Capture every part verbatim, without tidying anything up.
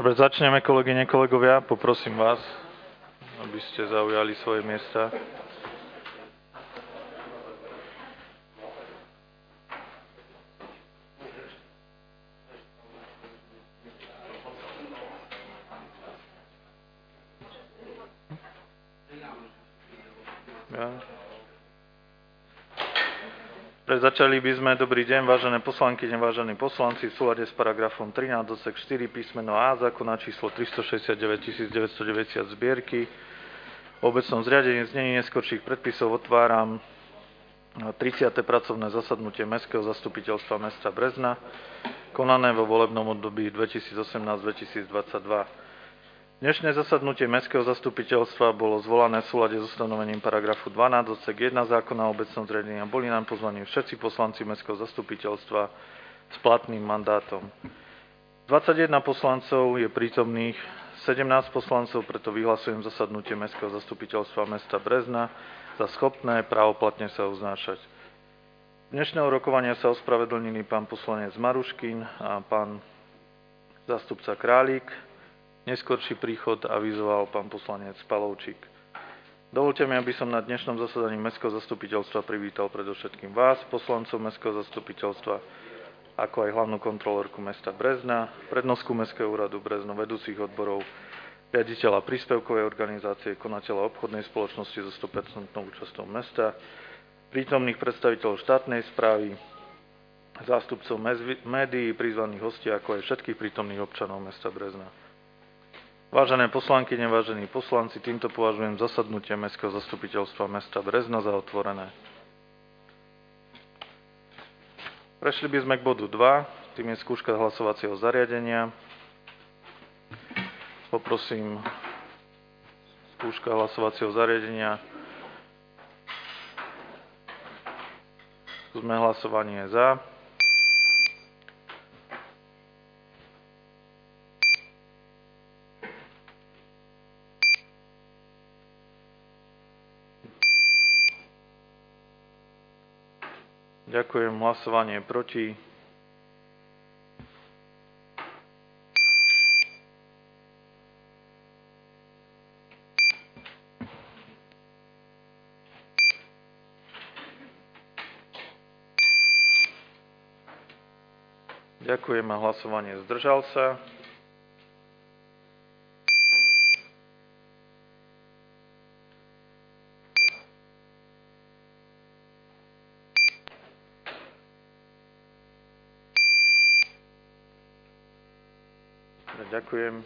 Dobre, začneme, kolegyne, kolegovia. Poprosím vás, aby ste zaujali svoje miesta. Ja. Začali by sme, dobrý deň, vážené poslankyne, vážení poslanci, v súlade s paragrafom trinásť odsek štyri písmeno A zákona číslo tristošesťdesiatdeväť tisícdeväťstodeväťdesiat zbierky o obecnom zriadení znení neskorších predpisov otváram tridsiate pracovné zasadnutie Mestského zastupiteľstva mesta Brezna, konané vo volebnom období dvetisícosemnásť dvetisícdvadsaťdva. Dnešné zasadnutie Mestského zastupiteľstva bolo zvolané v súlade s ustanovením paragrafu dvanásť odsek jeden zákona o obecnom zriadení a boli nám pozvaní všetci poslanci Mestského zastupiteľstva s platným mandátom. dvadsaťjeden poslancov je prítomných, sedemnásť poslancov, preto vyhlasujem zasadnutie Mestského zastupiteľstva mesta Brezna za schopné právoplatne sa uznášať. Dnešného rokovania sa ospravedlnili pán poslanec Maruškin a pán zástupca Králík. Neskorší príchod avizoval pán poslanec Palovčík. Dovoľte mi, aby som na dnešnom zasadaní Mestského zastupiteľstva privítal predovšetkým vás, poslancov Mestského zastupiteľstva, ako aj hlavnú kontrolórku mesta Brezna, prednostku Mestského úradu Brezno, vedúcich odborov, riaditeľa príspevkovej organizácie, konateľa obchodnej spoločnosti so sto percent účasťou mesta, prítomných predstaviteľov štátnej správy, zástupcov médií, prizvaných hostí, ako aj všetkých prítomných občanov mesta Brezna. Vážené poslankyne, vážení poslanci, týmto považujem zasadnutie Mestského zastupiteľstva mesta Brezna za otvorené. Prešli by sme k bodu dva, tým je skúška hlasovacieho zariadenia. Poprosím skúška hlasovacieho zariadenia. Skúsme hlasovanie za. Ďakujem. Hlasovanie proti. Ďakujem a hlasovanie zdržal sa. Ďakujem.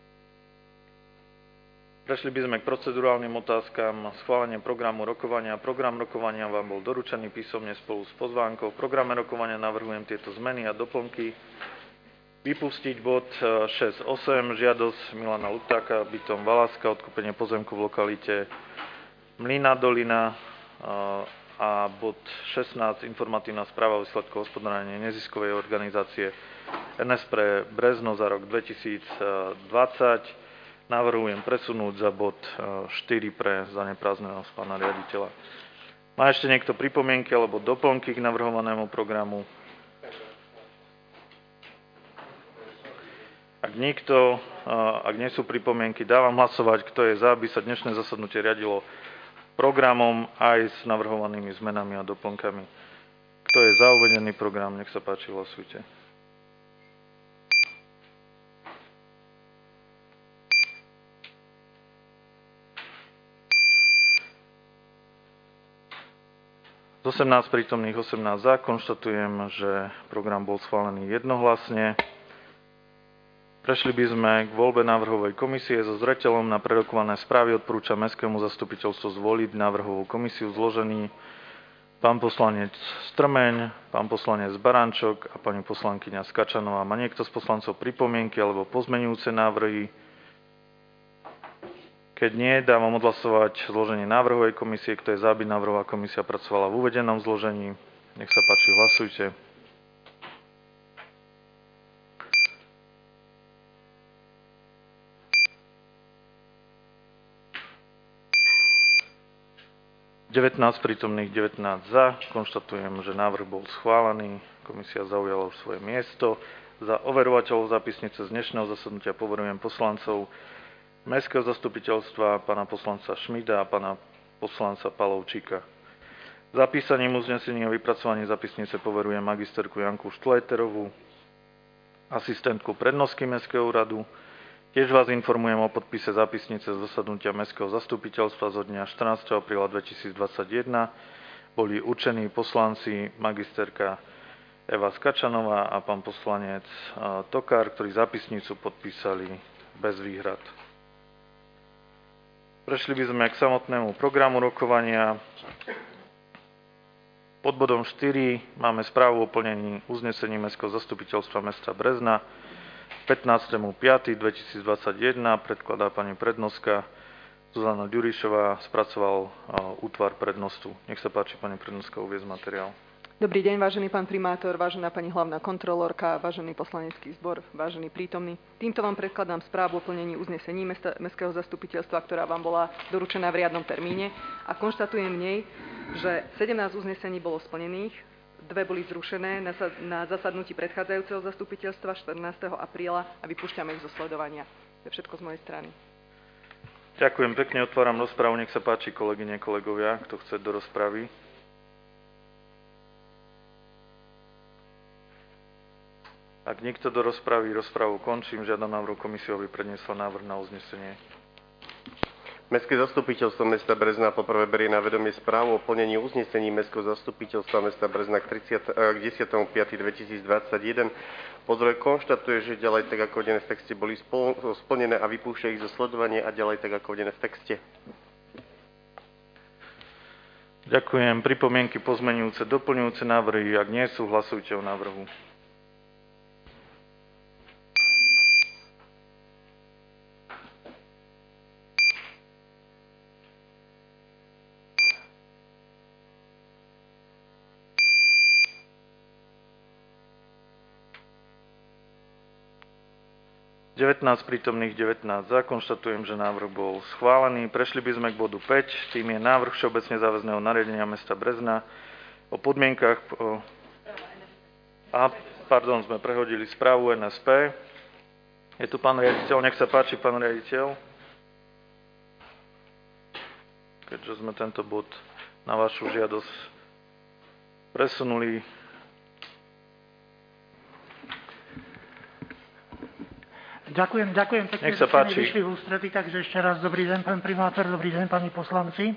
Prešli by sme k procedurálnym otázkam. Schválenie programu rokovania. Program rokovania vám bol doručený písomne spolu s pozvánkou. V programe rokovania navrhujem tieto zmeny a doplnky. Vypustiť bod šesť osem, žiadosť Milana Luptáka, bytom Valaska, odkúpenie pozemku v lokalite Mlyná dolina a bod šestnásť, informatívna správa o výsledku hospodárenia neziskovej organizácie en es pre Brezno za rok dvetisícdvadsať. Navrhujem presunúť za bod štyri pre zaneprázdneného pána riaditeľa. Má ešte niekto pripomienky alebo doplnky k navrhovanému programu? Ak nikto, ak nie sú pripomienky, dávam hlasovať, kto je za, aby sa dnešné zasadnutie riadilo programom aj s navrhovanými zmenami a doplnkami. Kto je za uvedený program, nech sa páči, hlasujte. Z osemnásť prítomných osemnásť za, konštatujem, že program bol schválený jednohlasne. Prešli by sme k voľbe návrhovej komisie. So zreteľom na prerokované správy odporúča Mestskému zastupiteľstvu zvoliť návrhovú komisiu zložený pán poslanec Strmeň, pán poslanec Barančok a pani poslankyňa Skačanová. Má niekto z poslancov pripomienky alebo pozmeňujúce návrhy? Keď nie, dávam odhlasovať zloženie návrhovej komisie. Kto je za, aby návrhová komisia pracovala v uvedenom zložení? Nech sa páči, hlasujte. devätnásť prítomných, devätnásť za. Konštatujem, že návrh bol schválený. Komisia zaujala už svoje miesto. Za overovateľov zápisnice z dnešného zasadnutia poverujem poslancov Mestského zastupiteľstva pána poslanca Šmida a pána poslanca Palovčíka. Zapísaním uznesení o vypracovaní zapisnice poverujem magisterku Janku Štlejterovú, asistentku prednostky Mestského úradu. Tiež vás informujem o podpise zápisnice z zasadnutia Mestského zastupiteľstva zo dňa štrnásteho apríla dvetisícdvadsaťjeden. Boli určení poslanci magisterka Eva Skačanová a pán poslanec Tokár, ktorí zápisnicu podpísali bez výhrad. Prešli by sme k samotnému programu rokovania. Pod bodom štyri máme správu o plnení uznesení Mestského zastupiteľstva mesta Brezna. pätnásteho piateho dvetisícdvadsaťjeden predkladá pani prednostka Zuzana Ďurišová, spracoval útvar prednostu. Nech sa páči, pani prednostka, uviesť materiál. Dobrý deň, vážený pán primátor, vážená pani hlavná kontrolórka, vážený poslanecký zbor, vážený prítomný. Týmto vám predkladám správu o plnení uznesení Mesta, Mestského zastupiteľstva, ktorá vám bola doručená v riadnom termíne a konštatujem v nej, že sedemnásť uznesení bolo splnených, dve boli zrušené na, na zasadnutí predchádzajúceho zastupiteľstva štrnásteho apríla a vypúšťame ich zo sledovania. To je všetko z mojej strany. Ďakujem pekne, otváram rozpravu. Nech sa páči, kolegyne, kolegovia, kto chce do rozpravy. Ak nikto do rozpravy, rozpravu končím. Žiadam návrh komisiu, aby predniesla návrh na uznesenie. Mestské zastupiteľstvo mesta Brezna poprvé berie na vedomie správu o plnení uznesení Mestského zastupiteľstva mesta Brezna k desiateho piateho dvetisícdvadsaťjeden. Po druhé konštatuje, že ďalej tak ako uvedené v texte boli splnené a vypúšťa ich zo sledovania a ďalej tak ako uvedené v texte. Ďakujem. Pripomienky, pozmeňujúce, doplňujúce návrhy. Ak nie sú, hlasujte o návrhu. devätnásť prítomných, devätnásť za. Konštatujem, že návrh bol schválený. Prešli by sme k bodu päť. Tým je návrh všeobecne záväzného nariadenia mesta Brezna o podmienkach... O... A, pardon, sme prehodili správu en es pé. Je tu pán riaditeľ. Nech sa páči, pán riaditeľ. Keďže sme tento bod na vašu žiadosť presunuli. Ďakujem, ďakujem pekne, Nech sa páči. Vyšli v ústrety, takže ešte raz dobrý deň, pán primátor, dobrý deň, pani poslanci.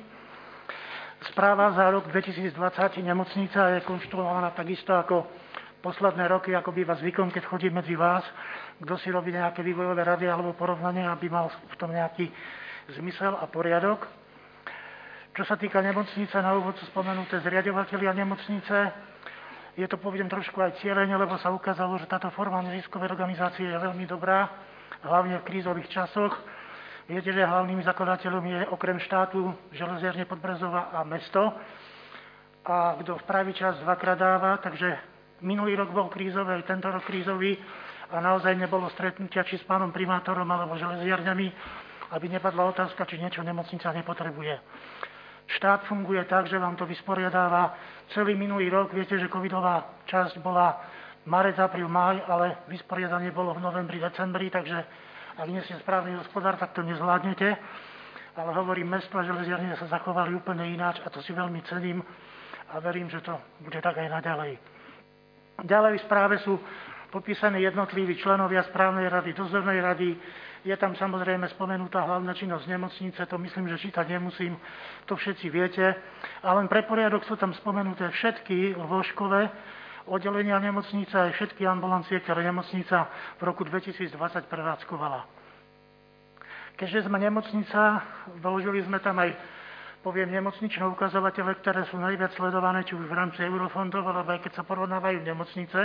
Správa za rok dvetisícdvadsať nemocnica je konštruovaná takisto ako posledné roky, ako býva zvykom, keď chodí medzi vás, kto si robí nejaké vývojové rady alebo porovnanie, aby mal v tom nejaký zmysel a poriadok. Čo sa týka nemocnice, na úvod sú spomenuté zriaďovatelia nemocnice. Je to, poviem, trošku aj cieľene, lebo sa ukázalo, že táto forma neziskovej organizácie je veľmi dobrá, hlavne v krízových časoch. Viete, že hlavnými zakladateľom je okrem štátu Železiarne Podbrezova a mesto. A kto v pravý čas dvakrát dáva, takže minulý rok bol krízový, aj tento rok krízový a naozaj nebolo stretnutia či s pánom primátorom alebo železiarňami, aby nepadla otázka, či niečo nemocnica nepotrebuje. Štát funguje tak, že vám to vysporiadáva celý minulý rok. Viete, že covidová časť bola marec, apríl, máj, ale vysporiadanie bolo v novembri, decembri, takže ak nie ste správny hospodár, tak to nezvládnete. Ale hovorím, mesto a železiarne sa zachovali úplne ináč a to si veľmi cením a verím, že to bude tak aj naďalej. Ďalej v správe sú popísaní jednotliví členovia správnej rady, dozornej rady. Je tam samozrejme spomenutá hlavná činnosť nemocnice, to myslím, že čítať nemusím, to všetci viete. A len pre poriadok sú tam spomenuté všetky lôžkové oddelenia nemocnice aj všetky ambulancie, ktoré nemocnica v roku dvetisícdvadsať prevádzkovala. Keďže sme nemocnica, vložili sme tam aj, poviem, nemocničné ukazovatele, ktoré sú najviac sledované, či už v rámci eurofondov, alebo aj keď sa porovnávajú nemocnice.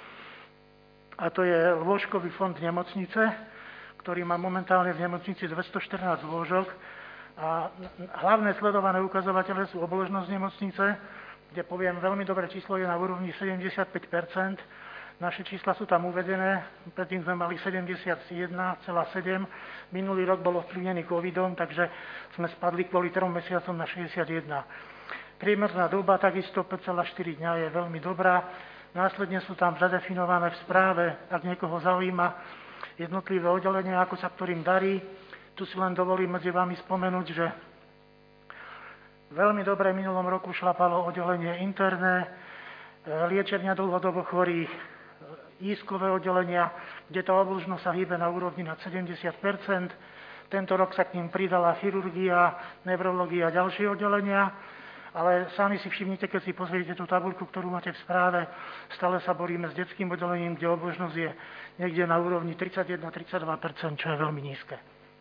A to je lôžkový fond nemocnice, ktorý má momentálne v nemocnici dvestoštrnásť lôžok. A hlavné sledované ukazovatele sú obložnosť nemocnice, kde, poviem, veľmi dobré číslo je na úrovni sedemdesiatpäť percent. Naše čísla sú tam uvedené, predtým sme mali sedemdesiatjeden celá sedem. Minulý rok bol ovplyvnený covidom, takže sme spadli kvôli trom mesiacom na šesťdesiatjeden. Priemerná doba takisto päť celá štyri dňa je veľmi dobrá. Následne sú tam zadefinované v správe, ak niekoho zaujíma, jednotlivé oddelenia, ako sa ktorým darí. Tu si len dovolím medzi vami spomenúť, že veľmi dobre v minulom roku šlapalo oddelenie interné, liečebňa dlhodobo chorých, ískové oddelenia, kde tá oblužnosť sa hýbe na úrovni nad sedemdesiat percent. Tento rok sa k ním pridala chirurgia, neurológia a ďalšie oddelenia, ale sami si všimnite, keď si pozriete tú tabuľku, ktorú máte v správe, stále sa boríme s detským oddelením, kde oblužnosť je niekde na úrovni tridsaťjeden až tridsaťdva percent, čo je veľmi nízke.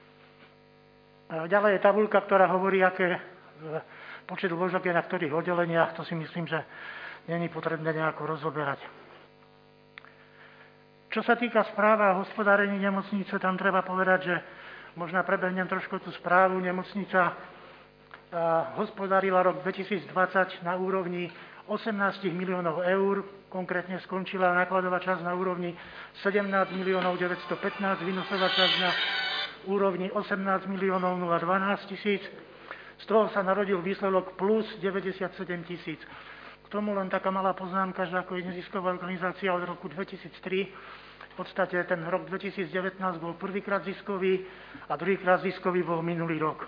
Ďalej je tabuľka, ktorá hovorí, aké počet lôžok je na ktorých oddeleniach. To si myslím, že není potrebné nejako rozoberať. Čo sa týka správa a hospodárení nemocnice, tam treba povedať, že možno prebehnem trošku tú správu. Nemocnica hospodárila rok dvetisícdvadsať na úrovni osemnásť miliónov eur, konkrétne skončila nákladová časť na úrovni sedemnásť miliónov deväťstopätnásť, výnosová časť na úrovni osemnásť miliónov dvanásť tisíc. Z toho sa narodil výsledok plus deväťdesiatsedem tisíc. K tomu len taká malá poznámka, že ako je nezisková organizácia od roku dvetisíctri, v podstate ten rok dvetisícdevätnásť bol prvýkrát ziskový a druhýkrát ziskový bol minulý rok.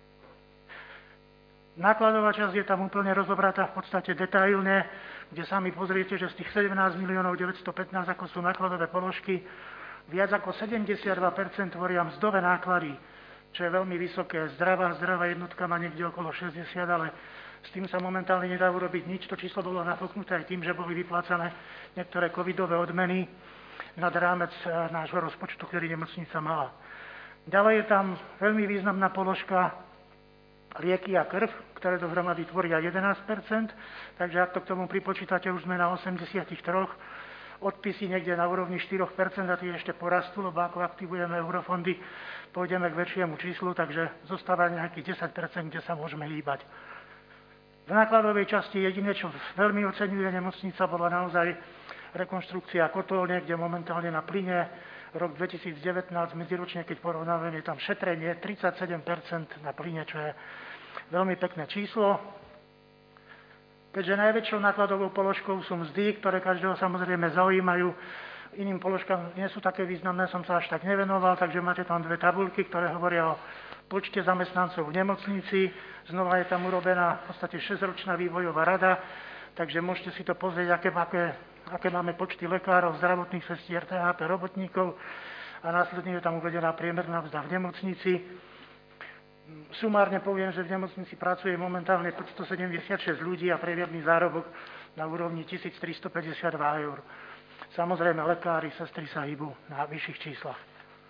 Nákladová časť je tam úplne rozobratá v podstate detailne, kde sami pozriete, že z tých sedemnásť miliónov deväťstopätnásť, ako sú nákladové položky, viac ako sedemdesiatdva percent tvoria mzdové náklady, čo je veľmi vysoké. Zdravá, zdravá jednotka má niekde okolo šesťdesiat, ale s tým sa momentálne nedá urobiť nič. To číslo bolo nafúknuté aj tým, že boli vyplácané niektoré covidové odmeny nad rámec nášho rozpočtu, ktorý nemocnica mala. Ďalej je tam veľmi významná položka lieky a krv, ktoré dohromady tvoria jedenásť percent, takže ak to k tomu pripočítate, už sme na osemdesiattri. Odpisy niekde na úrovni štyri percent a tie ešte porastú, lebo ako aktivujeme eurofondy, pôjdeme k väčšiemu číslu, takže zostáva nejakých desať percent, kde sa môžeme hýbať. V nákladovej časti jediné, čo veľmi oceňuje nemocnica, bola naozaj rekonštrukcia kotolne, kde momentálne na plyne rok dvetisícdevätnásť, medziročne, keď porovnávame, je tam šetrenie tridsaťsedem percent na plyne, čo je veľmi pekné číslo. Keďže najväčšou nákladovou položkou sú mzdy, ktoré každého samozrejme zaujímajú, iným položkám nie sú také významné, som sa až tak nevenoval, takže máte tam dve tabuľky, ktoré hovoria o počte zamestnancov v nemocnici. Znova je tam urobená v podstate šesťročná vývojová rada, takže môžete si to pozrieť, aké, aké, aké máme počty lekárov, zdravotných sestier, té há pé robotníkov a následne je tam uvedená priemerná mzda v nemocnici. Sumárne poviem, že v nemocnici pracuje momentálne päťstosedemdesiatšesť ľudí a priemerný zárobok na úrovni tisíctristopäťdesiatdva eur. Samozrejme, lekári, sestry sa hýbu na vyšších číslach.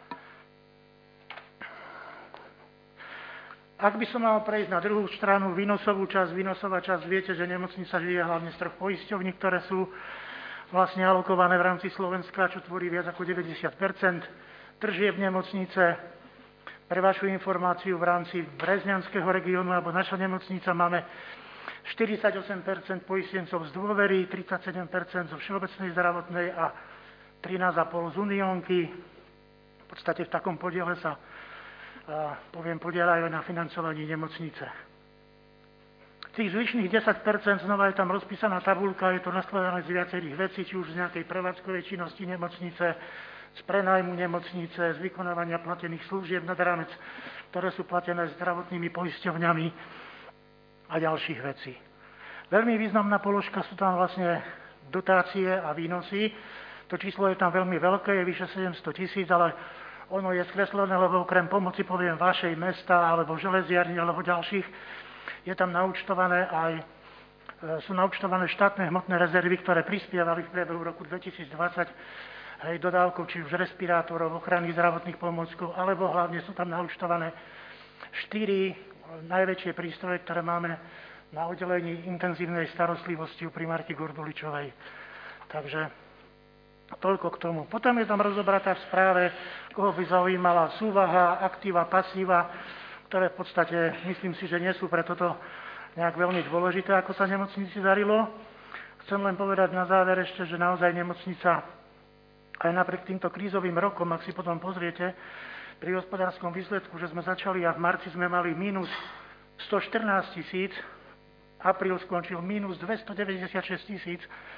Ak by som mal prejsť na druhú stranu, výnosovú časť, výnosová časť, viete, že nemocnica žije hlavne z troch poisťovní, ktoré sú vlastne alokované v rámci Slovenska, čo tvorí viac ako deväťdesiat percent tržieb nemocnice. Pre vašu informáciu, v rámci Brezňanského regiónu alebo naša nemocnica máme štyridsaťosem percent poistencov z dôvery, tridsaťsedem percent zo všeobecnej zdravotnej a trinásť celá päť z Unionky. V podstate v takom podiele sa, poviem, podielajú na financovaní nemocnice. Tých zvyšných desať percent, znova je tam rozpísaná tabuľka, je to naskladané z viacerých vecí, či už z nejakej prevádzkovej činnosti nemocnice, z prenajmu nemocnice, z vykonávania platených služieb nad rámec, ktoré sú platené zdravotnými poisťovňami a ďalších vecí. Veľmi významná položka sú tam vlastne dotácie a výnosy. To číslo je tam veľmi veľké, je vyše sedemsto tisíc, ale ono je skreslené, lebo okrem pomoci, poviem, vašej mesta alebo železiarni alebo ďalších, je tam naúčtované aj, sú naúčtované štátne hmotné rezervy, ktoré prispievali v priebehu roku dvetisícdvadsať hej, dodávkou či už respirátorov, ochrany zdravotných pomôckov, alebo hlavne sú tam naúčtované štyri najväčšie prístroje, ktoré máme na oddelení intenzívnej starostlivosti u primárky Gorduličovej. Takže toľko k tomu. Potom je tam rozobratá v správe, koho by zaujímala súvaha, aktíva, pasíva, ktoré v podstate, myslím si, že nie sú pre toto nejak veľmi dôležité, ako sa nemocnici darilo. Chcem len povedať na záver ešte, že naozaj nemocnica aj napriek týmto krízovým rokom, ak si potom pozriete, pri hospodárskom výsledku, že sme začali a v marci sme mali mínus stoštrnásť tisíc, apríl skončil mínus dvestodeväťdesiatšesť tisíc,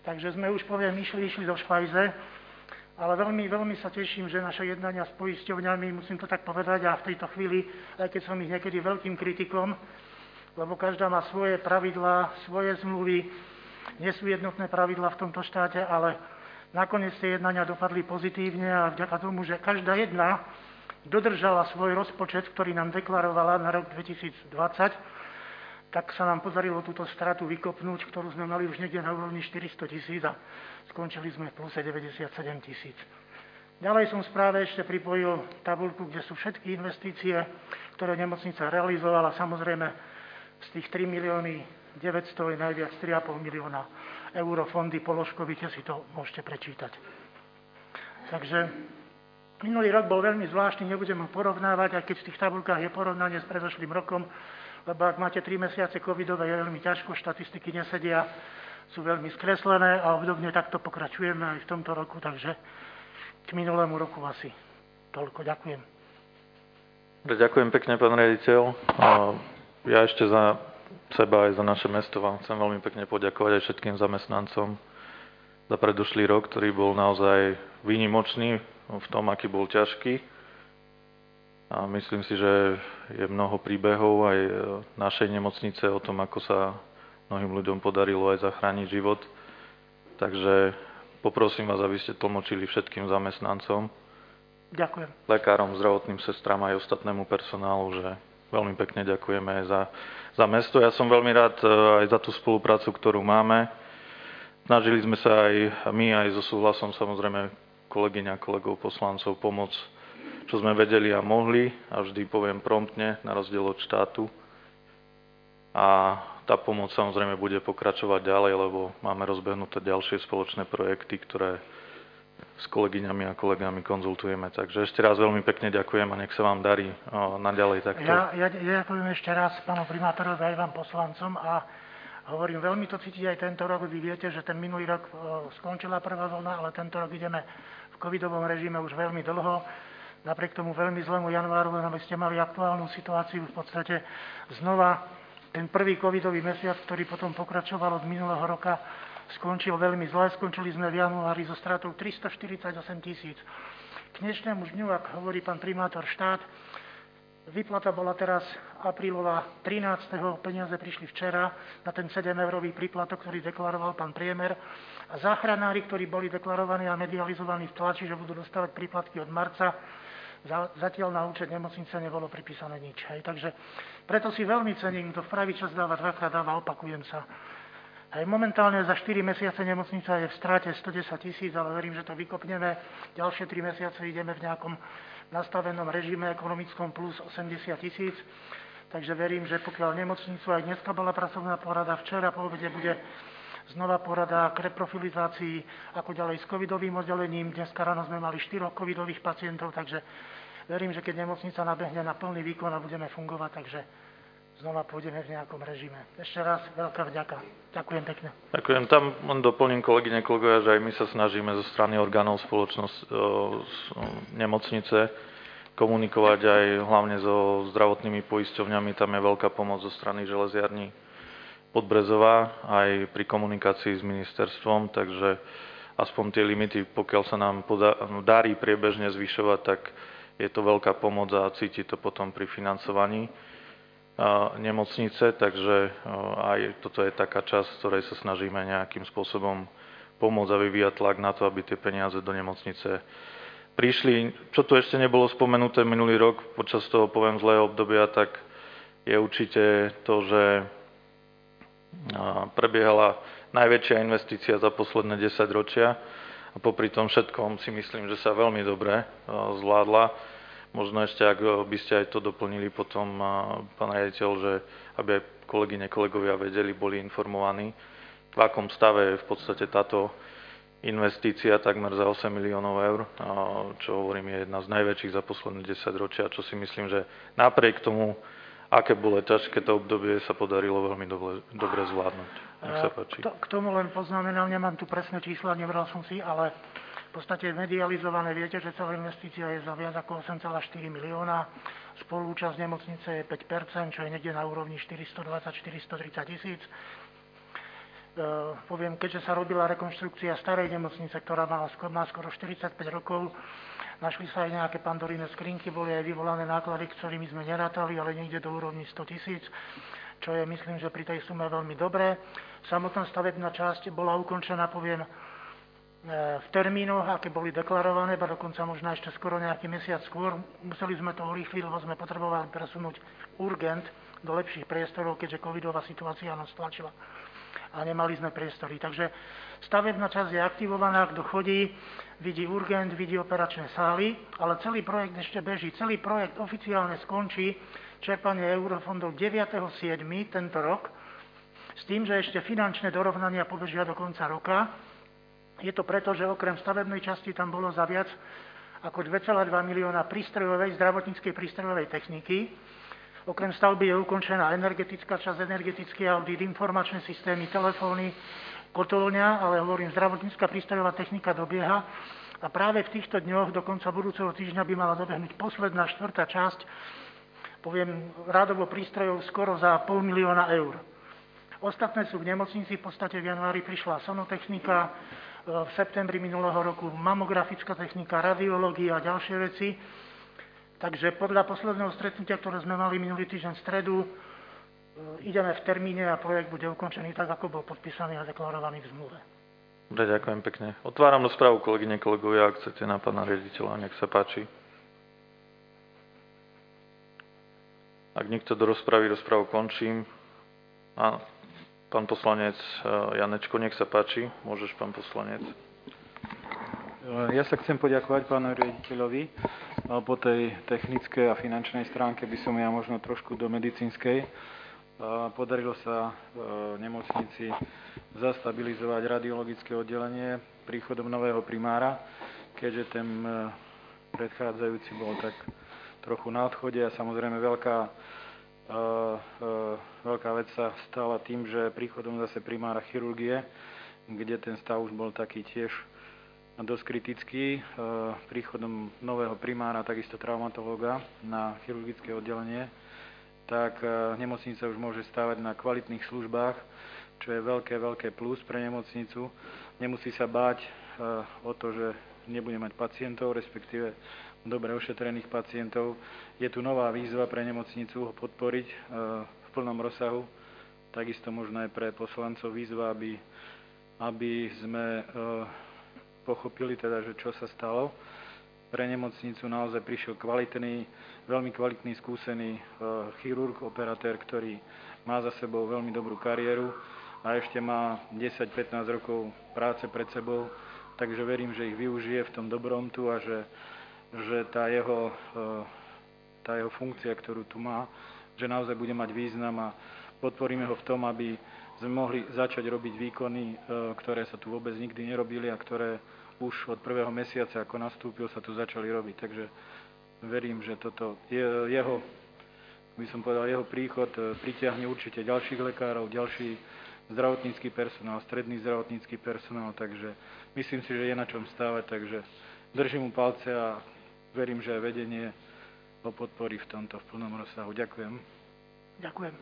Takže sme už, poviem, išli, išli do špajze, ale veľmi, veľmi sa teším, že naše jednania s poisťovňami, musím to tak povedať, a v tejto chvíli, aj keď som ich niekedy veľkým kritikom, lebo každá má svoje pravidlá, svoje zmluvy, nie sú jednotné pravidlá v tomto štáte, ale nakoniec tie jednania dopadli pozitívne a vďaka tomu, že každá jedna dodržala svoj rozpočet, ktorý nám deklarovala na rok dvetisícdvadsať, tak sa nám podarilo túto stratu vykopnúť, ktorú sme mali už niekde na úrovni štyristo tisíc a skončili sme v pluse deväťdesiatsedem tisíc. Ďalej som v správe ešte pripojil tabuľku, kde sú všetky investície, ktoré nemocnica realizovala. Samozrejme, z tých tri milióny deväťsto je najviac tri a pol milióna eur fondy položkovite, si to môžete prečítať. Takže minulý rok bol veľmi zvláštny, nebudem ho porovnávať, aj keď v tých tabuľkách je porovnanie s predošlým rokom, lebo ak máte tri mesiace covidové, je veľmi ťažko, štatistiky nesedia, sú veľmi skreslené a obdobne takto pokračujeme aj v tomto roku, takže k minulému roku asi toľko. Ďakujem. Ďakujem pekne, pán riaditeľ. Ja ešte za seba aj za naše mesto vám chcem veľmi pekne poďakovať aj všetkým zamestnancom za predošlý rok, ktorý bol naozaj výnimočný v tom, aký bol ťažký. A myslím si, že je mnoho príbehov aj našej nemocnice o tom, ako sa mnohým ľuďom podarilo aj zachrániť život. Takže poprosím vás, aby ste tlmočili všetkým zamestnancom, Ďakujem. lekárom, zdravotným sestram aj ostatnému personálu, že veľmi pekne ďakujeme aj za, za mesto. Ja som veľmi rád aj za tú spoluprácu, ktorú máme. Snažili sme sa aj my, aj so súhlasom samozrejme kolegyň a kolegov poslancov pomôcť, čo sme vedeli a mohli, a vždy poviem promptne, na rozdiel od štátu. A tá pomoc samozrejme bude pokračovať ďalej, lebo máme rozbehnuté ďalšie spoločné projekty, ktoré s kolegyňami a kolegami konzultujeme. Takže ešte raz veľmi pekne ďakujem a nech sa vám darí naďalej takto. Ja, ja, ja ďakujem ešte raz pánu primátorovi aj vám poslancom a hovorím, veľmi to cítiť aj tento rok. Vy viete, že ten minulý rok skončila prvá vlna, ale tento rok ideme v covidovom režime už veľmi dlho. Napriek tomu veľmi zlému januáru, len aby ste mali aktuálnu situáciu, v podstate znova ten prvý covidový mesiac, ktorý potom pokračoval od minulého roka, skončil veľmi zle. Skončili sme v januári so stratou tristoštyridsaťosem tisíc. K dnešnému dňu, ak hovorí pán primátor štát, výplata bola teraz aprílová trinásteho peniaze prišli včera na ten sedemeurový príplatok, ktorý deklaroval pán Priemer. A záchranári, ktorí boli deklarovaní a medializovaní v tlači, že budú dostávať príplatky od marca, zatiaľ na účet nemocnice nebolo pripísané nič. Hej. Takže preto si veľmi cením, kto v pravý čas dáva, dvakrát dáva, opakujem sa. Hej, momentálne za štyri mesiace nemocnica je v strate stodesať tisíc, ale verím, že to vykopneme. Ďalšie tri mesiace ideme v nejakom nastavenom režime ekonomickom plus osemdesiat tisíc. Takže verím, že pokiaľ nemocnicu, aj dneska bola pracovná porada, včera po obede bude znova porada k reprofilizácii, ako ďalej s covidovým oddelením. Dneska ráno sme mali štyroch covidových pacientov, takže verím, že keď nemocnica nabehne na plný výkon a budeme fungovať, takže znova pôjdeme v nejakom režime. Ešte raz veľká vďaka. Ďakujem pekne. Ďakujem. Tam len doplním, kolegyne, kolegovia, že aj my sa snažíme zo strany orgánov spoločnosť nemocnice komunikovať aj hlavne so zdravotnými poisťovňami. Tam je veľká pomoc zo strany železiarní Podbrezová aj pri komunikácii s ministerstvom, takže aspoň tie limity, pokiaľ sa nám poda- darí priebežne zvyšovať, tak je to veľká pomoc a cíti to potom pri financovaní a, nemocnice, takže a, aj toto je taká časť, z ktorej sa snažíme nejakým spôsobom pomôcť a vyvíjať tlak na to, aby tie peniaze do nemocnice prišli. Čo tu ešte nebolo spomenuté minulý rok počas toho, poviem, zlého obdobia, tak je určite to, že prebiehala najväčšia investícia za posledné desať ročia a popri tom všetkom si myslím, že sa veľmi dobre zvládla. Možno ešte, ak by ste aj to doplnili potom, pán riaditeľ, že aby aj kolegyne, kolegovia vedeli, boli informovaní, v akom stave je v podstate táto investícia takmer za osem miliónov eur, čo hovorím je jedna z najväčších za posledné desať ročia, čo si myslím, že napriek tomu, aké bolo ťažké to obdobie, sa podarilo veľmi dobre, dobre zvládnuť. Nech sa páči. K tomu len poznamenal, nemám tu presné čísla, nebral som si, ale v podstate medializované. Viete, že celá investícia je za viac ako osem celá štyri milióna. Spolúčasť nemocnice je päť percent, čo je niekde na úrovni štyristodvadsať až štyristotridsať tisíc. poviem, keďže sa robila rekonštrukcia starej nemocnice, ktorá má, má skoro štyridsaťpäť rokov, našli sa aj nejaké pandoríne skrinky, boli aj vyvolané náklady, ktorými sme nerátali, ale niekde do úrovni sto tisíc, čo je, myslím, že pri tej sume veľmi dobré. Samotná stavebná časť bola ukončená, poviem, v termínoch, aké boli deklarované, a dokonca možno ešte skoro nejaký mesiac skôr. Museli sme to urýchliť, lebo sme potrebovali presunúť urgent do lepších priestorov, keďže covidová situácia nás tlačila a nemali sme priestory. Takže stavebná časť je aktivovaná, kto chodí, vidí urgent, vidí operačné sály, ale celý projekt ešte beží. Celý projekt oficiálne skončí čerpanie eurofondov deviateho siedmeho tento rok, s tým, že ešte finančné dorovnania pobežia do konca roka. Je to preto, že okrem stavebnej časti tam bolo za viac ako dva celé dva milióna prístrojovej, zdravotníckej prístrojovej techniky. Okrem stavby je ukončená energetická časť, energetický audit, informačné systémy, telefóny, kotolňa, ale hovorím, zdravotnícka prístrojová technika dobieha. A práve v týchto dňoch do konca budúceho týždňa by mala dobehnúť posledná štvrtá časť, poviem, rádovo prístrojov skoro za pol milióna eur. Ostatné sú v nemocnici, v podstate v januári prišla sonotechnika, v septembri minulého roku mamografická technika, radiológia a ďalšie veci. Takže podľa posledného stretnutia, ktoré sme mali minulý týždeň v stredu, ideme v termíne a projekt bude ukončený tak, ako bol podpísaný a deklarovaný v zmluve. Dobre, ďakujem pekne. Otváram rozprávu, kolegyne, kolegovia, ak chcete na pána riaditeľa, nech sa páči. Ak nikto do rozpravy, rozprávu končím. Áno. Pán poslanec Janečko, nech sa páči. Môžeš, pán poslanec. Ja sa chcem poďakovať pánu riaditeľovi. Po tej technickej a finančnej stránke by som ja možno trošku do medicínskej. Podarilo sa v nemocnici zastabilizovať radiologické oddelenie príchodom nového primára, keďže ten predchádzajúci bol tak trochu na odchode a samozrejme veľká Uh, uh, veľká vec sa stala tým, že príchodom zase primára chirurgie, kde ten stav už bol taký tiež dosť kritický, uh, príchodom nového primára, takisto traumatológa na chirurgické oddelenie, tak uh, nemocnica už môže stávať na kvalitných službách, čo je veľké, veľké plus pre nemocnicu. Nemusí sa báť uh, o to, že nebude mať pacientov, respektíve dobre ošetrených pacientov. Je tu nová výzva pre nemocnicu ho podporiť e, v plnom rozsahu. Takisto možno aj pre poslancov výzva, aby, aby sme e, pochopili, teda, že čo sa stalo. Pre nemocnicu naozaj prišiel kvalitný, veľmi kvalitný, skúsený e, chirurg, operatér, ktorý má za sebou veľmi dobrú kariéru a ešte má desať pätnásť rokov práce pred sebou. Takže verím, že ich využije v tom dobrom tu a že že tá jeho, tá jeho funkcia, ktorú tu má, že naozaj bude mať význam a podporíme ho v tom, aby sme mohli začať robiť výkony, ktoré sa tu vôbec nikdy nerobili a ktoré už od prvého mesiaca, ako nastúpil, sa tu začali robiť. Takže verím, že toto je, jeho, by som povedal, jeho príchod pritiahne určite ďalších lekárov, ďalší zdravotnícky personál, stredný zdravotnícky personál, takže myslím si, že je na čom stávať, takže držím mu palce a verím, že aj vedenie ho podporí v tomto v plnom rozsahu. Ďakujem. Ďakujem.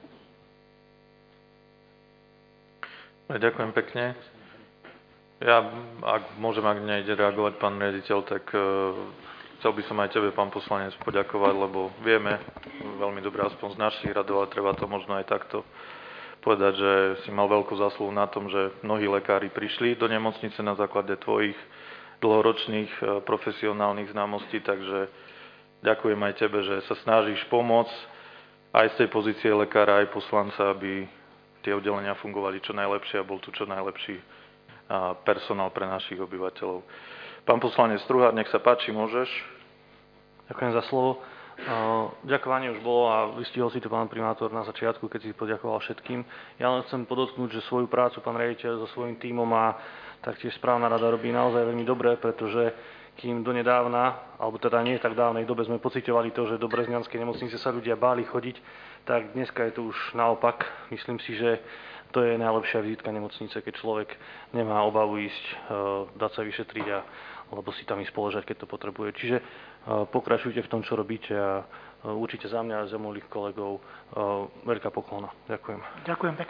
Ďakujem pekne. Ja, ak môžem, ak nejde reagovať pán riaditeľ, tak uh, chcel by som aj tebe, pán poslanec, poďakovať, lebo vieme veľmi dobre, aspoň z našich radov, ale treba to možno aj takto povedať, že si mal veľkú zásluhu na tom, že mnohí lekári prišli do nemocnice na základe tvojich dlhoročných profesionálnych známostí, takže ďakujem aj tebe, že sa snažíš pomôcť aj z tej pozície lekára, aj poslanca, aby tie oddelenia fungovali čo najlepšie a bol tu čo najlepší personál pre našich obyvateľov. Pán poslanec Struhár, nech sa páči, môžeš. Ďakujem za slovo. Ďakovanie už bolo a vystihol si to pán primátor na začiatku, keď si poďakoval všetkým. Ja len chcem podotknúť, že svoju prácu pán riaditeľ so svojím tímom a taktiež správna rada robí naozaj veľmi dobre, pretože kým donedávna, alebo teda nie tak dávnej dobe sme pociťovali to, že do Brezňanskej nemocnice sa ľudia báli chodiť, tak dneska je to už naopak. Myslím si, že to je najlepšia vizitka nemocnice, keď človek nemá obavu ísť, dať sa vyšetriť a alebo si tam ísť položať, keď to potrebuje. Čiže pokračujte v tom, čo robíte a určite za mňa a za mojich kolegov veľká poklona. Ďakujem. Ďakujem pekne.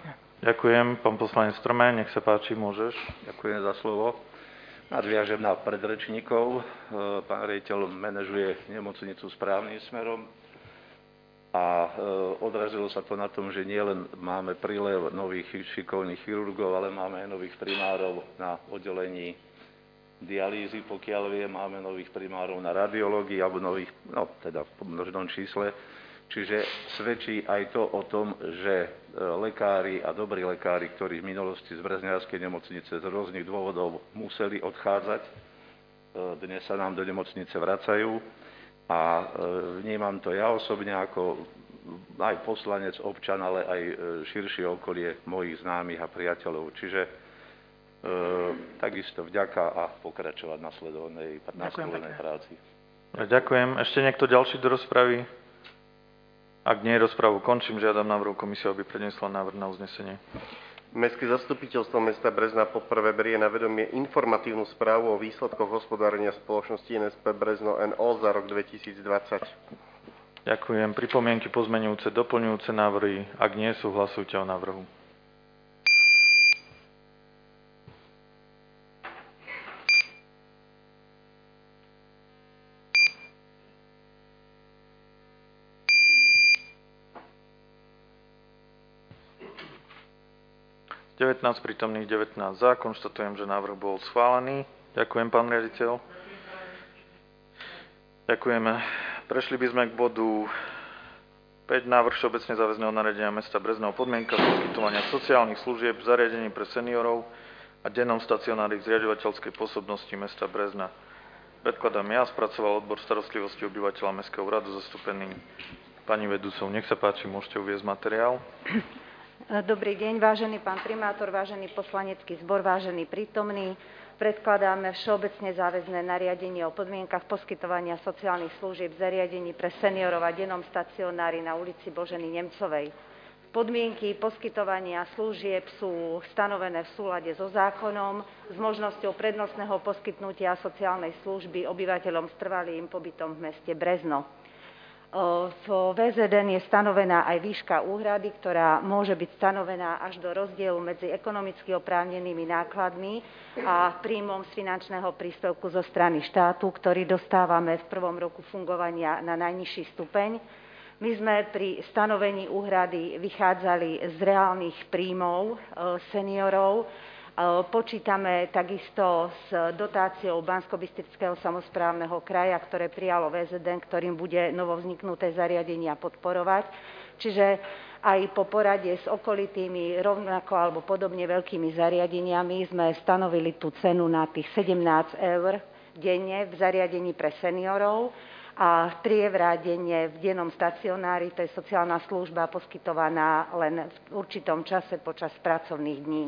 Ďakujem. Pán poslanec Strmé, nech sa páči, môžeš. Ďakujem za slovo. Nadviažem na predrečníkov. Pán riaditeľ manažuje nemocnicu správnym smerom a odrazilo sa to na tom, že nielen máme prílev nových šikovných chirurgov, ale máme aj nových primárov na oddelení dialýzy, pokiaľ viem, máme nových primárov na radiológii alebo nových, no teda v množnom čísle. Čiže svedčí aj to o tom, že lekári a dobrí lekári, ktorí v minulosti z brezňanskej nemocnice z rôznych dôvodov museli odchádzať, dnes sa nám do nemocnice vracajú a vnímam to ja osobne ako aj poslanec, občan, ale aj širšie okolie mojich známych a priateľov. Čiže e, takisto vďaka a pokračovať na sledovanej, nasledovanej práci. Ďakujem. Ešte niekto ďalší do rozpravy? Ak nie, rozpravu končím. Žiadam návrhu komisiu, aby predniesla návrh na uznesenie. Mestské zastupiteľstvo mesta Brezna poprvé berie na vedomie informatívnu správu o výsledkoch hospodárenia spoločnosti en es pé Brezno en ó za rok dvetisícdvadsať. Ďakujem. Pripomienky, pozmeňujúce, doplňujúce návrhy? Ak nie sú, hlasujte o návrhu. devätnásť prítomných, devätnásť za. Konštatujem, že návrh bol schválený. Ďakujem, pán riaditeľ. Ďakujeme. Prešli by sme k bodu päť. Návrh všeobecne záväzného nariadenia mesta Brezna o podmienkach poskytovania sociálnych služieb v zariadení pre seniorov a dennom stacionári zriaďovateľskej pôsobnosti mesta Brezna. Predkladám ja, spracoval odbor starostlivosti obyvateľa Mestského úradu zastúpený pani vedúcou. Nech sa páči, môžete uviesť materiál. Dobrý deň, vážený pán primátor, vážený poslanecký zbor, vážený prítomný. Predkladáme všeobecne záväzné nariadenie o podmienkach poskytovania sociálnych služieb v zariadení pre seniorov a dennom stacionári na ulici Boženy Nemcovej. Podmienky poskytovania služieb sú stanovené v súlade so zákonom s možnosťou prednostného poskytnutia sociálnej služby obyvateľom s trvalým pobytom v meste Brezno. V vé zet en je stanovená aj výška úhrady, ktorá môže byť stanovená až do rozdielu medzi ekonomicky oprávnenými nákladmi a príjmom z finančného príspevku zo strany štátu, ktorý dostávame v prvom roku fungovania na najnižší stupeň. My sme pri stanovení úhrady vychádzali z reálnych príjmov seniorov. Počítame takisto s dotáciou Banskobystrického samosprávneho kraja, ktoré prijalo vé zet en, ktorým bude novovzniknuté zariadenia podporovať. Čiže aj po porade s okolitými rovnako alebo podobne veľkými zariadeniami sme stanovili tú cenu na tých sedemnásť eur denne v zariadení pre seniorov a tri eurá denne v dennom stacionári, to je sociálna služba poskytovaná len v určitom čase počas pracovných dní.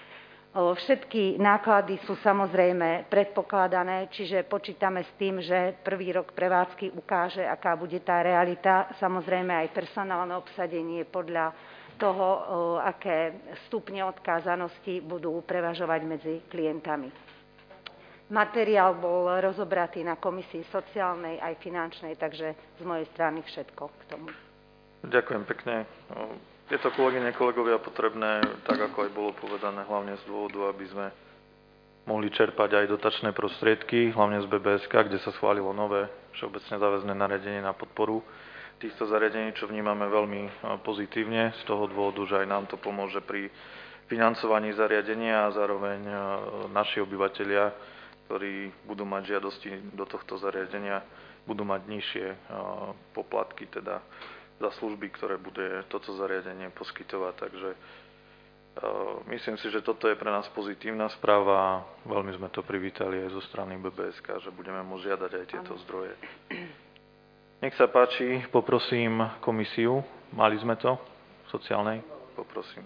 Všetky náklady sú samozrejme predpokladané, čiže počítame s tým, že prvý rok prevádzky ukáže, aká bude tá realita. Samozrejme aj personálne obsadenie podľa toho, aké stupne odkázanosti budú prevažovať medzi klientami. Materiál bol rozobratý na komisii sociálnej aj finančnej, takže z mojej strany všetko k tomu. Ďakujem pekne. Je to, kolegyne, kolegovia, potrebné, tak ako aj bolo povedané, hlavne z dôvodu, aby sme mohli čerpať aj dotačné prostriedky, hlavne z bé bé es ká, kde sa schválilo nové všeobecne záväzné nariadenie na podporu týchto zariadení, čo vnímame veľmi pozitívne z toho dôvodu, že aj nám to pomôže pri financovaní zariadenia a zároveň naši obyvatelia, ktorí budú mať žiadosti do tohto zariadenia, budú mať nižšie poplatky, teda za služby, ktoré bude toto zariadenie poskytovať. Takže uh, myslím si, že toto je pre nás pozitívna správa. Veľmi sme to privítali aj zo strany bé bé es ká, že budeme môcť žiadať aj tieto zdroje. Nech sa páči, poprosím komisiu. Mali sme to? Sociálnej? Poprosím.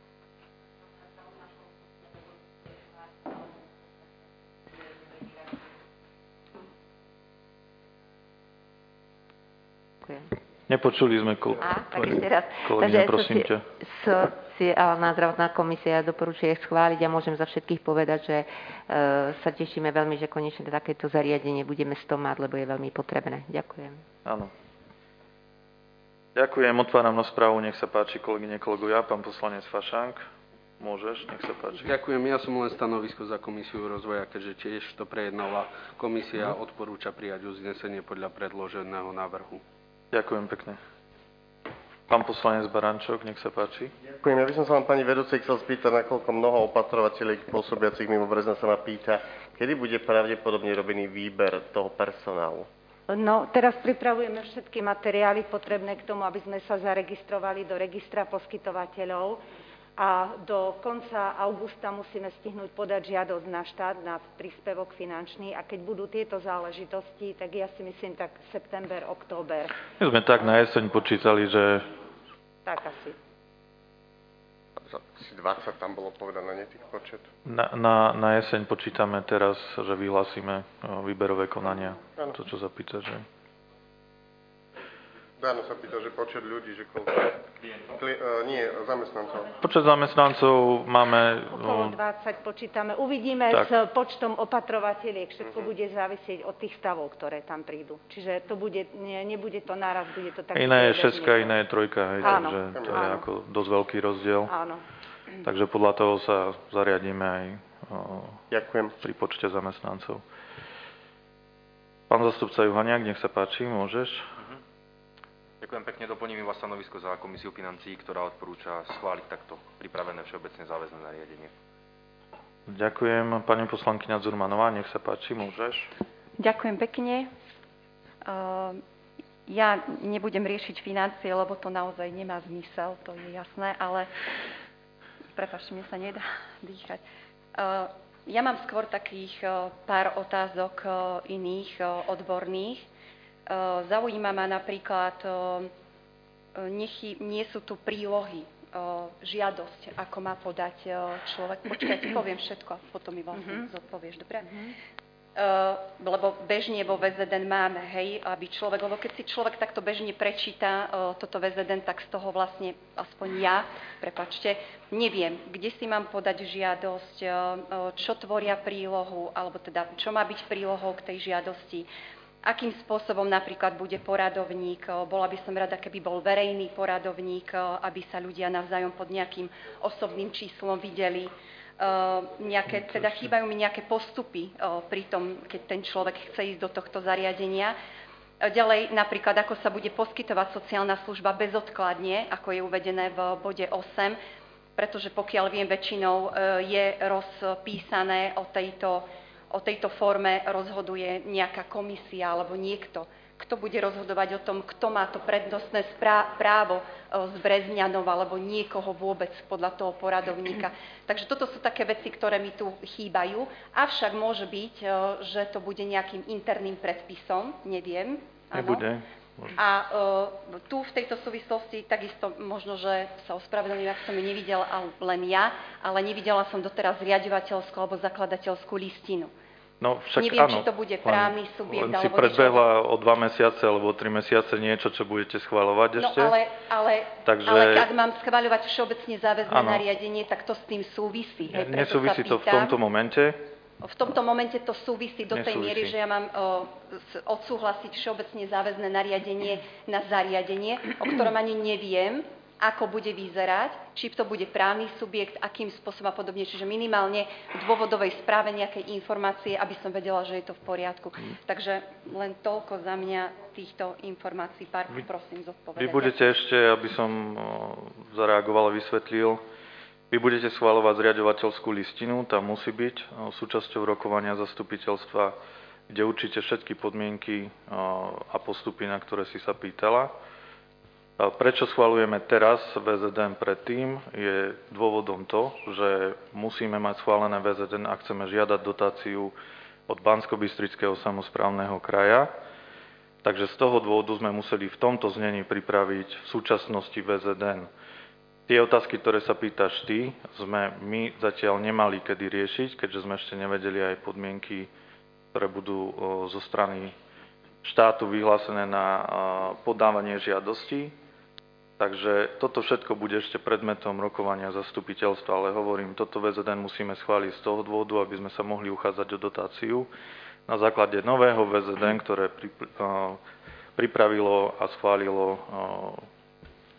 Ďakujem. Nepočuli sme kol... Á, tak ešte raz. kolegyňa, prosím ťa. Sociálna zdravotná komisia doporučuje schváliť a môžem za všetkých povedať, že e, sa tešíme veľmi, že konečne takéto zariadenie budeme s tom mať, lebo je veľmi potrebné. Ďakujem. Áno. Ďakujem, otváram na správu, nech sa páči, kolegyne, kolegovia, pán poslanec Fašánk. Môžeš, nech sa páči. Ďakujem, ja som len stanovisko za Komisiu rozvoja, keďže tiež to prejednala komisia, odporúča prijať uznesenie podľa predloženého návrhu. Ďakujem pekne. Pán poslanec Barančok, nech sa páči. Ďakujem, ja by som sa vám, pani vedúcej, chcel spýtať, nakoľko mnoho opatrovateľiek pôsobiacich mimo Brezna sa ma pýta, kedy bude pravdepodobne robený výber toho personálu? No, teraz pripravujeme všetky materiály potrebné k tomu, aby sme sa zaregistrovali do registra poskytovateľov. A do konca augusta musíme stihnúť podať žiadosť na štát, na príspevok finančný. A keď budú tieto záležitosti, tak ja si myslím tak september, október. My sme tak na jeseň počítali, že... Tak asi. dvadsať tam bolo povedané, nie tých počet. Na, na, na jeseň počítame teraz, že vyhlásime výberové konania. Ano. To, čo sa pýta, že... Dáno sa pýta, že počet ľudí, že koľko... Kli, uh, nie, zamestnancov. Počet zamestnancov máme... Okolo dvadsať počítame. Uvidíme tak. S počtom opatrovateľiek. Všetko uh-huh. bude závisieť od tých stavov, ktoré tam prídu. Čiže to bude, nie, nebude to naraz, bude to tak... Iné je šestka, iné je trojka, hej, áno. takže to áno. je ako dosť veľký rozdiel. Áno. Takže podľa toho sa zariadíme aj o, Ďakujem. pri počte zamestnancov. Pán zastupca Juhaniak, nech sa páči, môžeš. Ďakujem pekne, doplním iba stanovisko za Komisiu financií, ktorá odporúča schváliť takto pripravené všeobecne záväzné nariadenie. Ďakujem. Pani poslankyňa Zurmanová, nech sa páči, môžeš. Ďakujem pekne. Ja nebudem riešiť financie, lebo to naozaj nemá zmysel, to je jasné, ale prepáčte, mne sa nedá dýchať. Ja mám skôr takých pár otázok iných, odborných. Zaujíma ma napríklad, nechy, nie sú tu prílohy, žiadosť, ako má podať človek. Počkajte, poviem všetko a potom mi vlastne mm-hmm. zodpovieš, dobre? Mm-hmm. Lebo bežne vo vé zet en máme, hej, aby človek, lebo keď si človek takto bežne prečíta toto vé zet en, tak z toho vlastne, aspoň ja, prepáčte, neviem, kde si mám podať žiadosť, čo tvoria prílohu, alebo teda, čo má byť prílohou k tej žiadosti, akým spôsobom napríklad bude poradovník. Bola by som rada, keby bol verejný poradovník, aby sa ľudia navzájom pod nejakým osobným číslom videli. Nejaké, teda chýbajú mi nejaké postupy pri tom, keď ten človek chce ísť do tohto zariadenia. Ďalej napríklad, ako sa bude poskytovať sociálna služba bezodkladne, ako je uvedené v bode osem, pretože pokiaľ viem, väčšinou je rozpísané o tejto O tejto forme rozhoduje nejaká komisia alebo niekto, kto bude rozhodovať o tom, kto má to prednostné právo z Brezňanov alebo niekoho vôbec podľa toho poradovníka. Takže toto sú také veci, ktoré mi tu chýbajú. Avšak môže byť, že to bude nejakým interným predpisom, neviem. Nebude. A uh, tu v tejto súvislosti takisto možno, že sa ospravedlňujem, ak som ju nevidela len ja, ale nevidela som doteraz riaďovateľskú alebo zakladateľskú listinu. No však neviem, áno, či to bude právny subjekt. Len si predbehla o dva mesiace alebo o tri mesiace niečo, čo budete schvaľovať ešte. No ale, ale, Takže... ale ak mám schvaľovať všeobecne záväzné nariadenie, tak to s tým súvisí. Hej, nesúvisí to v tomto momente? V tomto momente to súvisí do tej Nesúvisí. miery, že ja mám o, odsúhlasiť všeobecne záväzné nariadenie na zariadenie, o ktorom ani neviem, ako bude vyzerať, či to bude právny subjekt, akým spôsobom a podobne. Čiže minimálne v dôvodovej správe nejakej informácie, aby som vedela, že je to v poriadku. Hmm. Takže len toľko za mňa týchto informácií. Pár prosím zodpovedať. Vy budete ešte, aby som zareagoval a vysvetlil, vy budete schvaľovať zriaďovateľskú listinu, tam musí byť súčasťou rokovania zastupiteľstva, kde určite všetky podmienky a postupy, na ktoré si sa pýtala. Prečo schvaľujeme teraz vé zet en predtým, je dôvodom to, že musíme mať schválené vé zet en, ak chceme žiadať dotáciu od Banskobystrického samosprávneho kraja. Takže z toho dôvodu sme museli v tomto znení pripraviť v súčasnosti vé zet en. Tie otázky, ktoré sa pýtaš ty, sme my zatiaľ nemali kedy riešiť, keďže sme ešte nevedeli aj podmienky, ktoré budú zo strany štátu vyhlásené na podávanie žiadosti. Takže toto všetko bude ešte predmetom rokovania zastupiteľstva, ale hovorím, toto vé zet en musíme schváliť z toho dôvodu, aby sme sa mohli uchádzať o dotáciu na základe nového vé zet en, ktoré pripravilo a schválilo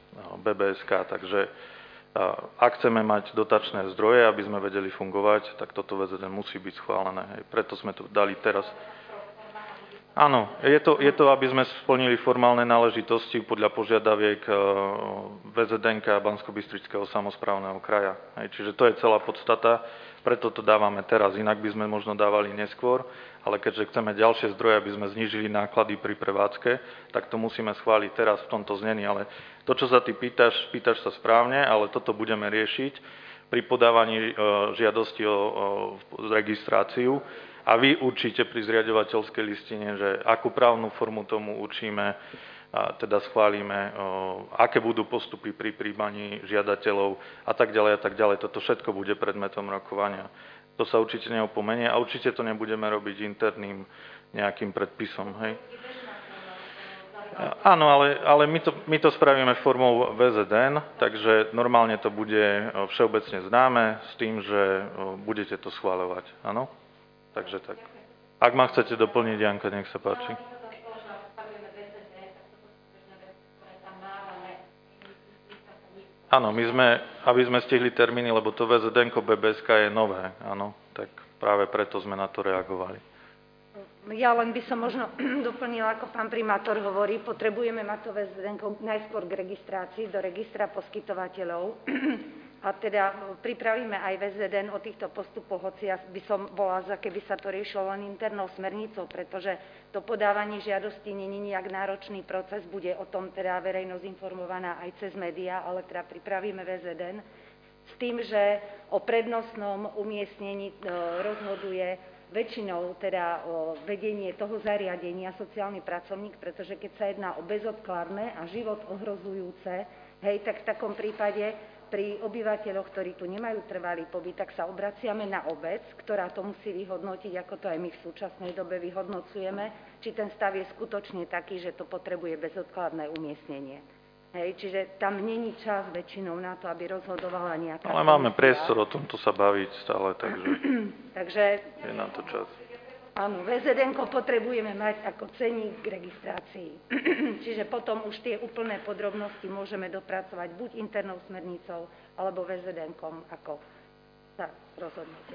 bé bé es ká. Takže ak chceme mať dotačné zdroje, aby sme vedeli fungovať, tak toto vé zet en musí byť schválené. Hej. Preto sme to dali teraz. Áno, je to, je to, aby sme splnili formálne náležitosti podľa požiadaviek vé zet en ká Banskobystrického samosprávneho kraja. Hej. Čiže to je celá podstata, preto to dávame teraz. Inak by sme možno dávali neskôr, ale keďže chceme ďalšie zdroje, aby sme znížili náklady pri prevádzke, tak to musíme schváliť teraz v tomto znení. Ale to, čo sa ty pýtaš, pýtaš sa správne, ale toto budeme riešiť pri podávaní žiadosti o, o registráciu. A vy určite pri zriaďovateľskej listine, že akú právnu formu tomu určíme, a teda schválime, o, aké budú postupy pri príjmaní žiadateľov a tak ďalej a tak ďalej. Toto všetko bude predmetom rokovania. To sa určite neopomenie a určite to nebudeme robiť interným nejakým predpisom. Hej? Áno, ale, ale my, to, my to spravíme formou vé zet en, takže normálne to bude všeobecne známe s tým, že budete to schváľovať. Áno? Takže tak. Ak ma chcete doplniť, Janka, nech sa páči. Áno, my sme, aby sme stihli termíny, lebo to vé zet en-ko bé bé es ká je nové, áno, tak práve preto sme na to reagovali. Ja len by som možno doplnila, ako pán primátor hovorí, potrebujeme mať to vé zet en-ko najskôr k registrácii, do registra poskytovateľov. A teda pripravíme aj vé zet en o týchto postupoch, hoci ja by som bola za, keby sa to riešilo len internou smernicou, pretože to podávanie žiadosti nie je nijak náročný proces, bude o tom teda verejnosť informovaná aj cez médiá, ale teda pripravíme vé zet en s tým, že o prednostnom umiestnení rozhoduje väčšinou teda o vedenie toho zariadenia sociálny pracovník, pretože keď sa jedná o bezodkladné a život ohrozujúce, hej, tak v takom prípade pri obyvateľoch, ktorí tu nemajú trvalý pobyt, tak sa obraciame na obec, ktorá to musí vyhodnotiť, ako to aj my v súčasnej dobe vyhodnocujeme, či ten stav je skutočne taký, že to potrebuje bezodkladné umiestnenie. Hej, čiže tam není čas väčšinou na to, aby rozhodovala nejaká... Ale máme priestor o tomto sa baviť stále, takže, takže je na to čas. Áno, vé zet en-ko potrebujeme mať ako cenník k registrácii. Čiže potom už tie úplné podrobnosti môžeme dopracovať buď internou smernicou, alebo vé zet en-kom, ako sa rozhodnete.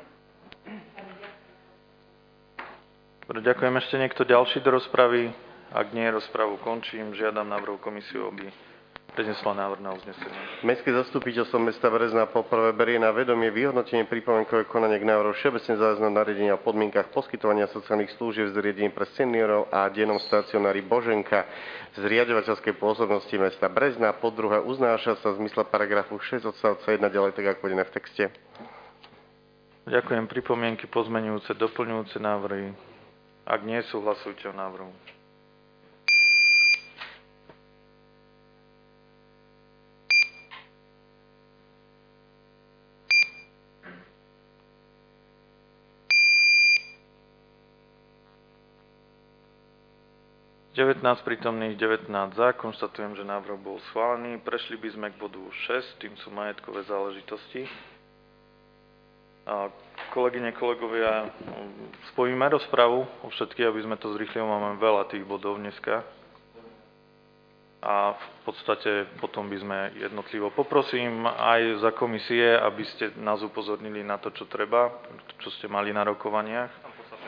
Dobre, ďakujem. Ešte niekto ďalší do rozpravy? Ak nie, rozpravu končím. Žiadam návrhu komisiu, aby prednesla návrh na uznesenie. Mestské zastupiteľstvo mesta Brezna poprvé berie na vedomie vyhodnotenie pripomienkové konanie k návrhu všeobecne záväzného nariadenia o podmienkach poskytovania sociálnych služieb v zariadení pre seniorov a dennom stacionári Boženka z riaďovateľskej pôsobnosti mesta Brezna. Po druhé, uznáša sa v zmysle paragrafu šesť odstavca jeden ďalej, tak ako uvedené v texte. Ďakujem. Pripomienky, pozmeňujúce, doplňujúce návrhy. Ak nie sú, hlasujte o návrhu. devätnásť prítomných, devätnásť za. Konštatujem, že návrh bol schválený. Prešli by sme k bodu šesť, tým sú majetkové záležitosti. A kolegyne, kolegovia, spojíme rozpravu o všetky, aby sme to zrýchlili. Máme veľa tých bodov dneska. A v podstate potom by sme jednotlivo poprosím aj za komisie, aby ste nás upozornili na to, čo treba, čo ste mali na rokovaniach.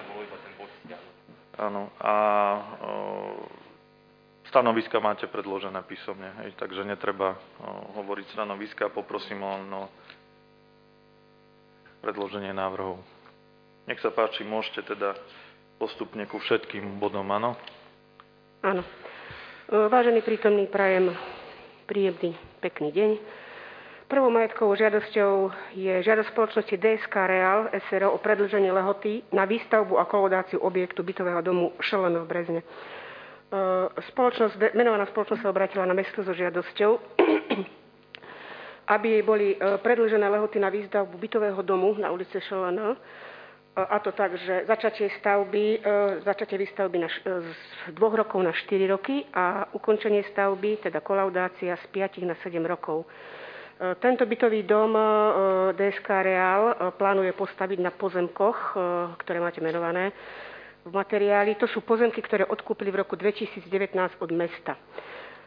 Áno, a o, stanoviska máte predložené písomne, hej, takže netreba o, hovoriť stanoviska, poprosím len o predloženie návrhov. Nech sa páči, môžete teda postupne ku všetkým bodom, áno? Áno. Vážený prítomný, prajem príjemný, pekný deň. Prvou majetkovou žiadosťou je žiadosť spoločnosti dé es ká Real es er o o predĺženie lehoty na výstavbu a kolaudáciu objektu bytového domu ŠLN v Brezne. Spoločnosť, menovaná spoločnosť sa obratila na mesto so žiadosťou, aby boli predĺžené lehoty na výstavbu bytového domu na ulici ŠLN, a to tak, že začatie stavby, začatie výstavby na, z dvoch rokov na štyri roky a ukončenie stavby, teda kolaudácia z piatich na sedem rokov. Tento bytový dom dé es ká Real plánuje postaviť na pozemkoch, ktoré máte menované v materiáli. To sú pozemky, ktoré odkúpili v roku dvetisícdevätnásť od mesta.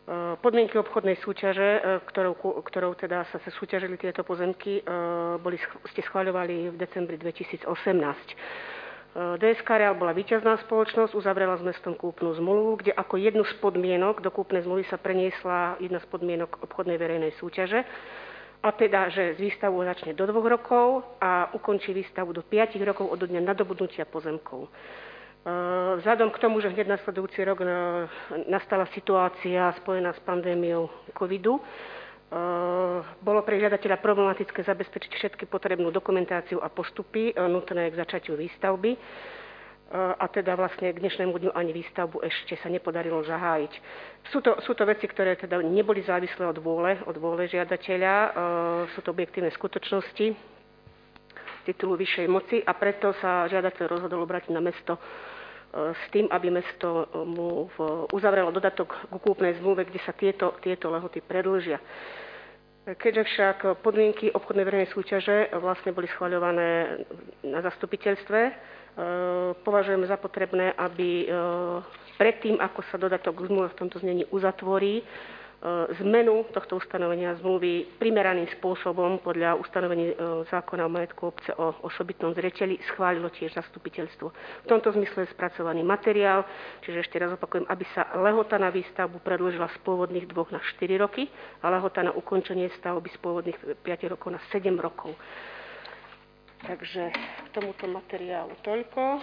Podmienky obchodnej súťaže, ktorou, ktorou teda sa súťažili tieto pozemky, boli, ste schváľovali v decembri dvetisícosemnásť. dé es ká Real bola víťazná spoločnosť, uzavrela s mestom kúpnu zmluvu, kde ako jednu z podmienok do kúpnej zmluvy sa preniesla jedna z podmienok obchodnej verejnej súťaže, a teda, že z výstavu začne do dvoch rokov a ukončí výstavu do piatich rokov od dňa nadobudnutia pozemkov. Vzhľadom k tomu, že hneď nasledujúci rok nastala situácia spojená s pandémiou covidu, bolo pre žiadateľa problematické zabezpečiť všetky potrebnú dokumentáciu a postupy nutné k začatiu výstavby. A teda vlastne k dnešnému dňu ani výstavbu ešte sa nepodarilo zahájiť. Sú to, sú to veci, ktoré teda neboli závislé od vôle, od vôle žiadateľa, sú to objektívne skutočnosti z titulu vyššej moci a preto sa žiadateľ rozhodol obrátiť na mesto s tým, aby mesto mu uzavrelo dodatok k kúpnej zmluve, kde sa tieto, tieto lehoty predĺžia. Keďže však podmienky obchodnej verejnej súťaže vlastne boli schvaľované na zastupiteľstve, považujeme za potrebné, aby predtým, ako sa dodatok k zmluve v tomto znení uzatvorí, zmenu tohto ustanovenia zmluvy primeraným spôsobom podľa ustanovení zákona o majetku obce o osobitnom zreteli schválilo tiež zastupiteľstvo. V tomto zmysle je spracovaný materiál, čiže ešte raz opakujem, aby sa lehota na výstavbu predĺžila z pôvodných dvoch na štyri roky a lehota na ukončenie stavby z pôvodných päť rokov na sedem rokov. Takže k tomuto materiálu toľko.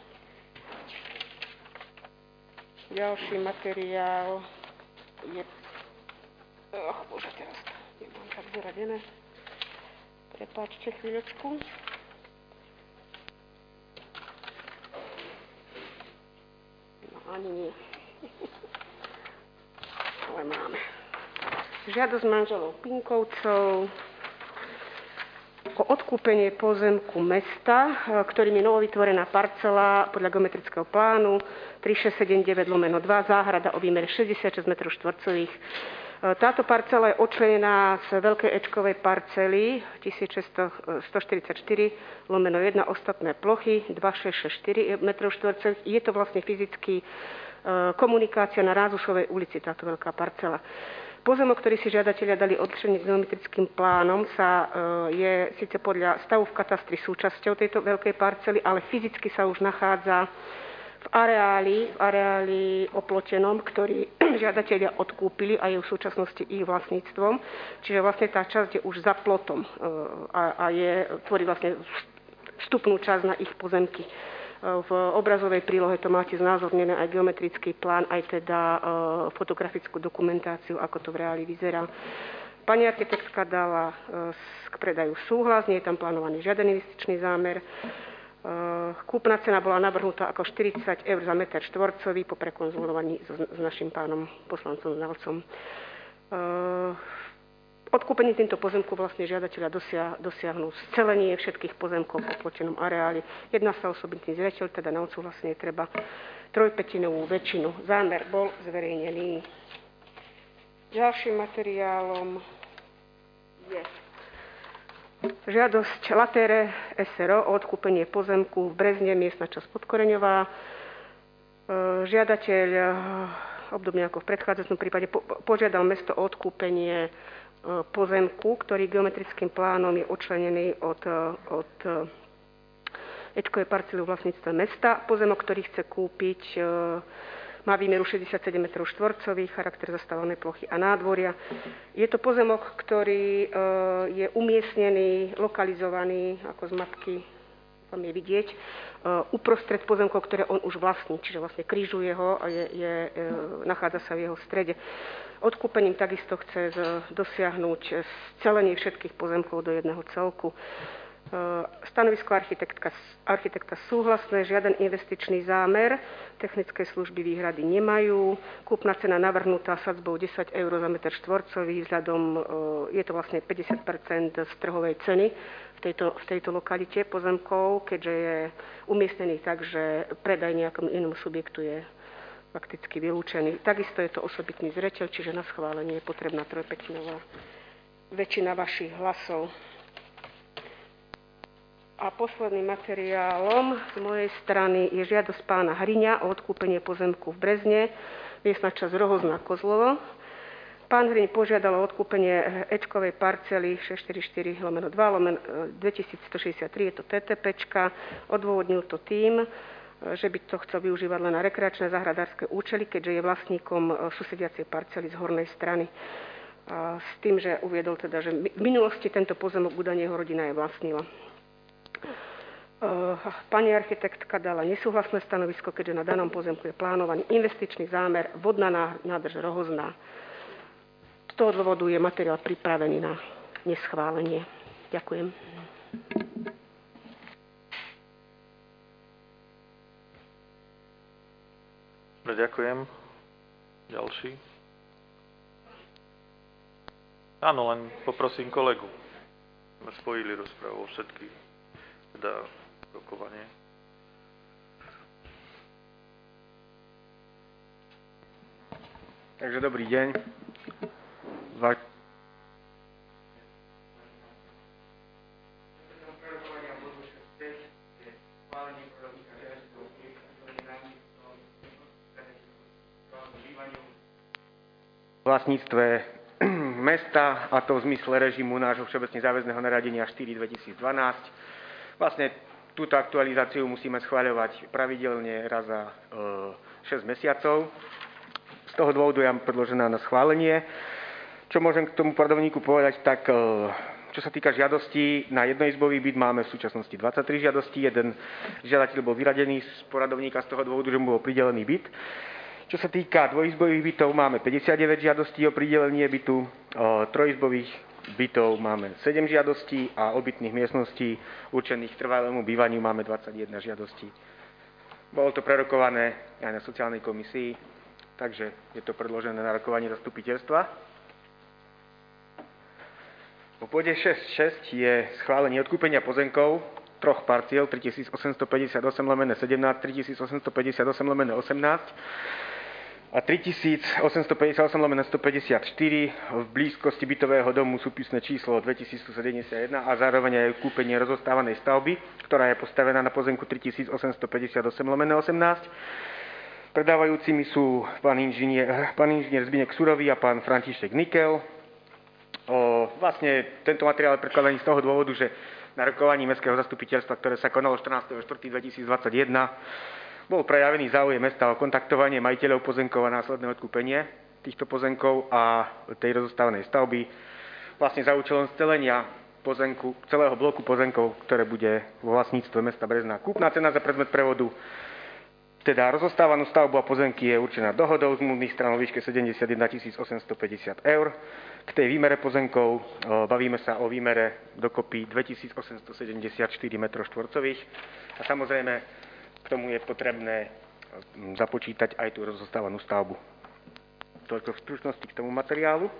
Ďalší materiál je... Oh, bože, teraz to nemám tak zaradené. Prepáčte chvíľočku. No ani nie. Ale máme. Žiadosť manželov Pinkovcov o odkúpenie pozemku mesta, ktorým je novovytvorená parcela podľa geometrického plánu tri šesť sedem deväť lomeno dva, záhrada o výmere šesťdesiatšesť metrov štvorcových. Táto parcela je odčlenená z veľkej ečkovej parcely tisícstoštyridsaťštyri lomeno jeden, ostatné plochy dva tisíc šesťsto šesťdesiatštyri metrov štvorcových. Je to vlastne fyzicky komunikácia na Rázušovej ulici, táto veľká parcela. Pozemok, ktorý si žiadatelia dali odčleniť geometrickým plánom, sa je síce podľa stavu v katastri súčasťou tejto veľkej parcely, ale fyzicky sa už nachádza v areáli, v areáli oplotenom, ktorý žiadatelia odkúpili a je v súčasnosti ich vlastníctvom. Čiže vlastne tá časť je už za plotom a, a je, tvorí vlastne vstupnú časť na ich pozemky. V obrazovej prílohe to máte znázornené aj geometrický plán, aj teda fotografickú dokumentáciu, ako to v reáli vyzerá. Pani architektka dala k predaju súhlas, nie je tam plánovaný žiaden investičný zámer. Kúpna cena bola navrhnutá ako štyridsať eur za meter štvorcový po prekonzultovaní s, s našim pánom poslancom Znalcom. Odkúpenie týmto pozemku vlastne žiadateľa dosia, dosiahnu scelenie všetkých pozemkov v oplotenom areáli. Jedná sa o osobitný zreteľ, teda na odsúhlasenie treba trojpätinovú väčšinu. Zámer bol zverejnený. Ďalším materiálom je žiadosť Latere es er o o odkúpenie pozemku v Brezne, miestna časť Podkoreňová. Žiadateľ, obdobne ako v predchádzajúcom prípade, požiadal mesto o odkúpenie pozemku, ktorý geometrickým plánom je odčlenený od, od ečkovej parcely v vlastníctve mesta. Pozemok, ktorý chce kúpiť, má výmeru šesťdesiatsedem metrov štvorcových, charakter zastávanej plochy a nádvoria. Je to pozemok, ktorý je umiestnený, lokalizovaný, ako z mapky tam je vidieť, uprostred pozemkov, ktoré on už vlastní, čiže vlastne krížuje ho a je, je, nachádza sa v jeho strede. Odkúpením takisto chce dosiahnuť scelenie všetkých pozemkov do jedného celku. Stanovisko architektka, architekta súhlasné, žiaden investičný zámer, technické služby výhrady nemajú, kúpna cena navrhnutá sadzbou desať eur za meter štvorcový, vzhľadom, je to vlastne päťdesiat percent z trhovej ceny v tejto, v tejto lokalite pozemkov, keďže je umiestnený tak, že predaj nejakom inom subjektu je fakticky vylúčený. Takisto je to osobitný zreteľ, čiže na schválenie je potrebná trojpätinová väčšina vašich hlasov. A posledným materiálom z mojej strany je žiadosť pána Hriňa o odkúpenie pozemku v Brezne, miestna časť Rohozná Kozlovo. Pán Hriň požiadal o odkúpenie Ečkovej parcely šesťstoštyridsaťštyri lomeno dva lomeno dvetisícstošesťdesiattri, je to TTPčka. Odôvodnil to tým, že by to chcel využívať len na rekreačné záhradárske účely, keďže je vlastníkom susediacej parcely z hornej strany. S tým, že uviedol teda, že v minulosti tento pozemok údajne jeho rodina je vlastnila. Pani architektka dala nesúhlasné stanovisko, keďže na danom pozemku je plánovaný investičný zámer vodná nádrž Rohozná. Z toho dôvodu je materiál pripravený na neschválenie. Ďakujem. Ďakujem. Ďalší. Áno, len poprosím kolegu. My spojili rozprávu o všetkých. Teda rokovanie. Takže dobrý deň. Va- vlastníctve mesta, a to v zmysle režimu nášho všeobecne záväzného nariadenia štyri dvetisícdvanásť. Vlastne túto aktualizáciu musíme schvaľovať pravidelne raz za e, šesť mesiacov. Z toho dôvodu je predložená na schválenie. Čo môžem k tomu poradovníku povedať, tak e, čo sa týka žiadostí na jednoizbový byt, máme v súčasnosti dvadsaťtri žiadostí. Jeden žiadateľ bol vyradený z poradovníka z toho dôvodu, že mu bol pridelený byt. Čo sa týka dvojizbových bytov, máme päťdesiatdeväť žiadostí o pridelenie bytu, o trojizbových bytov máme sedem žiadostí a obytných miestností určených trvalému bývaniu máme dvadsaťjeden žiadostí. Bolo to prerokované aj na sociálnej komisii, takže je to predložené na rokovanie zastupiteľstva. V bode šesť šesť je schválenie odkúpenia pozemkov troch parciel tritisícosemstopäťdesiatosem lomeno sedemnásť, tritisícosemstopäťdesiatosem lomeno osemnásť a tritisícosemstopäťdesiatosem lomeno stopäťdesiatštyri v blízkosti bytového domu súpisné číslo dvetisícstosedemdesiatjeden a zároveň aj kúpenie rozostávanej stavby, ktorá je postavená na pozemku tritisícosemstopäťdesiatosem lomeno osemnásť. Predávajúcimi sú pán inžinier, pán inžinier Zbyněk Surový a pán František Nikel. O, vlastne tento materiál je predkladaný z toho dôvodu, že na rokovaní Mestského zastupiteľstva, ktoré sa konalo štrnásteho štvrtého dvetisícdvadsaťjeden, bol prejavený záujem mesta o kontaktovanie majiteľov pozemkov a následné odkúpenie týchto pozemkov a tej rozostávanej stavby vlastne za účelom scelenia pozemku, celého bloku pozemkov, ktoré bude vo vlastníctve mesta Brezna. Kúpna cena za predmet prevodu, teda rozostávanú stavbu a pozemky, je určená dohodou zmluvných strán vo výške sedemdesiatjeden tisíc osemstopäťdesiat eur. K tej výmere pozemkov bavíme sa o výmere dokopy dvetisícosemstosedemdesiatštyri metrov štvorcových a samozrejme k tomu je potrebné započítať aj tú rozostávanú stavbu. Toľko v stručnosti k tomu materiálu.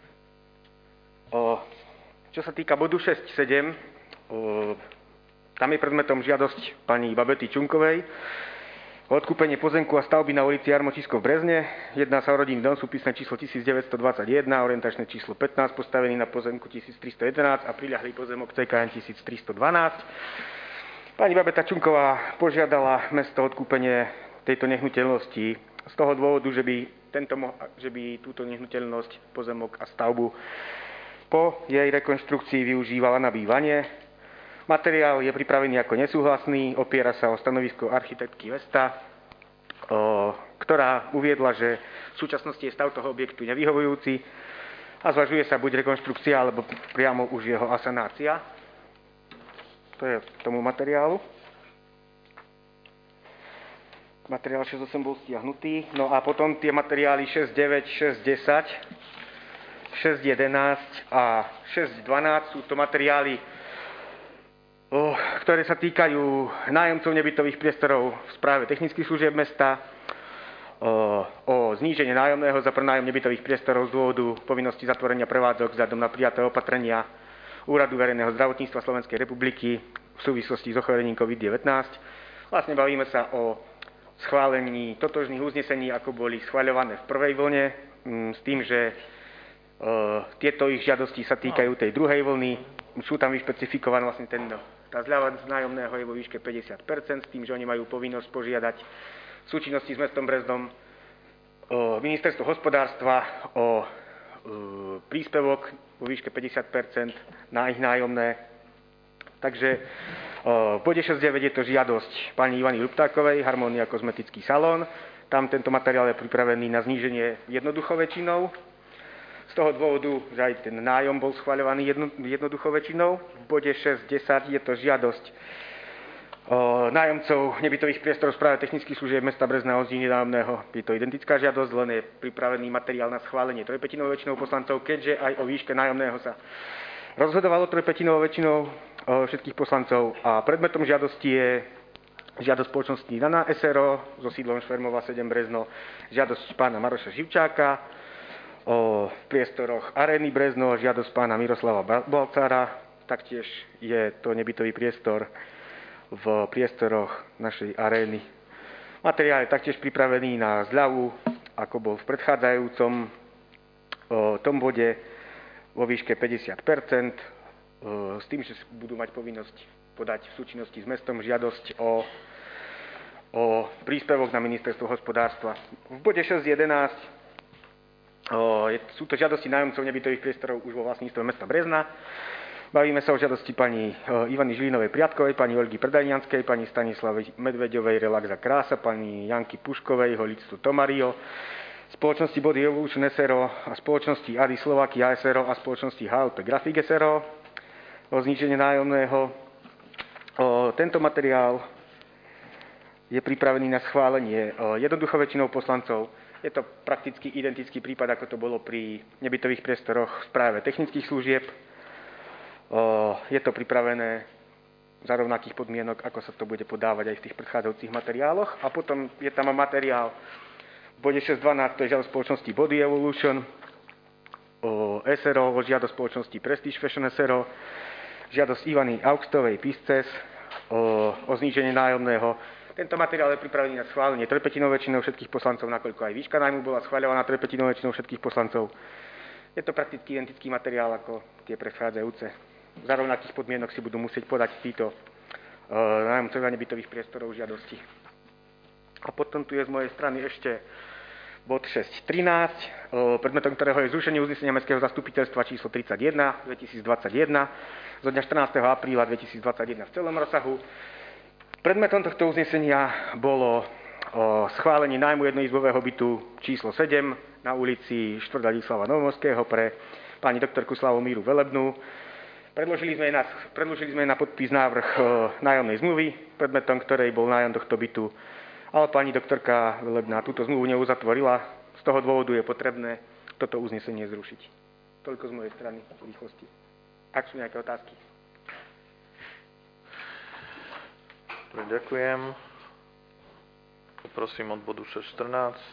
O, čo sa týka bodu šesť sedem, o, tam je predmetom žiadosť pani Babety Čunkovej o odkúpenie pozemku a stavby na ulici Jarmočisko v Brezne. Jedná sa o rodinný dom, súpisné číslo tisícdeväťstodvadsaťjeden, orientačné číslo pätnásť, postavený na pozemku tisíctristojedenásť a priľahlý pozemok cé ká en tisíctristodvanásť. Pani Babeta Čunková požiadala mesto o odkúpenie tejto nehnuteľnosti z toho dôvodu, že by, tento, že by túto nehnuteľnosť, pozemok a stavbu po jej rekonštrukcii využívala na bývanie. Materiál je pripravený ako nesúhlasný, opiera sa o stanovisko architektky mesta, o, ktorá uviedla, že v súčasnosti je stav toho objektu nevyhovujúci a zvažuje sa buď rekonštrukcia, alebo priamo už jeho asanácia. To je k tomu materiálu. Materiál šesť osem bol stiahnutý. No a potom tie materiály šesť deväť, šesť desať, šesť jedenásť a šesť dvanásť sú to materiály, oh, ktoré sa týkajú nájomcov nebytových priestorov v správe technických služieb mesta, oh, o zníženie nájomného za prenájom nebytových priestorov z dôvodu povinnosti zatvorenia prevádzok vzhľadom na prijaté opatrenia Úradu verejného zdravotníctva Slovenskej republiky v súvislosti s ochorením covid devätnásť. Vlastne bavíme sa o schválení totožných uznesení, ako boli schvaľované v prvej vlne, s tým, že e, tieto ich žiadosti sa týkajú tej druhej vlny. Sú tam vyšpecifikované vlastne ten, tá zľava z nájomného je vo výške päťdesiat percent, s tým, že oni majú povinnosť požiadať v súčinnosti s mestom Breznom o ministerstvo hospodárstva o príspevok vo výške päťdesiat percent na ich nájomné. Takže v bode šesť deväť je to žiadosť pani Ivany Luptákovej, Harmonia kozmetický salón. Tam tento materiál je pripravený na zníženie jednoduchou väčšinou. Z toho dôvodu, že aj ten nájom bol schvaľovaný jedno, jednoduchou väčšinou. V bode šesť desať je to žiadosť o nájomcov nebytových priestorov správe technických služieb mesta Brezna o zníženie nájomného. Je to identická žiadosť, len je pripravený materiál na schválenie trojpätinovou väčšinou poslancov, keďže aj o výške nájomného sa rozhodovalo trojpätinovou väčšinou všetkých poslancov. A predmetom žiadosti je žiadosť spoločnosti Nana es er o so sídlom Švermova sedem Brezno, žiadosť pána Maroša Živčáka o priestoroch Arény Brezno, žiadosť pána Miroslava Balcára, taktiež je to nebytový priestor v priestoroch našej arény. Materiál je taktiež pripravený na zľavu, ako bol v predchádzajúcom o tom bode vo výške päťdesiat percent, o, s tým, že budú mať povinnosť podať v súčinnosti s mestom žiadosť o, o príspevok na ministerstvo hospodárstva. V bode šesť jedenásť o, je, sú to žiadosti nájomcov nebytových priestorov už vo vlastníctve mesta Brezna. Bavíme sa o žiadosti pani Ivany Žilinovej Priatkovej, pani Olgy Predajnianskej, pani Stanislavy Medveďovej Relaxa Krása, pani Janky Puškovej Holictvu Tomario, spoločnosti Body Evolution es er o a spoločnosti Adi Slovakia es er o a spoločnosti há el pé Grafik es er o o zníženie nájomného. O, tento materiál je pripravený na schválenie jednoduchou väčšinou poslancov. Je to prakticky identický prípad, ako to bolo pri nebytových priestoroch v správe technických služieb. Je to pripravené za rovnakých podmienok, ako sa to bude podávať aj v tých predchádzajúcich materiáloch. A potom je tam materiál v bode šesť dvanásť, to je žiadosť spoločnosti Body Evolution, o es er o, o žiadosť spoločnosti Prestige Fashion es er o, žiadosť Ivany Augstovej Pisces o, o zníženie nájomného. Tento materiál je pripravený na schválenie trojpätinovou väčšinou všetkých poslancov, nakoľko aj výška nájmu bola schváľovaná trojpätinovou väčšinou všetkých poslancov. Je to prakticky identický materiál ako tie predchádzajúce. Za rovnakých podmienok si budú musieť podať títo uh, nájomcovia nebytových priestorov žiadosti. A potom tu je z mojej strany ešte bod šesť trinásť, uh, predmetom ktorého je zrušenie uznesenia Mestského zastupiteľstva číslo tridsaťjeden dvetisícdvadsaťjeden zo dňa štrnásteho apríla dvetisícdvadsaťjeden v celom rozsahu. Predmetom tohto uznesenia bolo uh, schválenie nájmu jednoizbového bytu číslo sedem na ulici štvrť Ladislava Novomorského pre pani doktorku Slavomíru Velebnú. Predložili sme, na, predložili sme na podpis návrh e, nájomnej zmluvy, predmetom ktorej bol nájom tohto bytu, ale pani doktorka Velebná túto zmluvu neuzatvorila. Z toho dôvodu je potrebné toto uznesenie zrušiť. Toľko z mojej strany v rýchlosti. Ak sú nejaké otázky. Ďakujem. Poprosím od bodu šesť štrnásť.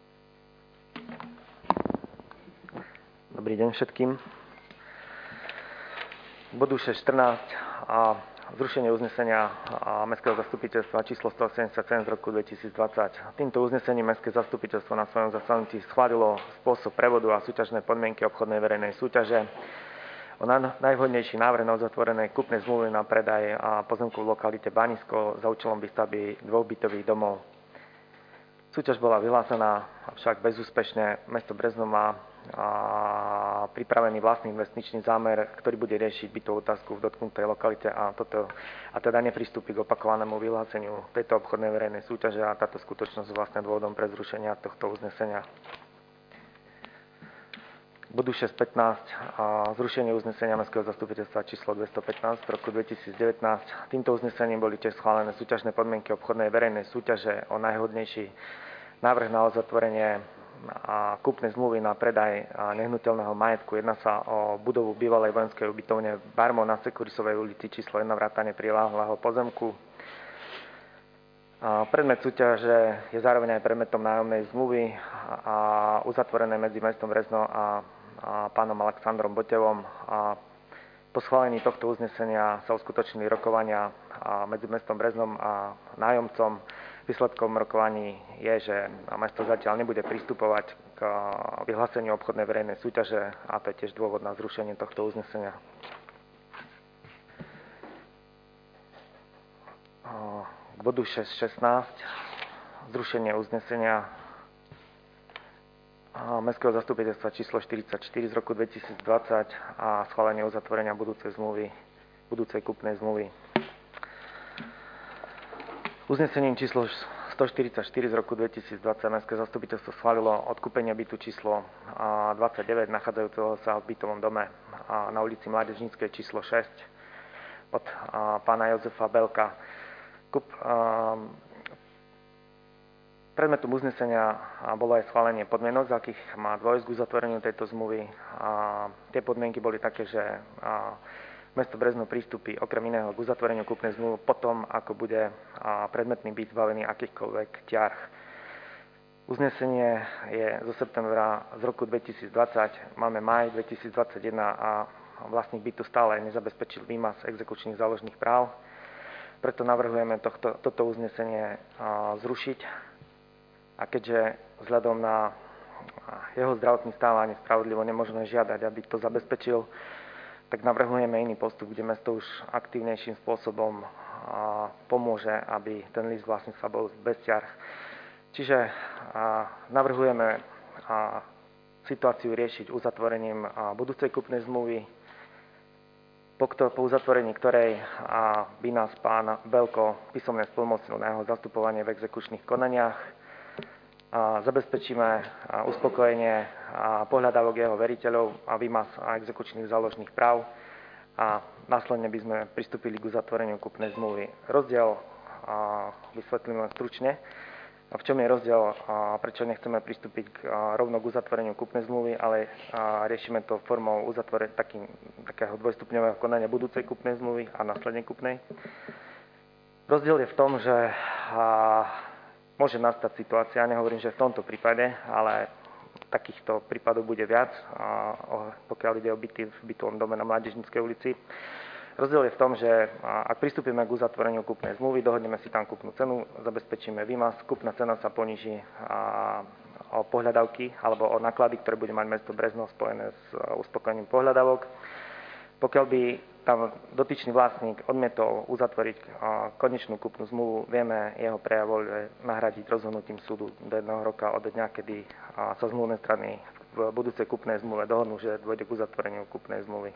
Dobrý deň všetkým. Bodu šesť štrnásť a zrušenie uznesenia Mestského zastupiteľstva číslo stoosemdesiatsedem z roku dvetisícdvadsať. Týmto uznesením Mestské zastupiteľstvo na svojom zasadnutí schválilo spôsob prevodu a súťažné podmienky obchodnej verejnej súťaže o najvhodnejší návrh na uzatvorenej kúpnej zmluvy na predaj a pozemku v lokalite Banisko za účelom výstavby dvoch bytových domov. Súťaž bola vyhlásená, avšak bezúspešne. Mesto Brezno má a pripravený vlastný investičný zámer, ktorý bude riešiť bytovú otázku v dotknutej lokalite a, toto, a teda nepristúpi k opakovanému vyhláseniu tejto obchodnej verejnej súťaže a táto skutočnosť vlastne dôvodom pre zrušenia tohto uznesenia. Bodu šesť pätnásť a zrušenie uznesenia Mestského zastupiteľstva číslo dvestopätnásť z roku dvetisícdevätnásť. Týmto uznesením boli tiež schválené súťažné podmienky obchodnej verejnej súťaže o najhodnejší návrh na uzatvorenie a kúpnej zmluvy na predaj nehnuteľného majetku. Jedná sa o budovu bývalej vojenskej ubytovne Barmo na Sekurisovej ulici číslo jeden vrátane priláhleho pozemku. A predmet súťaže je zároveň aj predmetom nájomnej zmluvy a uzatvorené medzi mestom Brezno a, a pánom Alexandrom Botevom. A po schválení tohto uznesenia sa uskutočnili rokovania medzi mestom Breznom a nájomcom. Výsledkom rokovaní je, že mesto zatiaľ nebude pristupovať k vyhláseniu obchodnej verejnej súťaže a to je tiež dôvod na zrušenie tohto uznesenia. K bodu šesť šestnásť, zrušenie uznesenia Mestského zastupiteľstva číslo štyridsaťštyri z roku dvetisícdvadsať a schválenie uzatvorenia budúcej zmluvy, budúcej kupnej zmluvy. Uznesením číslo stoštyridsaťštyri z roku dvetisícdvadsať Mestské zastupiteľstvo schválilo odkúpenie bytu číslo dvadsaťdeväť nachádzajúceho sa v bytovom dome na ulici Mládežníckej číslo šesť od pána Jozefa Belka. Kup, Predmetom uznesenia bolo aj schválenie podmienok, za akých má dôjsť k uzatvoreniu tejto zmluvy. A tie podmienky boli také, že mesto Brezno prístupí okrem iného k uzatvoreniu kúpnej zmluvy potom, ako bude predmetný byt zbavený akýchkoľvek ťarch. Uznesenie je zo septembra z roku dvetisícdvadsať, máme maj dvetisícdvadsaťjeden a vlastník bytu stále nezabezpečil výmaz exekučných záložných práv. Preto navrhujeme tohto, toto uznesenie zrušiť. A keďže vzhľadom na jeho zdravotný stav ani spravodlivo nemôžeme žiadať, aby to zabezpečil, tak navrhujeme iný postup, kde mesto už aktívnejším spôsobom pomôže, aby ten list vlastníctva bol bez ťarch. Čiže navrhujeme situáciu riešiť uzatvorením budúcej kupnej zmluvy, po, po uzatvorení ktorej by nás pán Belko písomne splnomocnil na jeho zastupovanie v exekučných konaniach. A zabezpečíme uspokojenie pohľadávok jeho veriteľov a výmaz exekučných záložných práv a následne by sme pristúpili k uzatvoreniu kúpnej zmluvy. Rozdiel vysvetlím len stručne. V čom je rozdiel, prečo nechceme pristúpiť rovno k uzatvoreniu kúpnej zmluvy, ale riešime to formou uzatvore, takým, takého dvojstupňového konania budúcej kúpnej zmluvy a následne kúpnej. Rozdiel je v tom, že môže nastať situácia, nehovorím, že v tomto prípade, ale takýchto prípadov bude viac, pokiaľ ide o byty v bytovom dome na Mládežníckej ulici. Rozdiel je v tom, že ak pristúpime k uzatvoreniu kúpnej zmluvy, dohodneme si tam kúpnu cenu, zabezpečíme výmaz, kúpna cena sa poníži o pohľadavky alebo o náklady, ktoré bude mať mesto Brezno spojené s uspokojením pohľadavok. Pokiaľ by tam dotyčný vlastník odmietol uzatvoriť konečnú kúpnu zmluvu, vieme jeho prejav nahradiť rozhodnutím súdu do jedného roka od dňa, kedy sa zmluvné strany v budúcej kúpnej zmluve dohodnú, že dôjde k uzatvoreniu kúpnej zmluvy.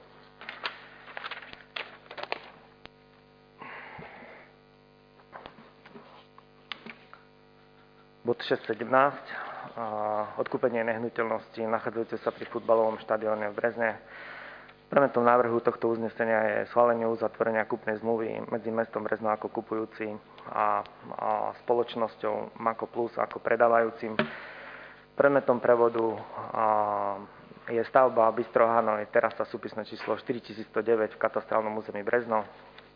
Bod šesť sedemnásť. Odkúpenie nehnuteľnosti nachádzajúce sa pri futbalovom štadióne v Brezne. Predmetom návrhu tohto uznesenia je schválenie uzatvorenia kúpnej zmluvy medzi mestom Brezno ako kupujúci a, a spoločnosťou Mako Plus ako predávajúcim. Predmetom prevodu a, je stavba Bistro Hanoj, terasa súpisné číslo štyritisícstodeväť v katastrálnom území Brezno.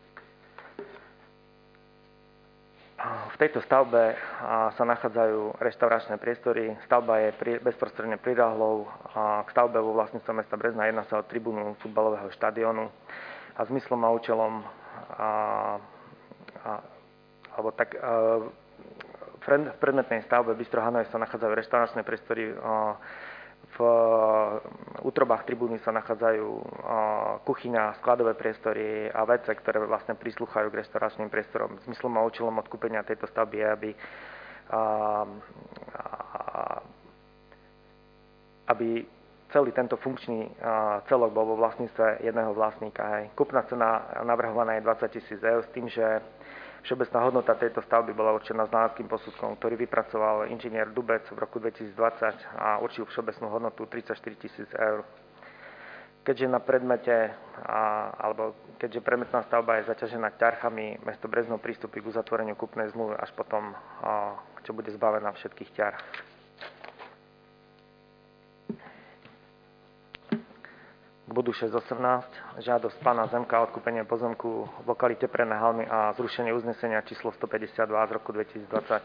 V tejto stavbe sa nachádzajú reštauračné priestory. Stavba je pri, bezprostredne priľahlou k stavbe vo vlastníctve mesta Brezna. Jedná sa o tribúnu futbalového štadiónu a zmyslom a účelom a, a, alebo tak, a, v predmetnej stavbe Bistro Hanoj sa nachádzajú reštauračné priestory. A, v útrobách tribúny sa nachádzajú kuchyňa, skladové priestory a vece, ktoré vlastne prislúchajú k restauračným priestorom. Zmyslom a účelom odkúpenia tejto stavby je, aby, aby celý tento funkčný celok bol vo vlastníctve jedného vlastníka. Kúpna cena navrhovaná je dvadsať tisíc eur s tým, že všeobecná hodnota tejto stavby bola určená znaleckým posudkom, ktorý vypracoval inžinier Dubec v roku dvetisícdvadsať a určil všeobecnú hodnotu tridsaťštyri tisíc eur. Keďže na predmete, a, alebo keďže predmetná stavba je zaťažená ťarchami, mesto Brezno pristúpi k uzatvoreniu kúpnej zmluvy až potom, a, čo bude zbavená všetkých ťarch. K bodu šesť osemnásť, žiadosť pána Zemka o odkúpenie pozemku v lokalite Predné Halmy a zrušenie uznesenia číslo stopäťdesiatdva z roku dvetisícdvadsať.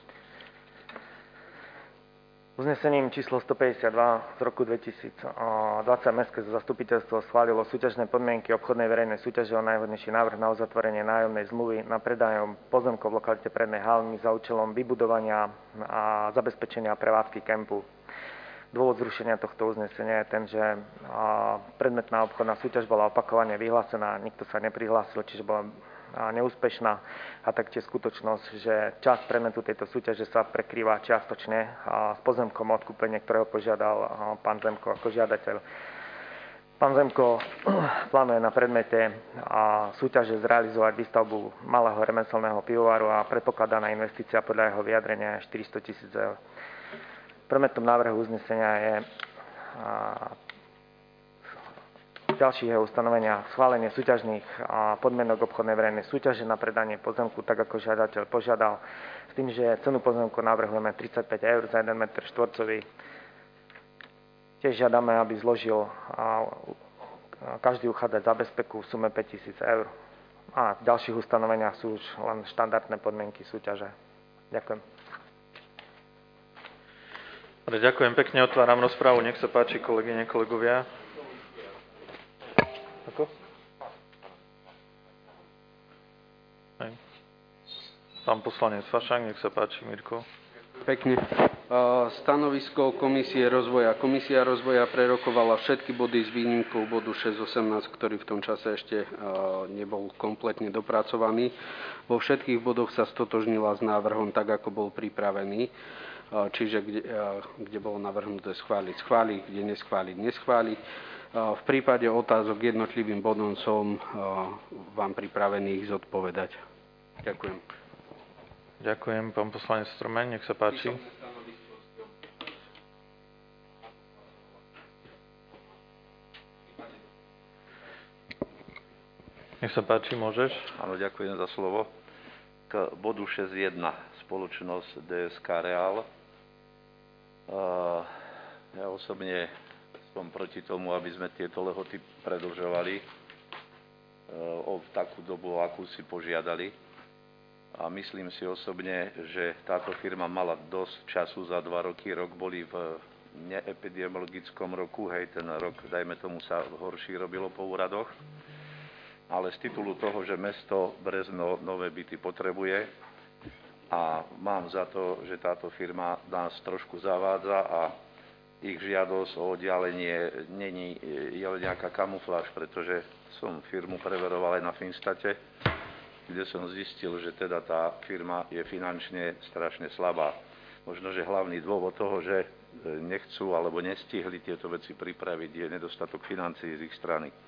Uznesením číslo stopäťdesiatdva z roku dvetisícdvadsať Mestské zastupiteľstvo schválilo súťažné podmienky obchodnej verejnej súťaže o najvhodnejší návrh na uzatvorenie nájomnej zmluvy na predajom pozemkov v lokalite Prednej Halmy za účelom vybudovania a zabezpečenia prevádzky kempu. Dôvod zrušenia tohto uznesenia je ten, že predmetná obchodná súťaž bola opakovane vyhlásená, nikto sa neprihlásil, čiže bola neúspešná a taktiež skutočnosť, že čas predmetu tejto súťaže sa prekrýva čiastočne s pozemkom, odkúpenie, ktorého požiadal pán Zemko ako žiadateľ. Pán Zemko plánuje na predmete a súťaže zrealizovať výstavbu malého remeselného pivovaru a predpokladaná investícia podľa jeho vyjadrenia je štyristo tisíc eur. Predmetom návrhu uznesenia je ďalších jeho ustanovenia schválenie súťažných podmienok obchodnej verejnej súťaže na predanie pozemku, tak ako žiadateľ požiadal, s tým, že cenu pozemku navrhujeme tridsaťpäť eur za jeden meter štvorcový. Tiež žiadame, aby zložil každý uchádzač zabezpeku v sume päť tisíc eur. A v ďalších ustanoveniach sú už len štandardné podmienky súťaže. Ďakujem. Dobre, ďakujem pekne, otváram rozprávu. Nech sa páči, kolegyne, kolegovia. Ako? Hej. Pán poslanec Fašák, nech sa páči, Mirko. Pekne. Stanovisko Komisie rozvoja. Komisia rozvoja prerokovala všetky body s výnimkou bodu šesť osemnásť, ktorý v tom čase ešte nebol kompletne dopracovaný. Vo všetkých bodoch sa stotožnila s návrhom tak, ako bol pripravený. Čiže kde, kde bolo navrhnuté schváliť, schváliť, kde neschváliť, neschváliť. V prípade otázok jednotlivým bodom som vám pripravený ich zodpovedať. Ďakujem. Ďakujem, pán poslanec Stromeň, nech sa páči. Nech sa páči, môžeš. Áno, ďakujem za slovo. K bodu šesť jedna, spoločnosť dé es ká Real. Ja osobne som proti tomu, aby sme tieto lehoty predĺžovali o takú dobu, akú si požiadali. A myslím si osobne, že táto firma mala dosť času za dva roky. Rok boli v neepidemiologickom roku, hej, ten rok, dajme tomu, sa horší robilo po úradoch. Ale z titulu toho, že mesto Brezno nové byty potrebuje a mám za to, že táto firma nás trošku zavádza a ich žiadosť o oddialenie není, je len nejaká kamufláž, pretože som firmu preveroval aj na Finstate, kde som zistil, že teda tá firma je finančne strašne slabá. Možno, že hlavný dôvod toho, že nechcú alebo nestihli tieto veci pripraviť, je nedostatok financií z ich strany. E,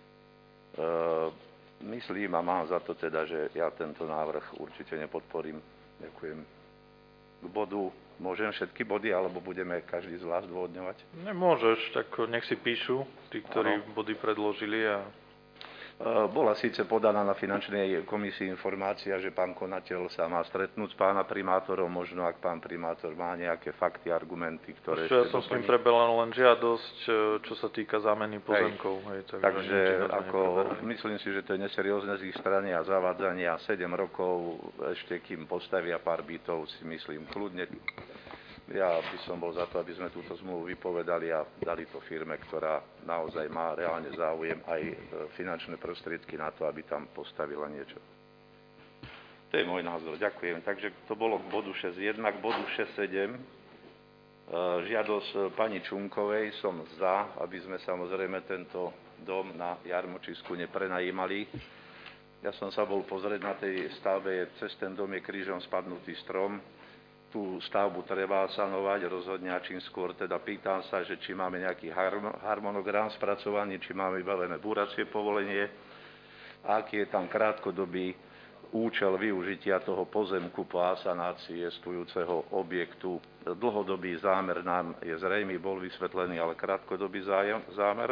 myslím a mám za to teda, že ja tento návrh určite nepodporím. Ďakujem. K bodu, môžem všetky body, alebo budeme každý zvlášť dôvodňovať? Nemôžeš, tak nech si píšu tí, ktorí ano. Body predložili a... Bola síce podaná na finančnej komisii informácia, že pán konateľ sa má stretnúť s pána primátorom, možno ak pán primátor má nejaké fakty, argumenty, ktoré... Ešte ja som s tým prebelal len žiadosť, čo sa týka zámeny pozemkov. Hej, takže takže ako, myslím si, že to je neseriózne z ich strany a zavádzania sedem rokov, ešte kým postavia pár bytov, si myslím kľudne. Ja by som bol za to, aby sme túto zmluvu vypovedali a dali to firme, ktorá naozaj má reálne záujem aj finančné prostriedky na to, aby tam postavila niečo. To je môj názor. Ďakujem. Takže to bolo k bodu šesť jedna, k bodu šesť sedem. Žiadosť pani Čunkovej, som za, aby sme samozrejme tento dom na Jarmočisku neprenajímali. Ja som sa bol pozrieť na tej stavbe, cez ten dom je krížom spadnutý strom. Tú stavbu treba sanovať rozhodne a čím skôr. Teda pýtam sa, že či máme nejaký harmonogram spracovaný, či máme vybavené búracie povolenie, a aký je tam krátkodobý účel využitia toho pozemku po asanácii jestvujúceho objektu. Dlhodobý zámer nám je zrejmý, bol vysvetlený, ale krátkodobý zámer.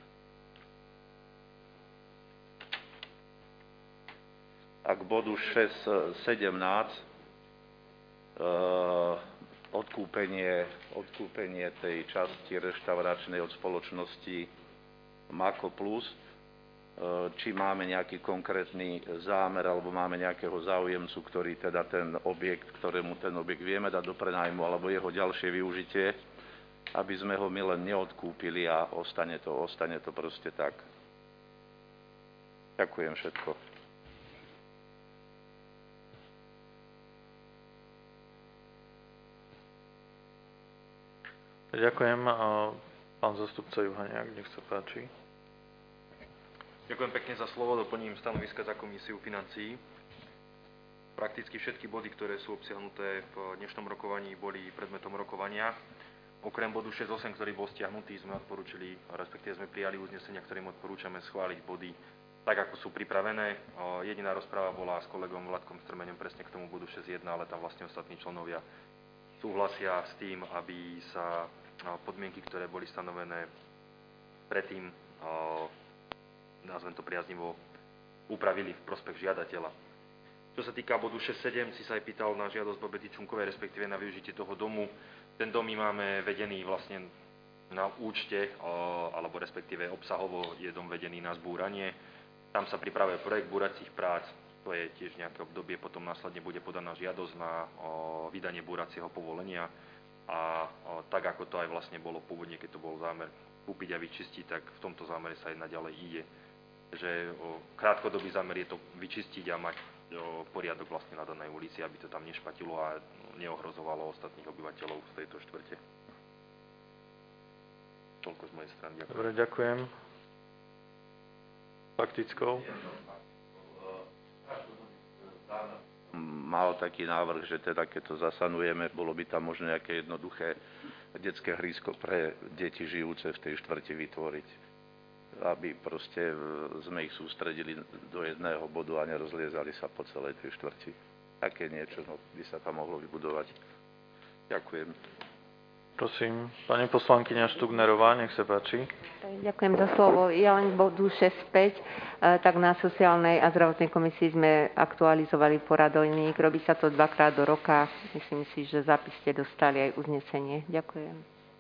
A k bodu šesť sedemnásť, Uh, odkúpenie, odkúpenie tej časti reštauračnej od spoločnosti Mako Plus. Uh, či máme nejaký konkrétny zámer alebo máme nejakého záujemcu, ktorý teda ten objekt, ktorému ten objekt vieme dať do prenajmu alebo jeho ďalšie využitie, aby sme ho my len neodkúpili a ostane to, ostane to proste tak. Ďakujem všetko. Ďakujem. Pán zastupca Juhaniak, nech sa páči. Ďakujem pekne za slovo, doplním stanoviska za komisiu financií. Prakticky všetky body, ktoré sú obsiahnuté v dnešnom rokovaní, boli predmetom rokovania. Okrem bodu šesť osem, ktorý bol stiahnutý, sme odporúčili, respektíve sme prijali uznesenia, ktorým odporúčame schváliť body tak, ako sú pripravené. Jediná rozpráva bola s kolegom Vladkom Strmeňom presne k tomu bodu šesť jedna, ale tam vlastne ostatní členovia súhlasia s tým, aby sa podmienky, ktoré boli stanovené predtým, nazvem to priaznivo, upravili v prospech žiadateľa. Čo sa týka bodu šesť sedem, si sa aj pýtal na žiadosť Babety Čunkovej, respektíve na využitie toho domu. Ten dom my máme vedený vlastne na účte, alebo respektíve obsahovo je dom vedený na zbúranie. Tam sa pripravuje projekt búracích prác, to je tiež nejaké obdobie, potom následne bude podaná žiadosť na vydanie búracieho povolenia. A tak, ako to aj vlastne bolo pôvodne, keď to bol zámer kúpiť a vyčistiť, tak v tomto zámere sa aj naďalej ide. Že krátkodobý zámer je to vyčistiť a mať poriadok vlastne na danej ulici, aby to tam nešpatilo a neohrozovalo ostatných obyvateľov z tejto štvrte. Toľko z mojej strany. Ďakujem. Dobre, ďakujem. Faktickou. Mal taký návrh, že teda keď to zasanujeme, bolo by tam možno nejaké jednoduché detské hrísko pre deti žijúce v tej štvrti vytvoriť, aby proste sme ich sústredili do jedného bodu a nerozliezali sa po celej tej štvrti. Také niečo no, by sa tam mohlo vybudovať. Ďakujem. Prosím, pani poslankyňa Štugnerová, nech sa páči. Ďakujem za slovo. Ja len bodu šesť päť, tak na sociálnej a zdravotnej komisii sme aktualizovali poradojník. Robí sa to dvakrát do roka. Myslím si, že zápis ste dostali aj uznesenie. Ďakujem.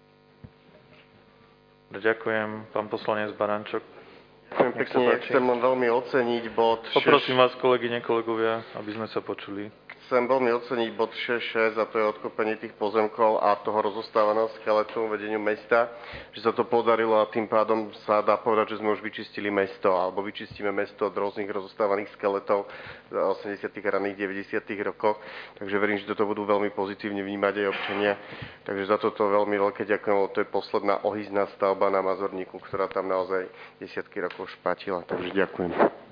Ďakujem. Pán poslanec Barančok. Ďakujem pekne. Chcem len veľmi oceniť bod šesť. Poprosím vás, kolegyne, kolegovia, aby sme sa počuli. Chcem veľmi oceniť bod šesť šesť, a to je odkúpenie tých pozemkov a toho rozostávaného skeletu vedeniu mesta, že sa to podarilo a tým pádom sa dá povedať, že sme už vyčistili mesto, alebo vyčistíme mesto od rôznych rozostávaných skeletov v osemdesiatych a raných deväťdesiatych rokoch. Takže verím, že toto budú veľmi pozitívne vnímať aj občania. Takže za toto veľmi veľké ďakujem, lebo to je posledná ohyzná stavba na Mazorníku, ktorá tam naozaj desiatky rokov špatila. Takže ďakujem.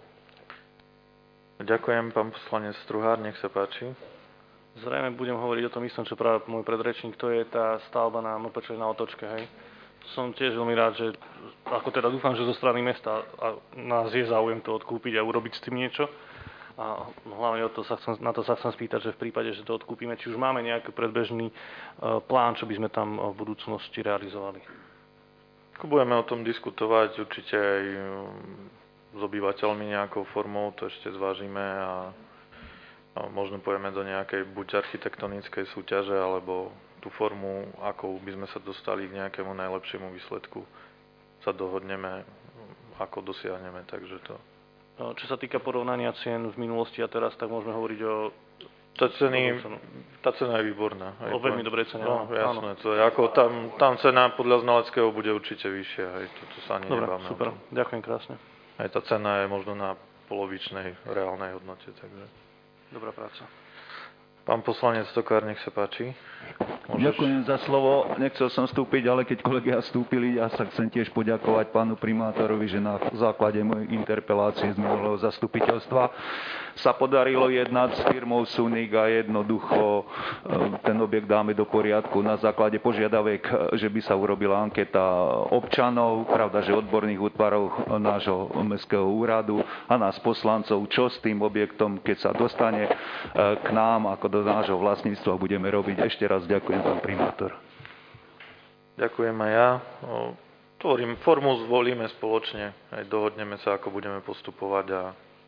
Ďakujem, pán poslanec Struhár, nech sa páči. Zrejme budem hovoriť o tom istom, čo práve môj predrečník, to je tá stavba na MPČ na Otočke, hej. Som tiež veľmi rád, že, ako teda dúfam, že zo strany mesta a nás je záujem to odkúpiť a urobiť s tým niečo. A hlavne o to sa chcem, na to sa chcem spýtať, že v prípade, že to odkúpime, či už máme nejaký predbežný plán, čo by sme tam v budúcnosti realizovali. Budeme o tom diskutovať určite aj s obyvateľmi nejakou formou, to ešte zvážime a, a možno pôjdeme do nejakej buď architektonickej súťaže, alebo tú formu, akou by sme sa dostali k nejakému najlepšiemu výsledku, sa dohodneme, ako dosiahneme, takže to. Čo sa týka porovnania cien v minulosti a teraz, tak môžeme hovoriť o... Tá, ceny, tá cena je výborná. O veľmi dobrej cene. No, jasné, to je, ako tam, tam cena podľa znaleckého bude určite vyššia, hej, to, to sa ani Dobre, nebáme. Super, ďakujem krásne. Aj tá cena je možno na polovičnej reálnej hodnote, takže... Dobrá práca. Pán poslanec Stokár, nech sa páči. Môžeš? Ďakujem za slovo. Nechcel som vstúpiť, ale keď kolegia vstúpili, ja sa chcem tiež poďakovať pánu primátorovi, že na základe mojej interpelácie z minulého zastupiteľstva sa podarilo jednať s firmou Sunik a jednoducho ten objekt dáme do poriadku na základe požiadavek, že by sa urobila anketa občanov, pravda, že odborných útvarov nášho mestského úradu a nás poslancov, čo s tým objektom, keď sa dostane k nám ako do nášho vlastníctva budeme robiť. Ešte raz ďakujem, pán primátor. Ďakujem aj ja. Tvorím, formu zvolíme spoločne, aj dohodneme sa, ako budeme postupovať a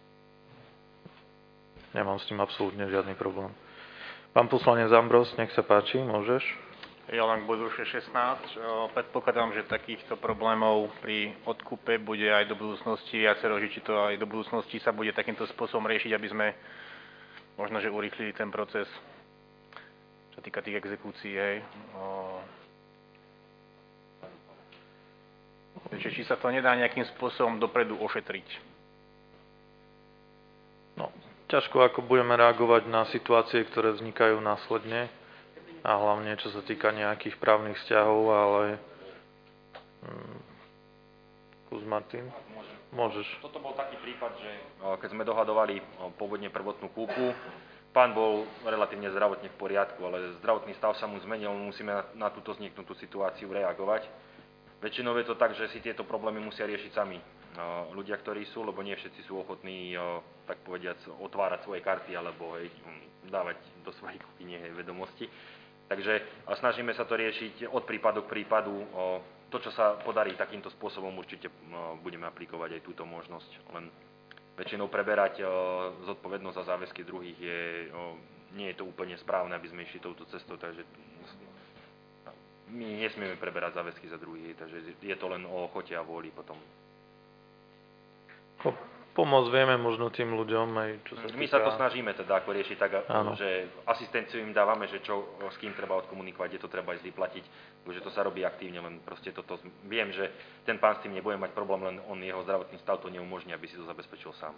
nemám s tým absolútne žiadny problém. Pán poslanec Ambros, nech sa páči, môžeš? Ja len k bodu šestnásť. Predpokladám, že takýchto problémov pri odkupe bude aj do budúcnosti viacero, či to aj do budúcnosti sa bude takýmto spôsobom riešiť, aby sme možno, že urýchlili ten proces, čo týka tých exekúcií, hej. Čiže či sa to nedá nejakým spôsobom dopredu ošetriť? No, ťažko ako budeme reagovať na situácie, ktoré vznikajú následne a hlavne čo sa týka nejakých právnych vzťahov, ale hm, Kus Martin. Môžeš. Toto bol taký prípad, že keď sme dohadovali pôvodne prvotnú kúpu, pán bol relatívne zdravotne v poriadku, ale zdravotný stav sa mu zmenil, musíme na, na túto vzniknutú situáciu reagovať. Väčšinou je to tak, že si tieto problémy musia riešiť sami ľudia, ktorí sú, lebo nie všetci sú ochotní, tak povediac, otvárať svoje karty alebo hej, dávať do svojej kuchyne vedomosti. Takže snažíme sa to riešiť od prípadu k prípadu. To, čo sa podarí takýmto spôsobom, určite budeme aplikovať aj túto možnosť. Len väčšinou preberať zodpovednosť za záväzky druhých je, nie je to úplne správne, aby sme išli touto cestou, takže my nesmieme preberať záväzky za druhých, takže je to len o ochote a vôli potom. Pomôcť vieme možno tým ľuďom, aj čo sa týka... My sa to snažíme teda ako riešiť tak, Áno. že asistenciu im dávame, že čo, s kým treba odkomunikovať, kde to treba ísť vyplatiť, že to sa robí aktívne, len proste toto... Viem, že ten pán s tým nebude mať problém, len on, jeho zdravotný stav to neumožní, aby si to zabezpečil sám.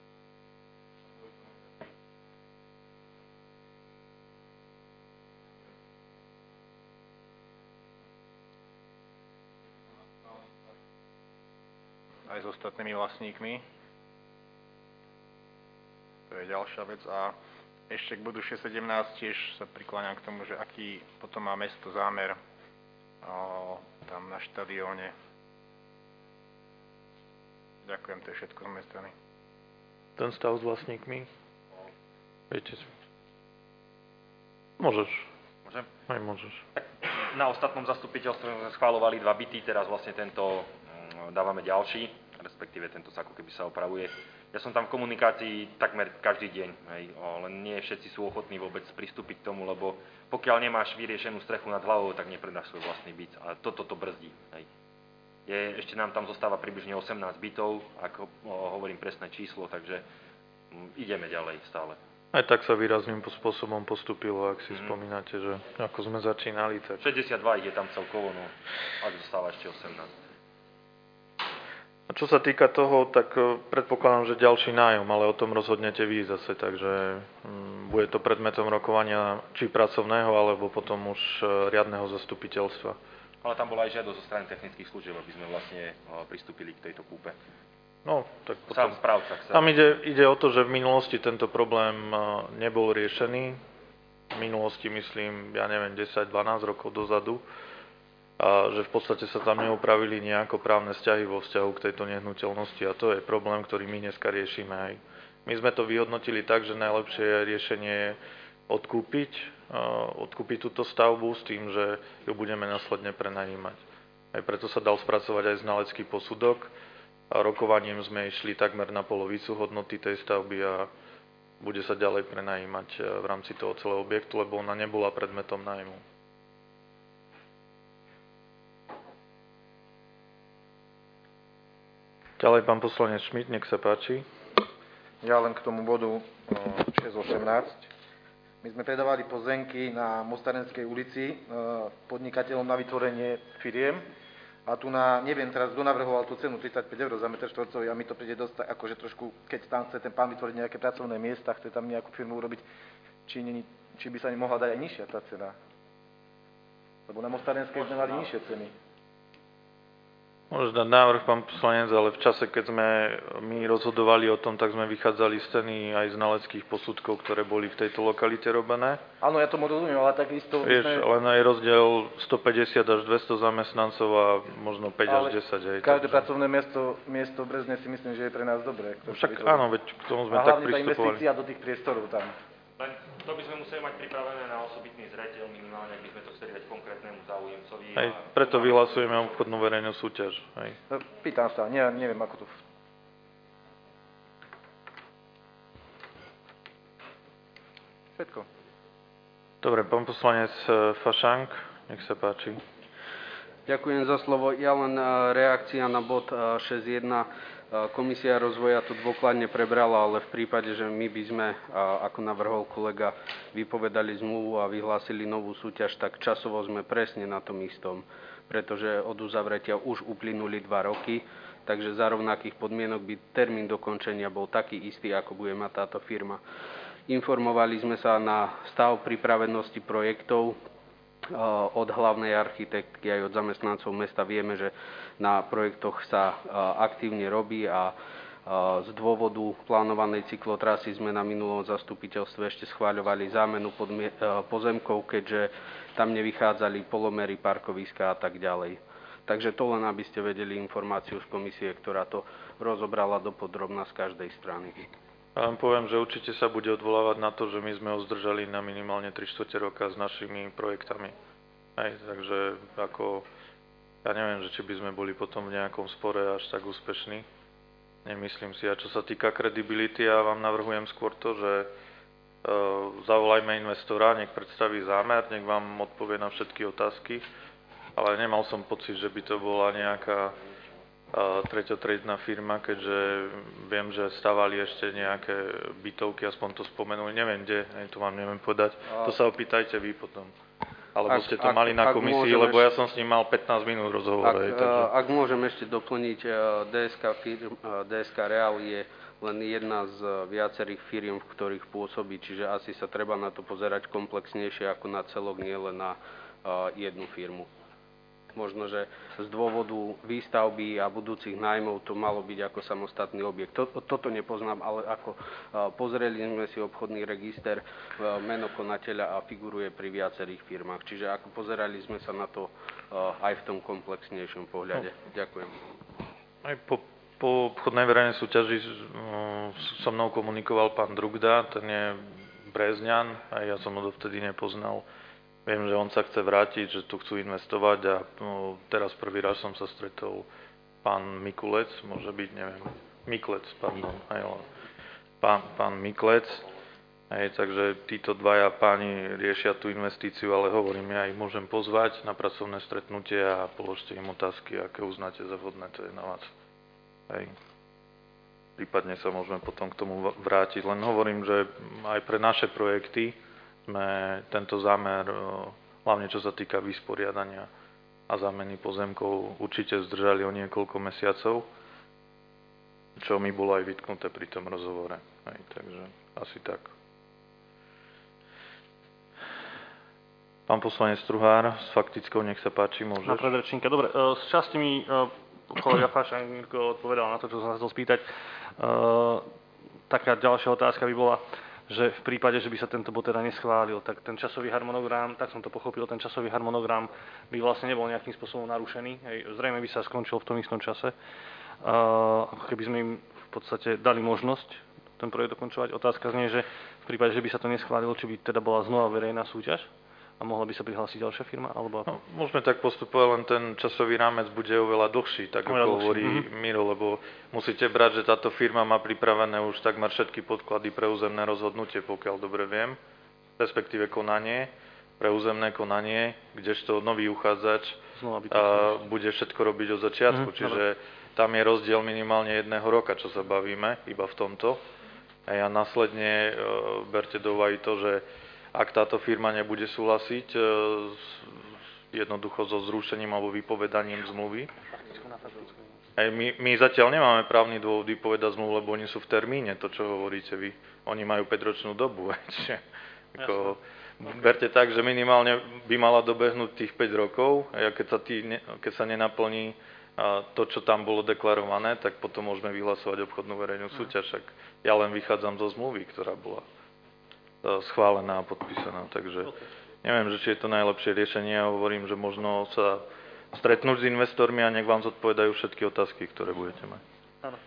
Aj s ostatnými vlastníkmi. To je ďalšia vec. A ešte k bodu šesť sedemnásť tiež sa prikláňam k tomu, že aký potom má mesto zámer o, tam na štadióne. Ďakujem, to je všetko z mojej strany. Ten stav s vlastníkmi? Viete si. Môžeš. Môžem? Aj môžeš. Tak na ostatnom zastupiteľstve sme schváľovali dva byty, teraz vlastne tento dávame ďalší, respektíve tento sa ako keby sa opravuje. Ja som tam v komunikácii takmer každý deň, hej, o, len nie všetci sú ochotní vôbec pristúpiť k tomu, lebo pokiaľ nemáš vyriešenú strechu nad hlavou, tak nepredáš svoj vlastný byt. A toto to brzdí. Hej. Je, ešte nám tam zostáva približne osemnásť bytov, ako o, hovorím presné číslo, takže m, ideme ďalej stále. Aj tak sa výrazným spôsobom postupilo, ak si mm. spomínate, že ako sme začínali. Tak... šesťdesiatdva ich je tam celkovo, no ak zostáva ešte osemnásť. A čo sa týka toho, tak predpokladám, že ďalší nájom, ale o tom rozhodnete vy zase, takže um, bude to predmetom rokovania či pracovného, alebo potom už riadneho zastupiteľstva. Ale tam bola aj žiadosť zo strany technických služieb, aby sme vlastne uh, pristúpili k tejto kúpe. No, tak potom... Sám správca chce. Tam ide, ide o to, že v minulosti tento problém uh, nebol riešený. V minulosti, myslím, ja neviem, desať dvanásť rokov dozadu. A že v podstate sa tam neupravili nejako právne vzťahy vo vzťahu k tejto nehnuteľnosti a to je problém, ktorý my dneska riešime aj. My sme to vyhodnotili tak, že najlepšie riešenie je odkúpiť, odkúpiť túto stavbu s tým, že ju budeme následne prenajímať. Aj preto sa dal spracovať aj znalecký posudok a rokovaním sme išli takmer na polovicu hodnoty tej stavby a bude sa ďalej prenajímať v rámci toho celého objektu, lebo ona nebola predmetom nájmu. Ďalej pán poslanec Šmit, nech sa páči. Ja len k tomu bodu šesť osemnásť. My sme predávali pozemky na Mostarenskej ulici podnikateľom na vytvorenie firiem a tu na, neviem teraz, kto navrhoval tú cenu tridsaťpäť eur za meter štvorcový a mi to príde dosť akože trošku, keď tam chce ten pán vytvoriť nejaké pracovné miesta, chce tam nejakú firmu urobiť, či, nie, či by sa nemohla dať aj nižšia tá cena. Lebo na Mostarenskej sme mali nižšie ceny. Môžeš dať návrh, pán poslanec, ale v čase, keď sme my rozhodovali o tom, tak sme vychádzali z ceny aj znaleckých posudkov, ktoré boli v tejto lokalite robené. Áno, ja tomu rozumiem, ale takisto... Vieš, sme... len aj rozdiel stopäťdesiat až dvesto zamestnancov a možno päť až desať. Aj, každé takže... pracovné miesto, miesto v Brezne si myslím, že je pre nás dobré. Však áno, veď k tomu sme a tak pristupovali. A hlavne tá investícia do tých priestorov tam. Len to by sme museli mať pripravené na osobitný zreteľ, minimálne, ak by sme to chceli dať konkrétnemu záujemcovi. Hej, a... preto vyhlasujeme obchodnú verejnú súťaž. Hej. No, pýtam sa, ne, neviem, ako to... Všetko. Dobre, pán poslanec Fašank, nech sa páči. Ďakujem za slovo. Ja len reakcia na bod šesť jeden. Komisia rozvoja to dôkladne prebrala, ale v prípade, že my by sme, ako navrhol kolega, vypovedali zmluvu a vyhlásili novú súťaž, tak časovo sme presne na tom istom, pretože od uzavretia už uplynuli dva roky, takže za rovnakých podmienok by termín dokončenia bol taký istý, ako bude mať táto firma. Informovali sme sa na stav pripravenosti projektov od hlavnej architektky aj od zamestnancov mesta vieme, že na projektoch sa aktívne robí a z dôvodu plánovanej cyklotrasy sme na minulom zastupiteľstve ešte schváľovali zámenu pozemkov, keďže tam nevychádzali polomery, parkoviska a tak ďalej. Takže to len, aby ste vedeli informáciu z komisie, ktorá to rozobrala dopodrobna z každej strany. Ja vám poviem, že určite sa bude odvolávať na to, že my sme ho zdržali na minimálne tri štvrte roka s našimi projektami. Hej, takže ako, ja neviem, že či by sme boli potom v nejakom spore až tak úspešní. Nemyslím si. A čo sa týka kredibility, ja vám navrhujem skôr to, že e, zavolajme investora, nech predstaví zámer, nech vám odpovie na všetky otázky. Ale nemal som pocit, že by to bola nejaká treťotriedna firma, keďže viem, že stavali ešte nejaké bytovky, aspoň to spomenuli, neviem kde, to vám neviem povedať. To sa opýtajte vy potom. Alebo ste to ak, mali na komisii, lebo ja som s ním mal pätnásť minút rozhovor. Ak, takže... ak môžem ešte doplniť, dé es ká, firm, dé es ká Real je len jedna z viacerých firiem, v ktorých pôsobí, čiže asi sa treba na to pozerať komplexnejšie ako na celok, nie len na jednu firmu. Možno, že z dôvodu výstavby a budúcich nájmov to malo byť ako samostatný objekt. Toto nepoznám, ale ako pozreli sme si obchodný register, meno konateľa a figuruje pri viacerých firmách. Čiže ako pozerali sme sa na to aj v tom komplexnejšom pohľade. Ďakujem. Aj po, po obchodnej verejnej súťaži so mnou komunikoval pán Drugda, ten je Brezňan, a ja som ho dovtedy nepoznal. Viem, že on sa chce vrátiť, že tu chcú investovať a no, teraz prvý raz som sa stretol pán Mikulec, môže byť, neviem, Miklec, pardon, aj, pán, pán Miklec. Hej, takže títo dvaja páni riešia tú investíciu, ale hovorím, ja ich môžem pozvať na pracovné stretnutie a položte im otázky, aké uznáte za vhodné, to je na vás. Hej. Prípadne sa môžeme potom k tomu vrátiť, len hovorím, že aj pre naše projekty sme tento zámer, hlavne čo sa týka vysporiadania a zámeny pozemkov, určite zdržali o niekoľko mesiacov, čo mi bolo aj vytknuté pri tom rozhovore. Hej, takže asi tak. Pán poslanec Truhár, s faktickou, nech sa páči, môžeš. Na predrečníka. Dobre, z časti mi kolega Fašan Mirko odpovedal na to, čo som sa chcel spýtať. Taká ďalšia otázka by bola, že v prípade, že by sa tento bod teda neschválil, tak ten časový harmonogram, tak som to pochopil, ten časový harmonogram by vlastne nebol nejakým spôsobom narušený. Hej, zrejme by sa skončil v tom istom čase. Uh, ako keby sme im v podstate dali možnosť ten projekt dokončovať. Otázka znie, že v prípade, že by sa to neschválilo, či by teda bola znova verejná súťaž a mohla by sa prihlásiť ďalšia firma? Alebo ako? No, môžeme tak postupovať, len ten časový rámec bude oveľa dlhší, tak oveľa ako dlhší. hovorí mm-hmm. Miro, lebo musíte brať, že táto firma má pripravené už takmer všetky podklady pre územné rozhodnutie, pokiaľ dobre viem, respektíve konanie, pre územné konanie, kdežto nový uchádzač a bude všetko robiť od začiatku, mm-hmm. čiže tam je rozdiel minimálne jedného roka, čo sa bavíme, iba v tomto. A ja následne e, berte do úvahy to, že ak táto firma nebude súhlasiť e, jednoducho so zrušením alebo vypovedaním zmluvy. Aj my, my zatiaľ nemáme právny dôvod vypovedať zmluvu, lebo oni sú v termíne, to čo hovoríte vy. Oni majú päťročnú dobu. Čiže, ako, berte tak, že minimálne by mala dobehnúť tých päť rokov a keď sa, tý, keď sa nenaplní a to, čo tam bolo deklarované, tak potom môžeme vyhlasovať obchodnú verejnú súťaž. Ja len vychádzam zo zmluvy, ktorá bola schválená a podpísaná, takže neviem, že či je to najlepšie riešenie. Ja hovorím, že možno sa stretnúť s investormi a nech vám zodpovedajú všetky otázky, ktoré budete mať. Áno.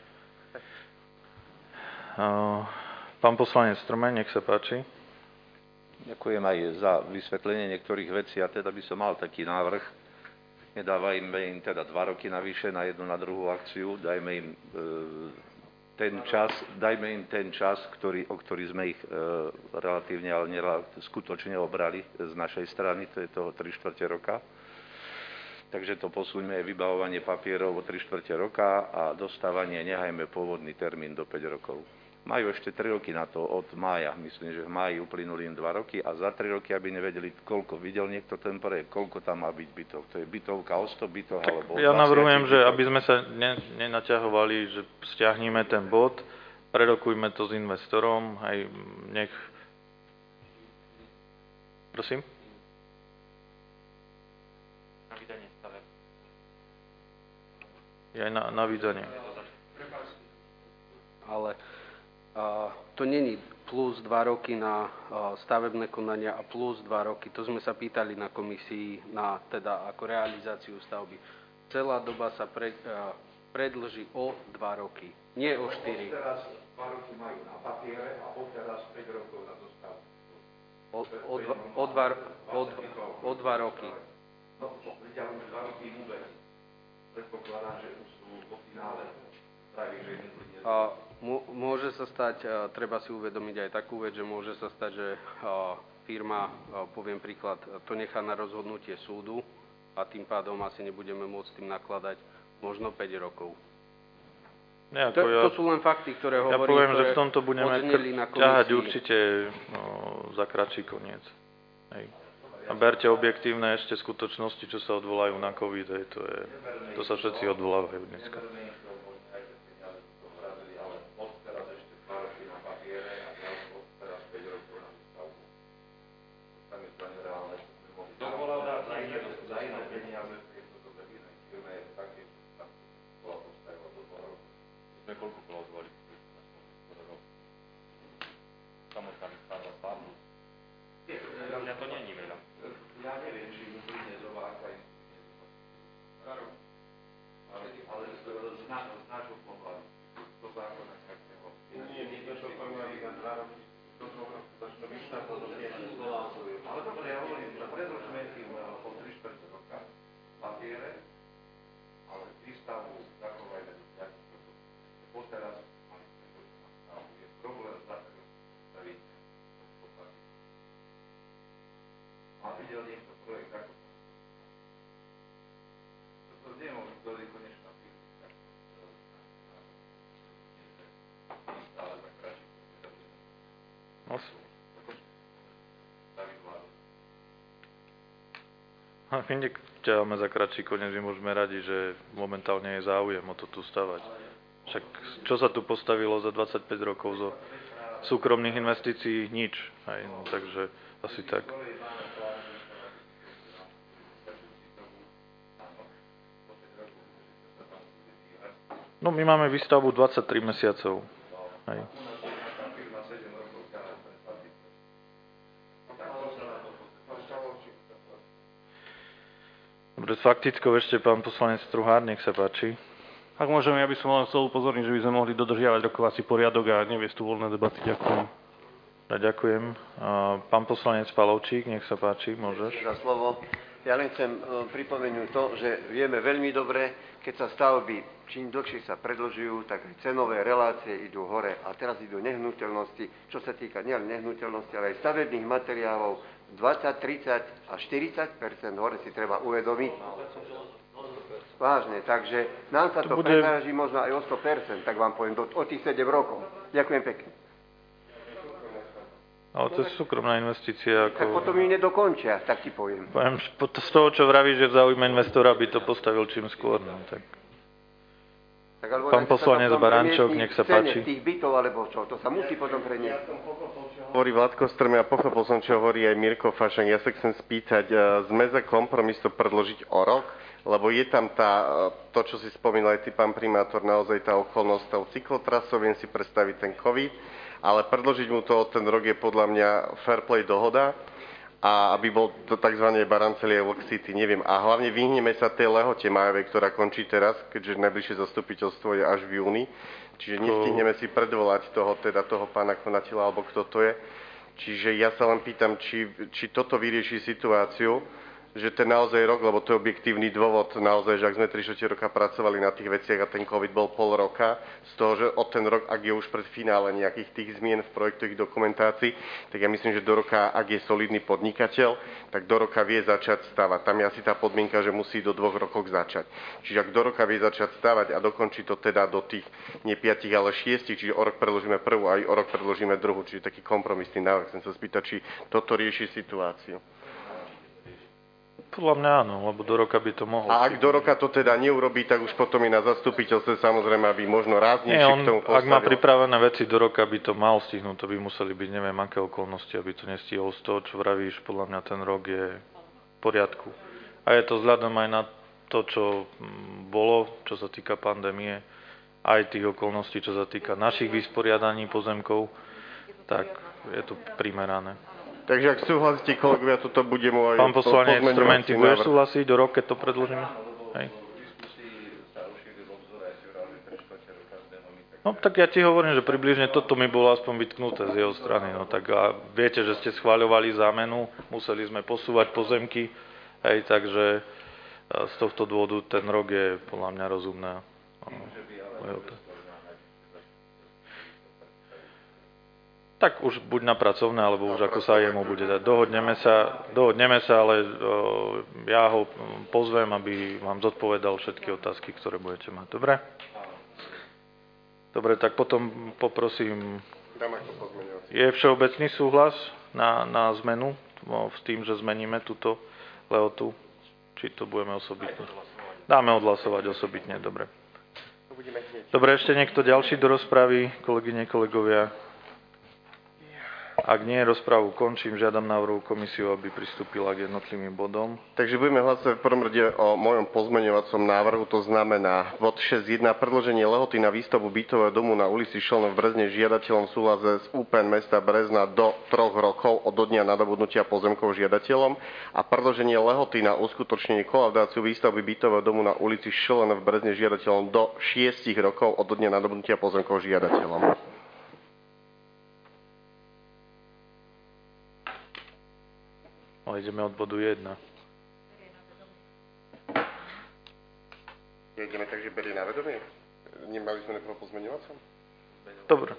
Pán poslanec Strme, nech sa páči. Ďakujem aj za vysvetlenie niektorých vecí a teda by som mal taký návrh. Nedávajme im teda dva roky navyše na jednu, na druhú akciu, dajme im e, ten čas, dajme im ten čas, ktorý, o ktorý sme ich e, relatívne, ale nerelatívne, skutočne obrali z našej strany, to je toho tri štvrte roka. Takže to posuňme vybavovanie papierov o tri štvrte roka a dostávanie, nehajme pôvodný termín do päť rokov. Majú ešte tri roky na to od mája, myslím, že v máji uplynuli im dva roky a za tri roky, aby nevedeli, koľko videl niekto ten projekt, koľko tam má byť bytov. To je bytovka o sto bytov, alebo ja navrhujem, že aby sme sa ne, nenaťahovali, že stiahníme ten bod, prerokujme to s investorom, aj nech... Prosím? Je aj na, na vydanie. Ale a, to není plus dva roky na a, stavebné konania a plus dva roky. To sme sa pýtali na komisii na teda ako realizáciu stavby. Celá doba sa pre, a, predĺži o dva roky, nie o štyri. Teraz dva roky majú na papiere a odteraz päť rokov na dostavbu. O, o, dva, o, dva, o, o dva roky. No, vyťahujú už dva roky vôbec. Predpokladám, že už sú vo finále. Praví, že a, môže sa stať, a, treba si uvedomiť aj takú vec, že môže sa stať, že a, firma, a, poviem príklad, to nechá na rozhodnutie súdu a tým pádom asi nebudeme môcť tým nakladať možno päť rokov. Ne, to, ja, to sú len fakty, ktoré ja hovorím, poviem, ktoré že v tomto budeme ťahať určite no, za kratší koniec. Hej. A berte objektívne ešte skutočnosti, čo sa odvolajú na COVID, hej, to, je, to sa všetci odvolávajú dneska. A my neťaháme za kratší koniec, my môžeme radi, že momentálne je záujem o to tu stavať. Však čo sa tu postavilo za dvadsaťpäť rokov zo súkromných investícií? Nič. Hej, no, takže asi tak. No my máme výstavbu dvadsaťtri mesiacov. Hej. Dobre, s faktickou ešte pán poslanec Truhár, nech sa páči. Ak môžem, ja by som len chcel upozorniť, že by sme mohli dodržiavať rokovací poriadok a neviesť tu voľné debaty. Ďakujem. Ja ďakujem. Pán poslanec Palovčík, nech sa páči, môžeš. Za slovo. Ja len chcem pripomenúť to, že vieme veľmi dobre, keď sa stavby čím dlhšie sa predĺžujú, tak aj cenové relácie idú hore. A teraz idú nehnuteľnosti, čo sa týka nielen nehnuteľnosti, ale aj stavebných materiálov, dvadsať, tridsať a štyridsať percent hore si treba uvedomiť. Vážne, takže nám sa to, to bude... predraží možno aj o sto percent, tak vám poviem, do, o tých sedem rokov. Ďakujem pekne. Ale to je súkromná investícia. Ako... Tak potom ju nedokončia, tak ti poviem. Poviem, z toho, čo vravíš, že v záujme investora by to postavil čím skôr. No, tak... Tak, pán poslanec Barančok, nech sa páči. Tých bytov, alebo čo, to sa musí potom preniesť. Hovorí Vládko Strme a pochopil som, čo hovorí aj Mirko Fašan. Ja sa chcem spýtať, sme za kompromis to predložiť o rok? Lebo je tam tá, to, čo si spomínal aj ty, pán primátor, naozaj tá okolnosť toho cyklotrasov, viem si predstaviť ten COVID, ale predložiť mu to o ten rok je podľa mňa fair play dohoda, a aby bol to tzv. Barancelia Work City, neviem. A hlavne vyhneme sa tej lehote májovej, ktorá končí teraz, keďže najbližšie zastupiteľstvo je až v júni. Čiže nestihneme si predvolať toho, teda toho pána Konatila, alebo kto to je. Čiže ja sa len pýtam, či, či toto vyrieši situáciu, že ten naozaj rok, lebo to je objektívny dôvod, naozaj, že ak sme tri štyri roka pracovali na tých veciach a ten COVID bol pol roka, z toho, že od ten rok, ak je už pred finále nejakých tých zmien v projektových dokumentácií, tak ja myslím, že do roka, ak je solidný podnikateľ, tak do roka vie začať stavať. Tam je asi tá podmienka, že musí do dvoch rokov začať. Čiže ak do roka vie začať stavať a dokončí to teda do tých nie piatich, ale šiestich, čiže o rok predložíme prvú a aj o rok predložíme druhú, čiže taký kompromisný návrh. Chcem sa spýtať, či toto rieši situáciu. Podľa mňa áno, lebo do roka by to mohlo. A ak do roka to teda neurobí, tak už potom je na zastupiteľstve samozrejme, aby možno ráznejšie k tomu postavil. Ak má pripravené veci do roka, by to mal stihnúť, to by museli byť neviem aké okolnosti, aby to nestihol z toho, čo vravíš, podľa mňa ten rok je v poriadku. A je to vzhľadom aj na to, čo bolo, čo sa týka pandémie, aj tých okolností, čo sa týka našich vysporiadaní pozemkov, tak je to primerané. Takže ak súhlasíte, kolegovia, toto bude môj... Pán poslanec Instrumenty, bude súhlasiť o rok, keď to predložíme? Hej. No tak ja ti hovorím, že približne toto mi bolo aspoň vytknuté z jeho strany. No tak a viete, že ste schváľovali zámenu, museli sme posúvať pozemky, hej, takže z tohto dôvodu ten rok je podľa mňa rozumné. Tak už buď na pracovné, alebo už ako sa jemu bude dať. Dohodneme sa, dohodneme sa, ale o, ja ho pozvem, aby vám zodpovedal všetky otázky, ktoré budete mať. Dobre? Dobre, tak potom poprosím... Je všeobecný súhlas na, na zmenu s tým, že zmeníme túto lehotu? Či to budeme osobitne? Dáme odhlasovať osobitne, dobre. Dobre, ešte niekto ďalší do rozpravy, kolegyne, kolegovia? Ak nie, rozprávu končím. Žiadam návrhu komisiu, aby pristúpila k jednotlivým bodom. Takže budeme hlasovať v prvom rade o mojom pozmeňovacom návrhu, to znamená bod šesť jedna, predĺženie lehoty na výstavbu bytového domu na ulici Šelno v Brezne žiadateľom v súhlase s ú pé en mesta Brezna do troch rokov od dňa nadobudnutia pozemkov žiadateľom a predĺženie lehoty na uskutočnenie kolaudáciu výstavby bytového domu na ulici Šelno v Brezne žiadateľom do šiestich rokov od dňa nadobudnutia pozemkov žiadateľom. Ale ideme od bodu jedna. Ideme tak, že berie na vedomie? Nemali sme po pozmeňovacom? Dobre.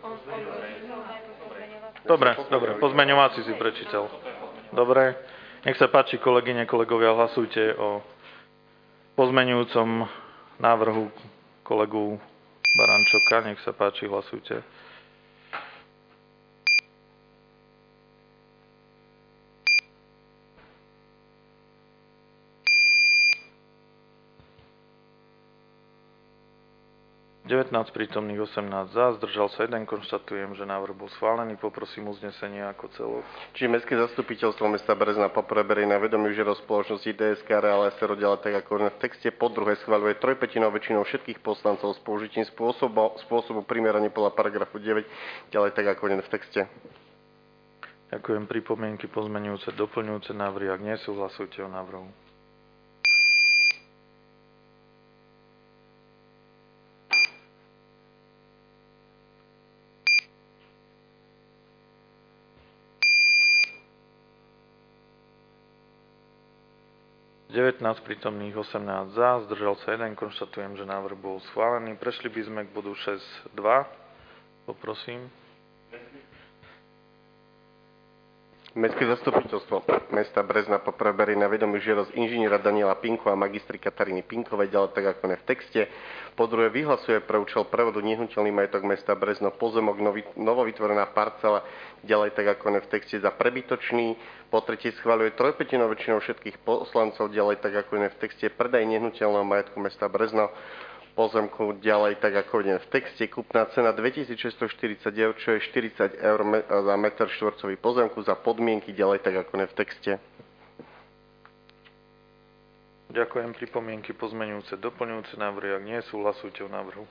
Dobre, dobre. Pozmeňovací si prečítal. Dobre. Nech sa páči, kolegyne, kolegovia, hlasujte o pozmeňujúcom návrhu kolegu Barančoka. Nech sa páči, hlasujte. devätnásť prítomných, osemnásť za, zdržal sa jeden, konštatujem, že návrh bol schválený, poprosím uznesenie ako celok. Čiže Mestské zastupiteľstvo mesta Brezna poprvé berie na vedomie žiadosť spoločnosti dé es ká Real es er ďalej tak ako v texte, po druhé schvaľuje trojpätinou väčšinou všetkých poslancov s použitím spôsobu, spôsobu primerane podľa paragrafu deväť, ďalej tak ako v texte. Ďakujem. Pripomienky pozmeňujúce, doplňujúce návrhy, ak nie sú, hlasujte o návrhu. devätnásť prítomných, osemnásť za, zdržal sa jeden, konštatujem, že návrh bol schválený. Prešli by sme k bodu šesť dva. Poprosím. Mestské zastupiteľstvo mesta Brezna poprvé berie na vedomie žiadosť inžiniera Daniela Pinku a magistry Kataríny Pinkovej, ďalej tak ako ne v texte. Po druhé vyhlasuje pre účel prevodu nehnuteľný majetok mesta Brezno pozemok nový, novovytvorená parcela, ďalej tak ako ne v texte za prebytočný. Po tretie schvaľuje trojpätinou väčšinou všetkých poslancov, ďalej tak ako ne v texte predaj nehnuteľného majetku mesta Brezno pozemku, ďalej tak ako vidím v texte, kúpna cena dvetisícšesťstoštyridsať eur, čo je štyridsať eur za meter štvorcový pozemku za podmienky, ďalej tak ako ne v texte. Ďakujem. Pripomienky pozmeňujúce, doplňujúce návrhy, ak nie sú, hlasujte o návrhu.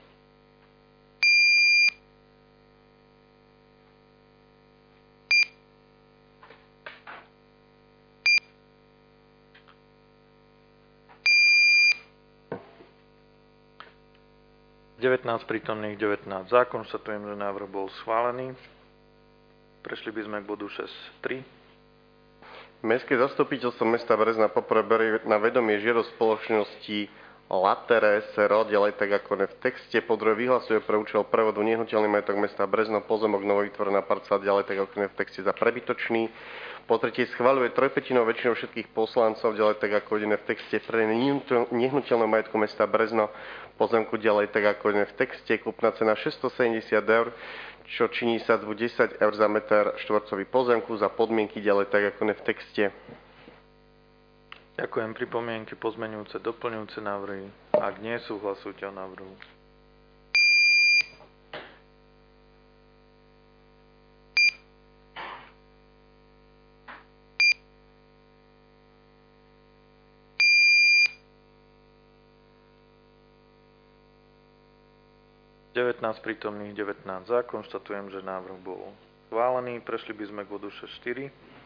devätnásť prítomných, devätnásť za. Konštatujem, že návrh bol schválený. Prešli by sme k bodu šesť tri. Mestské zastupiteľstvo mesta Brezna poprvé berie na vedomie žiadosť spoločnosti Latere es er o, ďalej tak ako ne v texte. Po druhé vyhlasuje pre účel prevodu nehnuteľný majetok mesta Brezno pozemok novovytvorená parcela, ďalej tak ako ne v texte za prebytočný. Po tretie schvaľuje trojpätinou väčšinou všetkých poslancov, ďalej tak ako ide v texte pre nehnuteľného majetku mesta Brezno pozemku, ďalej tak ako ide v texte, kúpna cena šesťstosedemdesiat eur, čo činí sadzbu desať eur za meter štvorcový pozemku za podmienky, ďalej tak ako ne v texte. Ďakujem. Pripomienky pozmeňujúce, doplňujúce návrhy. Ak nie sú, hlasujte o návrhu. devätnásť prítomných, devätnásť za. Konštatujem, že návrh bol schválený. Prešli by sme k bodu šesť štyri.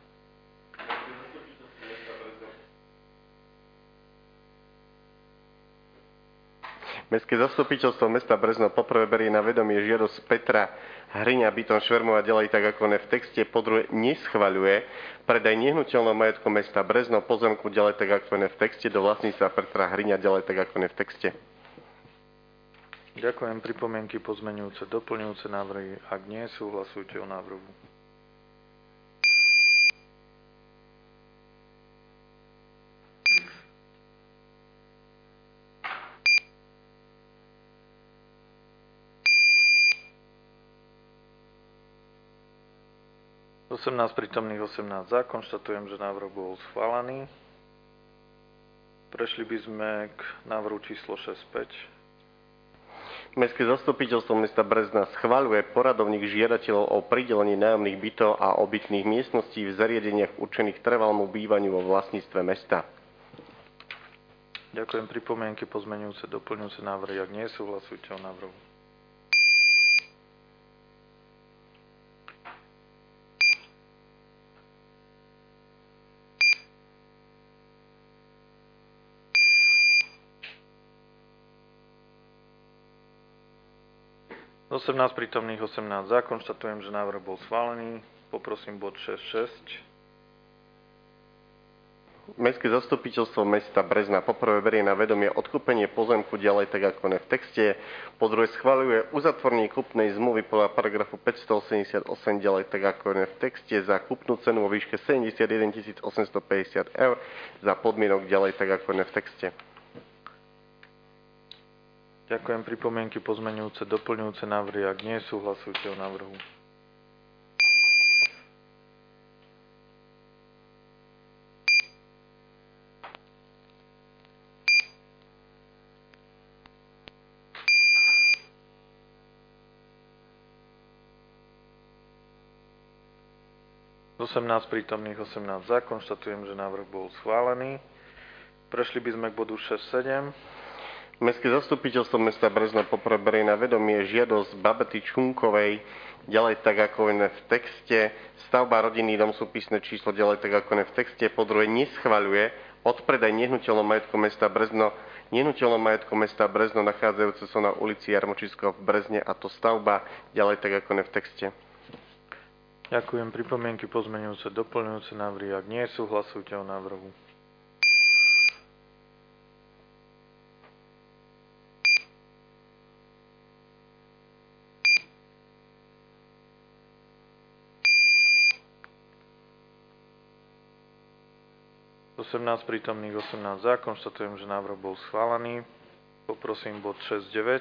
Mestské zastupiteľstvo mesta Brezno poprvé berie na vedomie žiadosť Petra Hryňa bytom Švermova ďalej tak ako ne v texte, po druhé neschvaľuje predaj nehnuteľného majetku mesta Brezno pozemku ďalej tak ako ne v texte do vlastníctva Petra Hryňa ďalej tak ako ne v texte. Ďakujem. Pripomienky pozmeňujúce, doplňujúce návrhy. Ak nie, súhlasujte o návrhu. osemnásť prítomných, osemnásť za. Konštatujem, že návrh bol schválený. Prešli by sme k návrhu číslo šesť päť. Mestské zastupiteľstvo mesta Brezna schvaľuje poradovník žiadateľov o pridelení nájomných bytov a obytných miestností v zariadeniach určených trvalému bývaniu vo vlastníctve mesta. Ďakujem. Pripomienky pozmeňujúce, doplňujúce návrhy. Ak nie, súhlasujte o návrhu. osemnásť prítomných, osemnásť za. Konštatujem, že návrh bol schválený. Poprosím bod šesť šesť. Mestské zastupiteľstvo mesta Brezna poprvé berie na vedomie odkúpenie pozemku ďalej tak ako ne v texte. Po druhé schvaľuje uzatvorenie kúpnej zmluvy podľa paragrafu päťstoosemdesiatosem ďalej tak ako ne v texte za kúpnu cenu vo výške sedemdesiatjeden tisíc osemstopäťdesiat eur za podmienok ďalej tak ako ne v texte. Ďakujem. Pripomienky pozmeňujúce, doplňujúce návrhy. Ak nie, súhlasujte o návrhu. osemnásť prítomných, osemnásť za. Konštatujem, že návrh bol schválený. Prešli by sme k bodu šesť sedem. Mestské zastupiteľstvo mesta Brezno poprvé berie na vedomie žiadosť Babety Čunkovej ďalej tak ako ne v texte. Stavba rodinný dom súpisné číslo ďalej tak ako ne v texte. Po druhé neschvaľuje odpredaj nehnuteľnom majetku mesta Brezno nehnuteľnom majetku mesta Brezno nachádzajúce sa na ulici Jarmočískeho v Brezne a to stavba ďalej tak ako ne v texte. Ďakujem. Pripomienky pozmeňujúce, doplňujúce návrhy. Ak nie, súhlasujte o návrhu. osemnásť prítomných, osemnásť za. Konštatujem, že návrh bol schválený. Poprosím bod šesť deväť.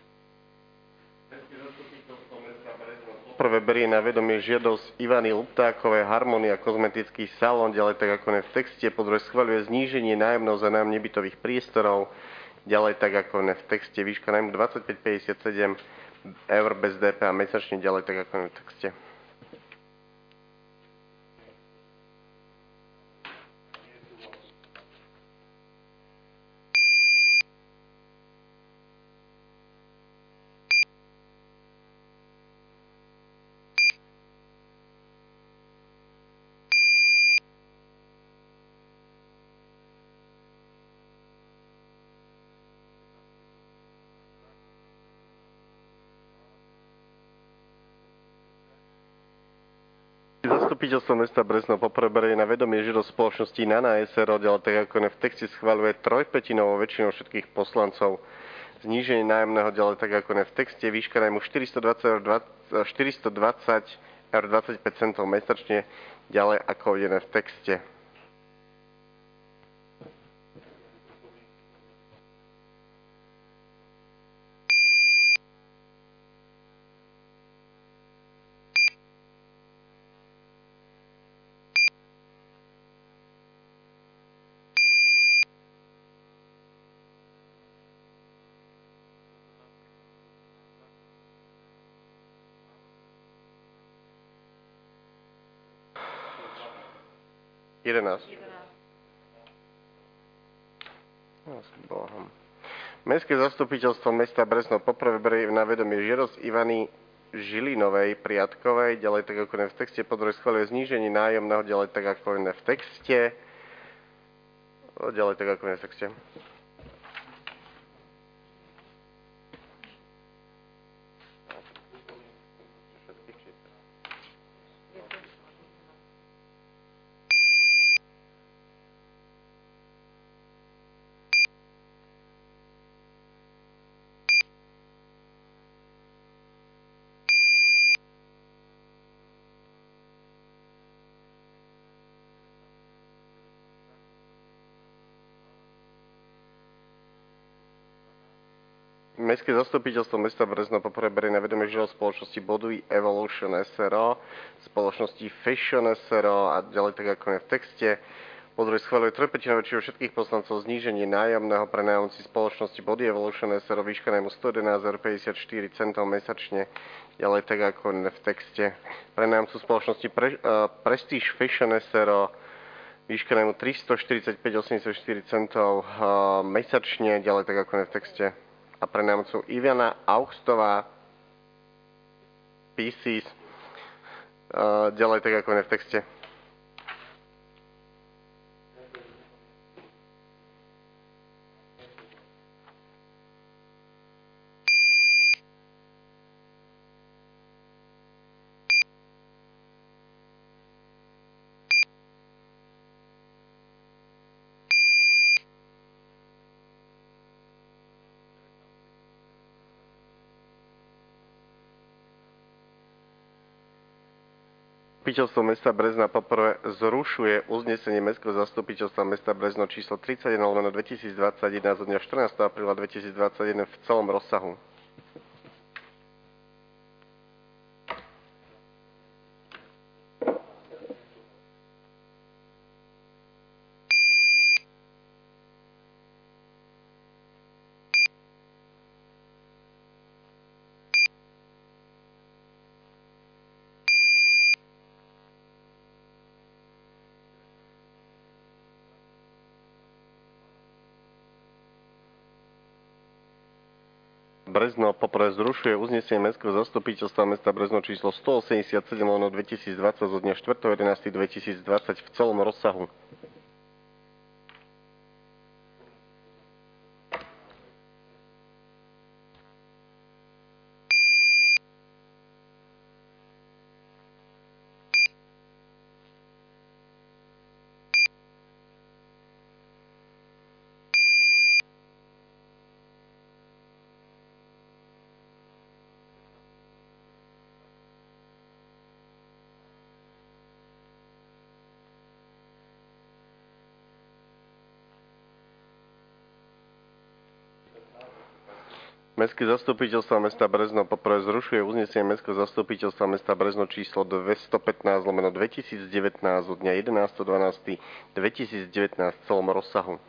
Prvé berie na vedomie žiadosť Ivany Luptákovej Harmonia kozmetický salón, ďalej tak ako ne v texte. Po druhé schvaľuje zníženie nájomného za nájom nebytových priestorov, ďalej tak ako ne v texte. Výška nájmu dvadsaťpäť päťdesiatsedem eur bez dé pé a mesačne, ďalej tak ako ne v texte. Zastupiteľstvo mesta Brezno poprvé berie na vedomie žiadosť spoločnosti Nana es er o, ďalej tak ako ne v texte schvaľuje trojpätinovou väčšinou všetkých poslancov zníženie nájomného, ďalej tak ako ne v texte, výška nájmu štyristodvadsať eur dvadsaťpäť centov mesačne, ďalej ako uvedené v texte. jedenásť. Mestské zastupiteľstvo mesta Brezno poprvé berie na vedomie žiadosť Ivany Žilinovej Priatkovej, ďalej tak ako v texte, po druhé schvaľuje zníženie nájomného, ďalej tak ako v texte, ďalej tak ako v texte. Mestské zastupiteľstvo mesta Brezno poprvé berie na vedomie žiadosť spoločnosti Body Evolution es er o, spoločnosti Fashion es er o a ďalej tak ako je v texte. Po druhé schvaľuje trojpätinovou väčšinou všetkých poslancov zníženie nájomného pre nájomci spoločnosti Body Evolution es er o výška nájmu sto jedenásť eur päťdesiatštyri centov mesačne, ďalej tak ako je v texte. Pre nájomcu spoločnosti Pre, uh, Prestige Fashion es er o výška nájmu tristoštyridsaťpäť osemdesiatštyri centov uh, mesačne, ďalej tak ako je v texte. A pre nájomcu Ivana Augstová Pieces, uh, ďalej tak ako je v texte. Zastupiteľstvo mesta Brezna poprvé zrušuje uznesenie Mestského zastupiteľstva mesta Brezno číslo tridsaťjeden lomeno dvetisícdvadsaťjeden zo dňa štrnásteho apríla dvetisícdvadsaťjeden v celom rozsahu. Brezno poprvé zrušuje uznesenie Mestského zastupiteľstva mesta Brezno číslo stoosemdesiatsedem lomeno dvetisícdvadsať zo dňa štvrtého jedenásteho dvetisícdvadsať v celom rozsahu. Mestské zastupiteľstvo mesta Brezno poprvé zrušuje uznesenie Mestského zastupiteľstva mesta Brezno číslo dvestopätnásť lomeno dvetisícdevätnásť od dňa jedenásteho decembra dvetisícdevätnásť v celom rozsahu.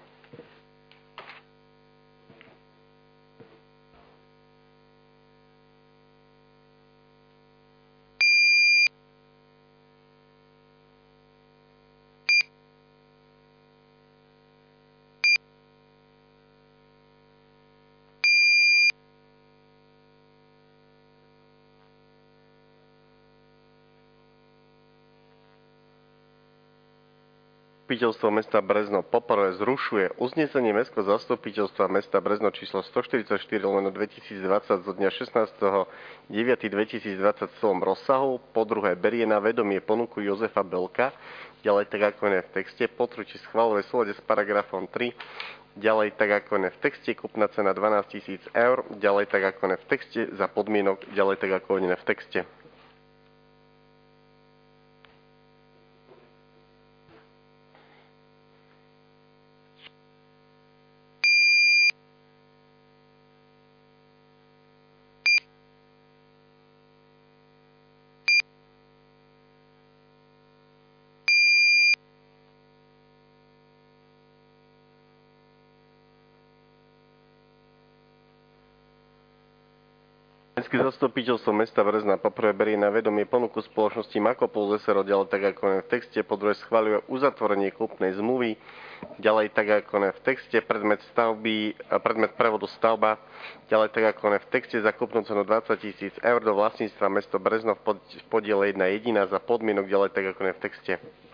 Zastupiteľstvo mesta Brezno poprvé zrušuje uznesenie Mestského zastupiteľstva mesta Brezno číslo stoštyridsaťštyri lomeno dvetisícdvadsať zo dňa šestnásteho deviateho dvetisícdvadsať v celom rozsahu, po druhé berie na vedomie ponuku Jozefa Belka, ďalej tak ako je v texte, po tretie schvaľuje v súlade s paragrafom tri, ďalej tak ako je v texte, kúpna cena dvanásť tisíc eur, ďalej tak ako je v texte, za podmienok, ďalej tak ako je v texte. Mestské zastupiteľstvo mesta Brezna poprvé berie na vedomie ponuku spoločnosti Makopol es er o, ďalej tak ako je v texte, po druhé schvaľuje uzatvorenie kúpnej zmluvy, ďalej tak ako v texte, predmet stavby, predmet prevodu stavba, ďalej tak ako v texte zakúpnú cenu dvadsať tisíc eur do vlastníctva mesto Brezno v podiele jedna jediná za podmienok, ďalej tak ako v texte.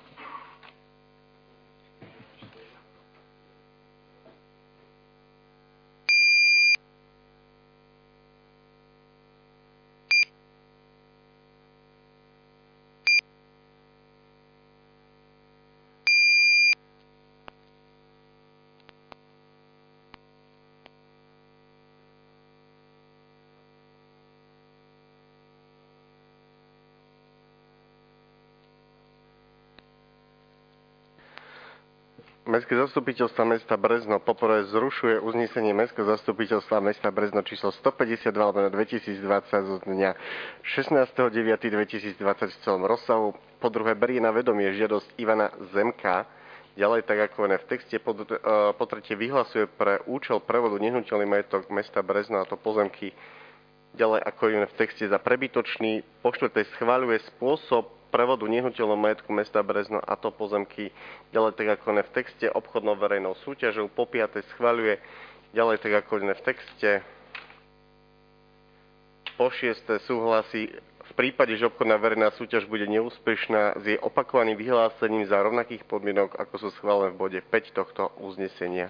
Mestské zastupiteľstvo mesta Brezno poprvé zrušuje uznesenie Mestského zastupiteľstva mesta Brezno číslo stopäťdesiatdva lomeno dvetisícdvadsať zo dňa šestnásteho deviateho dvetisícdvadsať v celom rozsahu. Po druhé berie na vedomie žiadosť Ivana Zemka, ďalej tak ako v texte, po, po tretie vyhlasuje pre účel prevodu nehnuteľný majetok mesta Brezno, a to pozemky, ďalej ako je v texte za prebytočný, po štvrté schvaľuje spôsob prevodu nehnuteľného majetku mesta Brezno, a to pozemky, ďalej tak ako v texte obchodnou verejnou súťažou, po piate schvaľuje, ďalej tak ako v texte, po šieste súhlasí v prípade, že obchodná verejná súťaž bude neúspešná, s jej opakovaným vyhlásením za rovnakých podmienok, ako sú schválené v bode päť tohto uznesenia.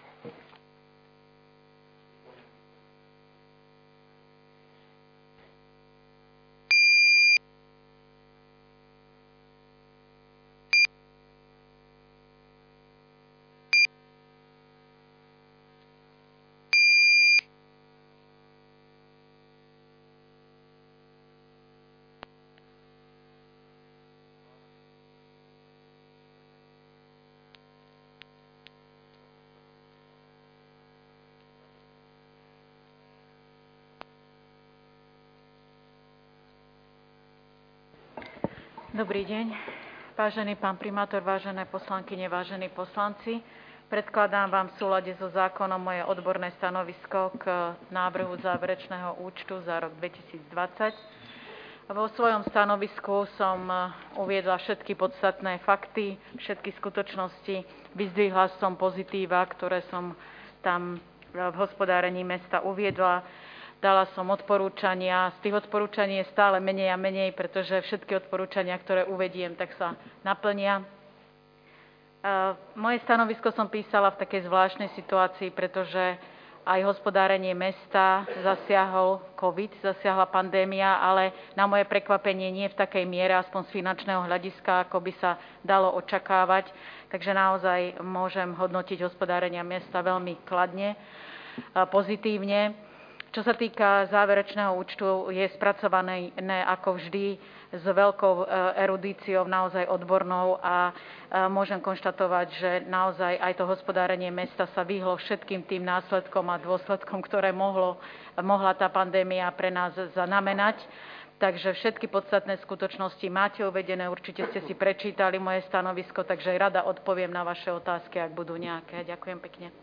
Dobrý deň, vážený pán primátor, vážené poslankyne, vážení poslanci. Predkladám vám v súlade so zákonom moje odborné stanovisko k návrhu záverečného účtu za rok dvetisícdvadsať. Vo svojom stanovisku som uviedla všetky podstatné fakty, všetky skutočnosti, vyzdvihla som pozitíva, ktoré som tam v hospodárení mesta uviedla. Dala som odporúčania, z tých odporúčaní je stále menej a menej, pretože všetky odporúčania, ktoré uvediem, tak sa naplnia. Moje stanovisko som písala v takej zvláštnej situácii, pretože aj hospodárenie mesta zasiahol COVID, zasiahla pandémia, ale na moje prekvapenie nie v takej miere, aspoň z finančného hľadiska, ako by sa dalo očakávať. Takže naozaj môžem hodnotiť hospodárenia mesta veľmi kladne, pozitívne. Čo sa týka záverečného účtu, je spracované ako vždy s veľkou erudíciou, naozaj odbornou, a môžem konštatovať, že naozaj aj to hospodárenie mesta sa vyhlo všetkým tým následkom a dôsledkom, ktoré mohlo, mohla tá pandémia pre nás znamenať. Takže všetky podstatné skutočnosti máte uvedené, určite ste si prečítali moje stanovisko, takže rada odpoviem na vaše otázky, ak budú nejaké. Ďakujem pekne.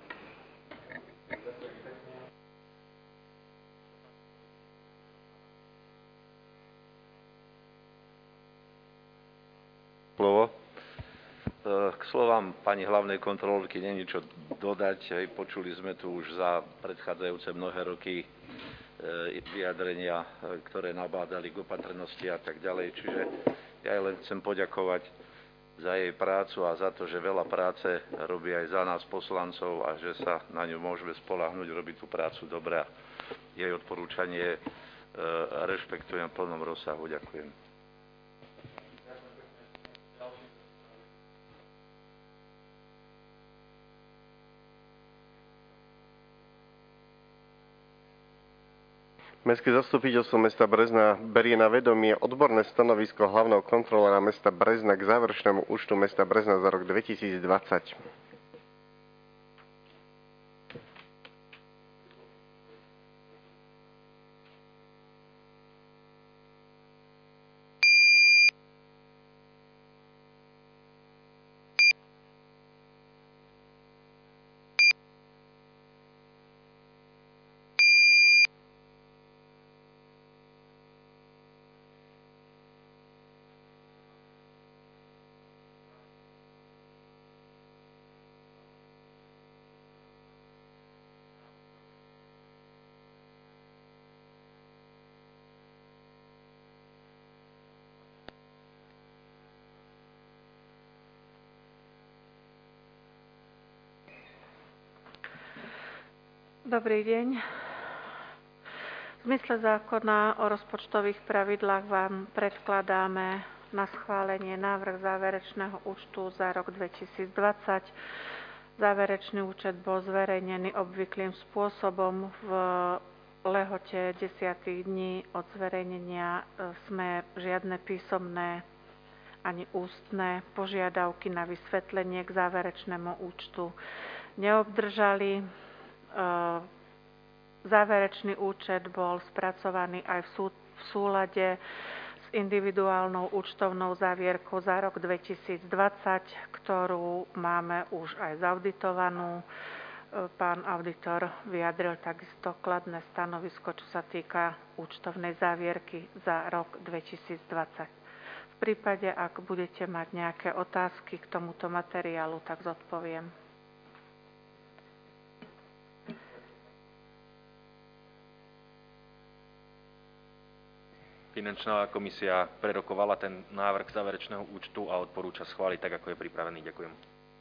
Slovo. K slovám pani hlavnej kontrolórky nie je čo dodať. Počuli sme tu už za predchádzajúce mnohé roky vyjadrenia, ktoré nabádali k opatrnosti a tak ďalej. Čiže ja len chcem poďakovať za jej prácu a za to, že veľa práce robí aj za nás poslancov a že sa na ňu môžeme spoľahnúť, robiť tú prácu dobre. Jej odporúčanie rešpektujem v plnom rozsahu. Ďakujem. Mestské zastupiteľstvo mesta Brezna berie na vedomie odborné stanovisko hlavného kontrolóra mesta Brezna k záverečnému účtu mesta Brezna za rok dvetisícdvadsať. Dobrý deň. V zmysle zákona o rozpočtových pravidlách vám predkladáme na schválenie návrh záverečného účtu za rok dvetisícdvadsať. Záverečný účet bol zverejnený obvyklým spôsobom v lehote desiatich dní od zverejnenia. Sme žiadne písomné ani ústne požiadavky na vysvetlenie k záverečnému účtu neobdržali. Záverečný účet bol spracovaný aj v, sú, v súlade s individuálnou účtovnou závierkou za rok dvetisícdvadsať, ktorú máme už aj zauditovanú. Pán auditor vyjadril takisto kladné stanovisko, čo sa týka účtovnej závierky za rok dvetisícdvadsať. V prípade, ak budete mať nejaké otázky k tomuto materiálu, tak zodpoviem. Finančná komisia prerokovala ten návrh záverečného účtu a odporúča schváliť tak, ako je pripravený. Ďakujem.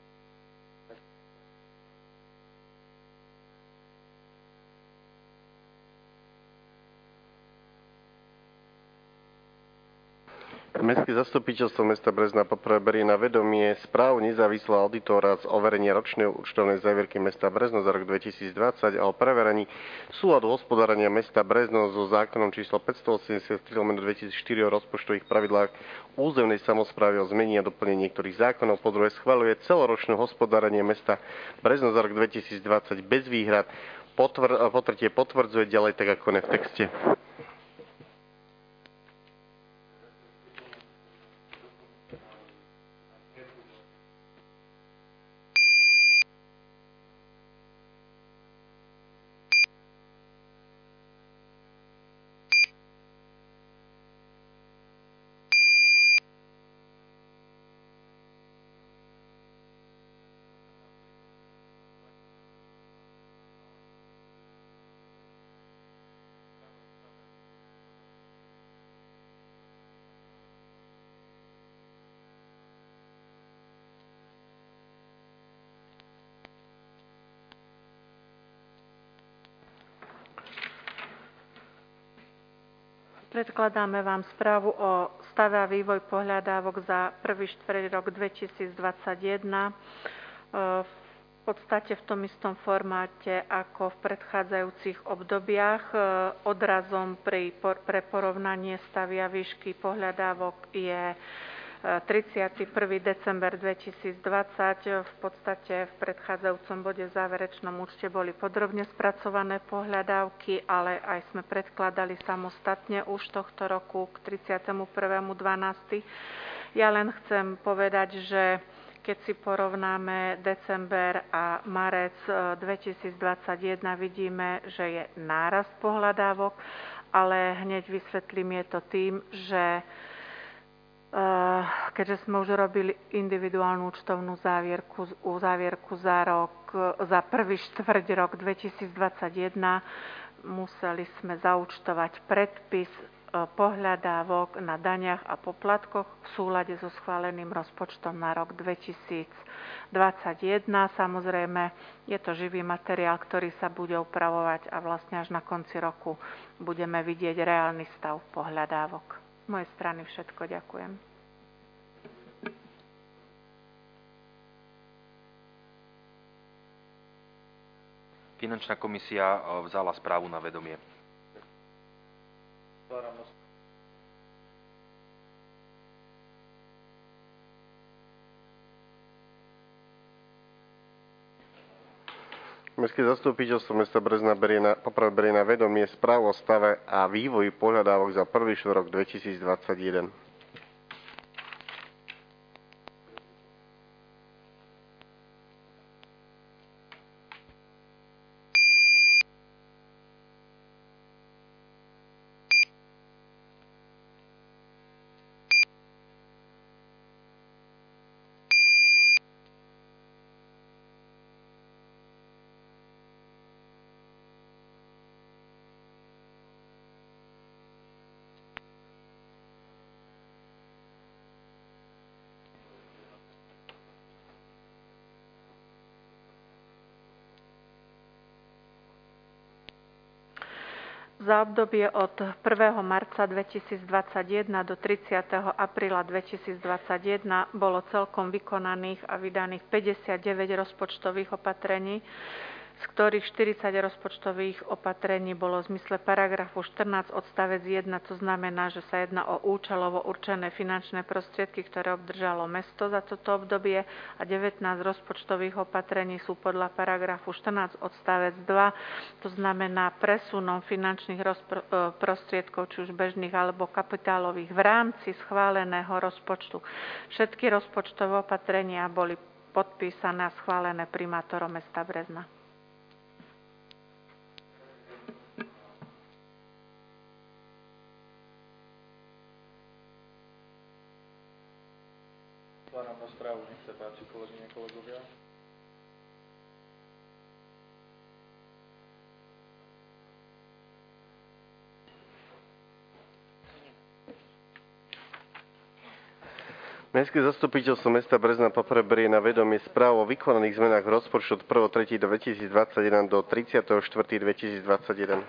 Mestské zastupiteľstvo mesta Brezna poprvé berie na vedomie správu nezávislého auditora z overenia ročnej účtovnej závierky mesta Brezno za rok dvetisícdvadsať a o preverení súladu hospodárenia mesta Brezno so zákonom číslo päťstoosemdesiattri lomeno dvetisícštyri o rozpočtových pravidlách územnej samosprávy o zmení a doplnení niektorých zákonov. Po druhé schvaľuje celoročné hospodárenie mesta Brezno za rok dvetisícdvadsať bez výhrad. Potvr- po tretie potvrdzuje ďalej tak, ako je v texte. Predkladáme vám správu o stave a vývoj pohľadávok za prvý štvrť rok dvetisícdvadsaťjeden. V podstate v tom istom formáte ako v predchádzajúcich obdobiach. Odrazom pri, pre porovnanie stavy a výšky pohľadávok je tridsiateho prvého december dvetisícdvadsať. V podstate v predchádzajúcom bode v záverečnom účte boli podrobne spracované pohľadávky, ale aj sme predkladali samostatne už tohto roku k tridsiatemu prvému decembru. Ja len chcem povedať, že keď si porovnáme december a marec dvetisícdvadsaťjeden, vidíme, že je nárast pohľadávok, ale hneď vysvetlím je to tým, že keďže sme už robili individuálnu účtovnú závierku, závierku za rok, za prvý štvrť rok dvetisícdvadsaťjeden, museli sme zaúčtovať predpis pohľadávok na daniach a poplatkoch v súlade so schváleným rozpočtom na rok dvetisícdvadsaťjeden. Samozrejme, je to živý materiál, ktorý sa bude upravovať a vlastne až na konci roku budeme vidieť reálny stav pohľadávok. Z mojej strany všetko, ďakujem. Finančná komisia vzala správu na vedomie. Mestské zastupiteľstvo mesta Brezna berie na, poprvé berie na vedomie správu o stave a vývoji pohľadávok za prvý štvrť rok dvetisícdvadsaťjeden. Za obdobie od prvého marca dvetisícdvadsaťjeden do tridsiateho apríla dvetisícdvadsaťjeden bolo celkom vykonaných a vydaných päťdesiatdeväť rozpočtových opatrení, z ktorých štyridsať rozpočtových opatrení bolo v zmysle paragrafu štrnásť odstavec jeden, to znamená, že sa jedná o účelovo určené finančné prostriedky, ktoré obdržalo mesto za toto obdobie, a devätnásť rozpočtových opatrení sú podľa paragrafu štrnásť odstavec dva, to znamená presunom finančných rozpro- prostriedkov, či už bežných alebo kapitálových, v rámci schváleného rozpočtu. Všetky rozpočtové opatrenia boli podpísané a schválené primátorom mesta Brezna. Otváram rozprávu, nech sa páči, kolegyne, kolegovia. Mestské zastupiteľstvo mesta Brezna poprvé berie na vedomie správu o vykonaných zmenách rozpočtu od prvého tretieho dvetisícdvadsaťjeden do tridsiateho štvrtého dvetisícdvadsaťjeden.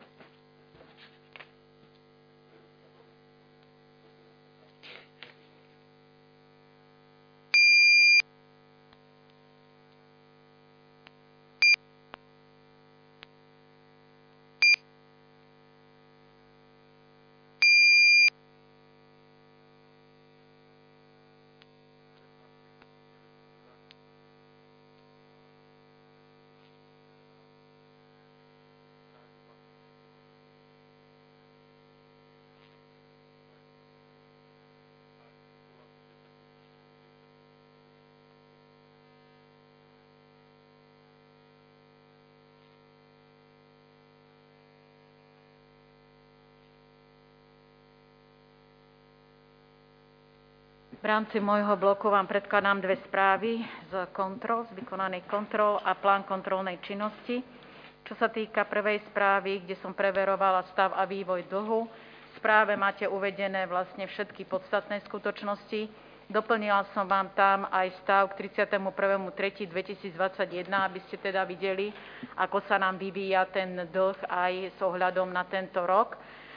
V rámci môjho bloku vám predkladám dve správy z kontrol, z vykonaných kontrol a plán kontrolnej činnosti. Čo sa týka prvej správy, kde som preverovala stav a vývoj dlhu, v správe máte uvedené vlastne všetky podstatné skutočnosti. Doplnila som vám tam aj stav k tridsiatemu prvému tretiemu dvetisícdvadsaťjeden, aby ste teda videli, ako sa nám vyvíja ten dlh aj s ohľadom na tento rok.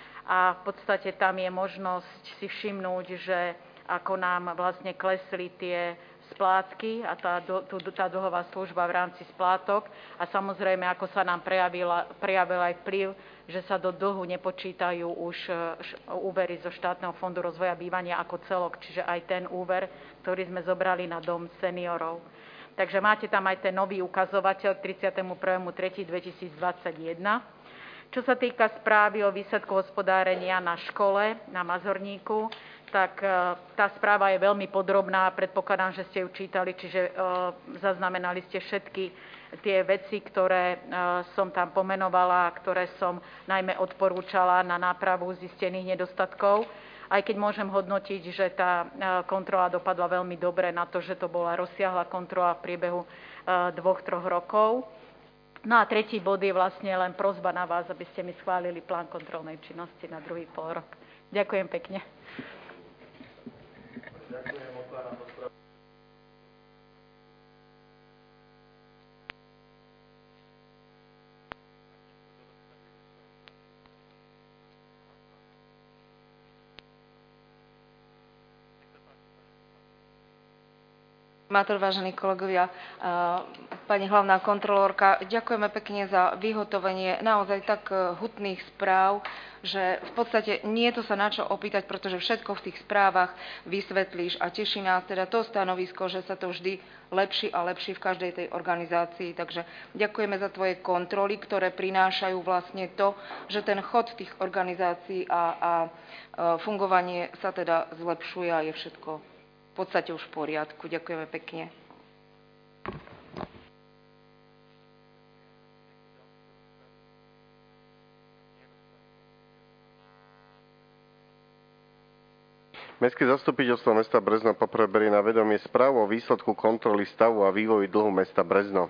A v podstate tam je možnosť si všimnúť, že ako nám vlastne klesli tie splátky a tá, tú, tá dlhová služba v rámci splátok a samozrejme, ako sa nám prejavila, prejavil aj vplyv, že sa do dlhu nepočítajú už úvery zo štátneho fondu rozvoja bývania ako celok, čiže aj ten úver, ktorý sme zobrali na dom seniorov. Takže máte tam aj ten nový ukazovateľ k tridsiatemu prvému tretiemu dvetisícdvadsaťjeden. Čo sa týka správy o výsledku hospodárenia na škole, na Mazorníku, tak tá správa je veľmi podrobná, predpokladám, že ste ju čítali, čiže zaznamenali ste všetky tie veci, ktoré som tam pomenovala, ktoré som najmä odporúčala na nápravu zistených nedostatkov. Aj keď môžem hodnotiť, že tá kontrola dopadla veľmi dobre na to, že to bola rozsiahla kontrola v priebehu dvoch, troch rokov. No a tretí bod je vlastne len prosba na vás, aby ste mi schválili plán kontrolnej činnosti na druhý pol rok. Ďakujem pekne. Ďakujem, otváram rozprávu. Primátor, vážení kolegovia, pani hlavná kontrolórka, ďakujeme pekne za vyhotovenie naozaj tak hutných správ, že v podstate nie je to sa na čo opýtať, pretože všetko v tých správach vysvetlíš a teší nás teda to stanovisko, že sa to vždy lepší a lepší v každej tej organizácii. Takže ďakujeme za tvoje kontroly, ktoré prinášajú vlastne to, že ten chod tých organizácií a, a fungovanie sa teda zlepšuje a je všetko v podstate už v poriadku. Ďakujeme pekne. Mestské zastupiteľstvo mesta Brezno poprvé berie na vedomie správu o výsledku kontroly stavu a vývoji dlhu mesta Brezno.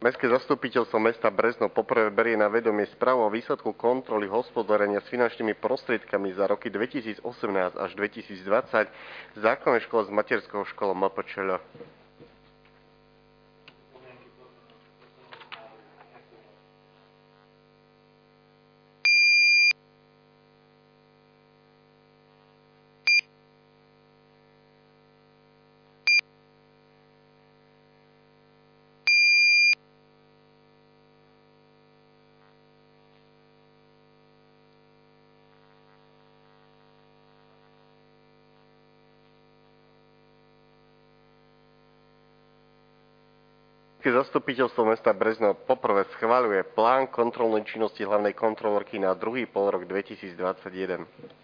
Mestské zastupiteľstvo mesta Brezno poprvé berie na vedomie správu o výsledku kontroly hospodárenia s finančnými prostriedkami za roky dvetisícosemnásť až dvetisícdvadsať základnej školy s materskou školou em pé č el. Zastupiteľstvo mesta Brezno poprvé schvaľuje plán kontrolnej činnosti hlavnej kontrolórky na druhý polrok dvetisícdvadsaťjeden.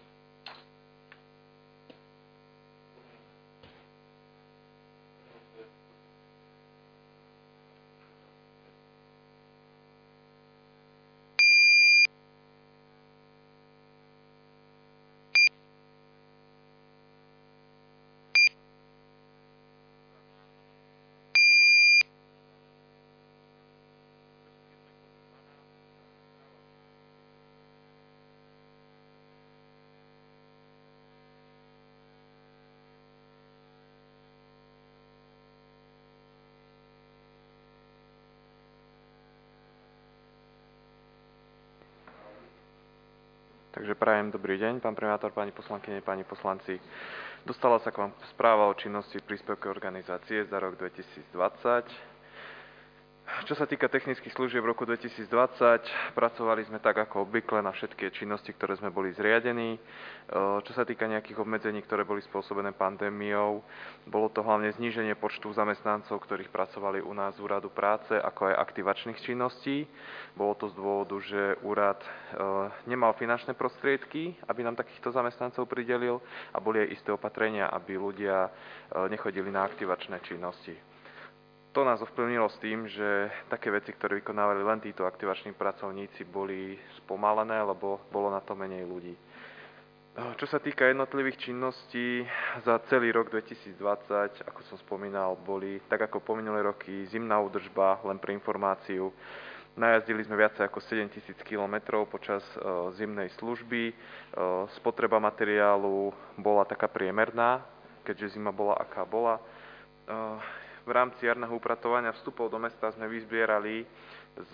Takže prajem dobrý deň, pán primátor, pani poslankyne, pani poslanci. Dostala sa k vám správa o činnosti príspevkovej organizácie za rok dvetisícdvadsať. Čo sa týka technických služieb v roku dvetisícdvadsať, pracovali sme tak ako obvykle na všetky činnosti, ktoré sme boli zriadení. Čo sa týka nejakých obmedzení, ktoré boli spôsobené pandémiou, bolo to hlavne zníženie počtu zamestnancov, ktorých pracovali u nás z úradu práce, ako aj aktivačných činností. Bolo to z dôvodu, že úrad nemal finančné prostriedky, aby nám takýchto zamestnancov pridelil, a boli aj isté opatrenia, aby ľudia nechodili na aktivačné činnosti. To nás ovplyvnilo s tým, že také veci, ktoré vykonávali len títo aktivační pracovníci, boli spomalené, lebo bolo na to menej ľudí. Čo sa týka jednotlivých činností, za celý rok dvetisícdvadsať, ako som spomínal, boli, tak ako po minulé roky, zimná údržba, len pre informáciu. Najazdili sme viac ako sedemtisíc kilometrov počas uh, zimnej služby. Uh, spotreba materiálu bola taká priemerná, keďže zima bola aká bola. Uh, V rámci jarného upratovania vstupov do mesta sme vyzbierali z,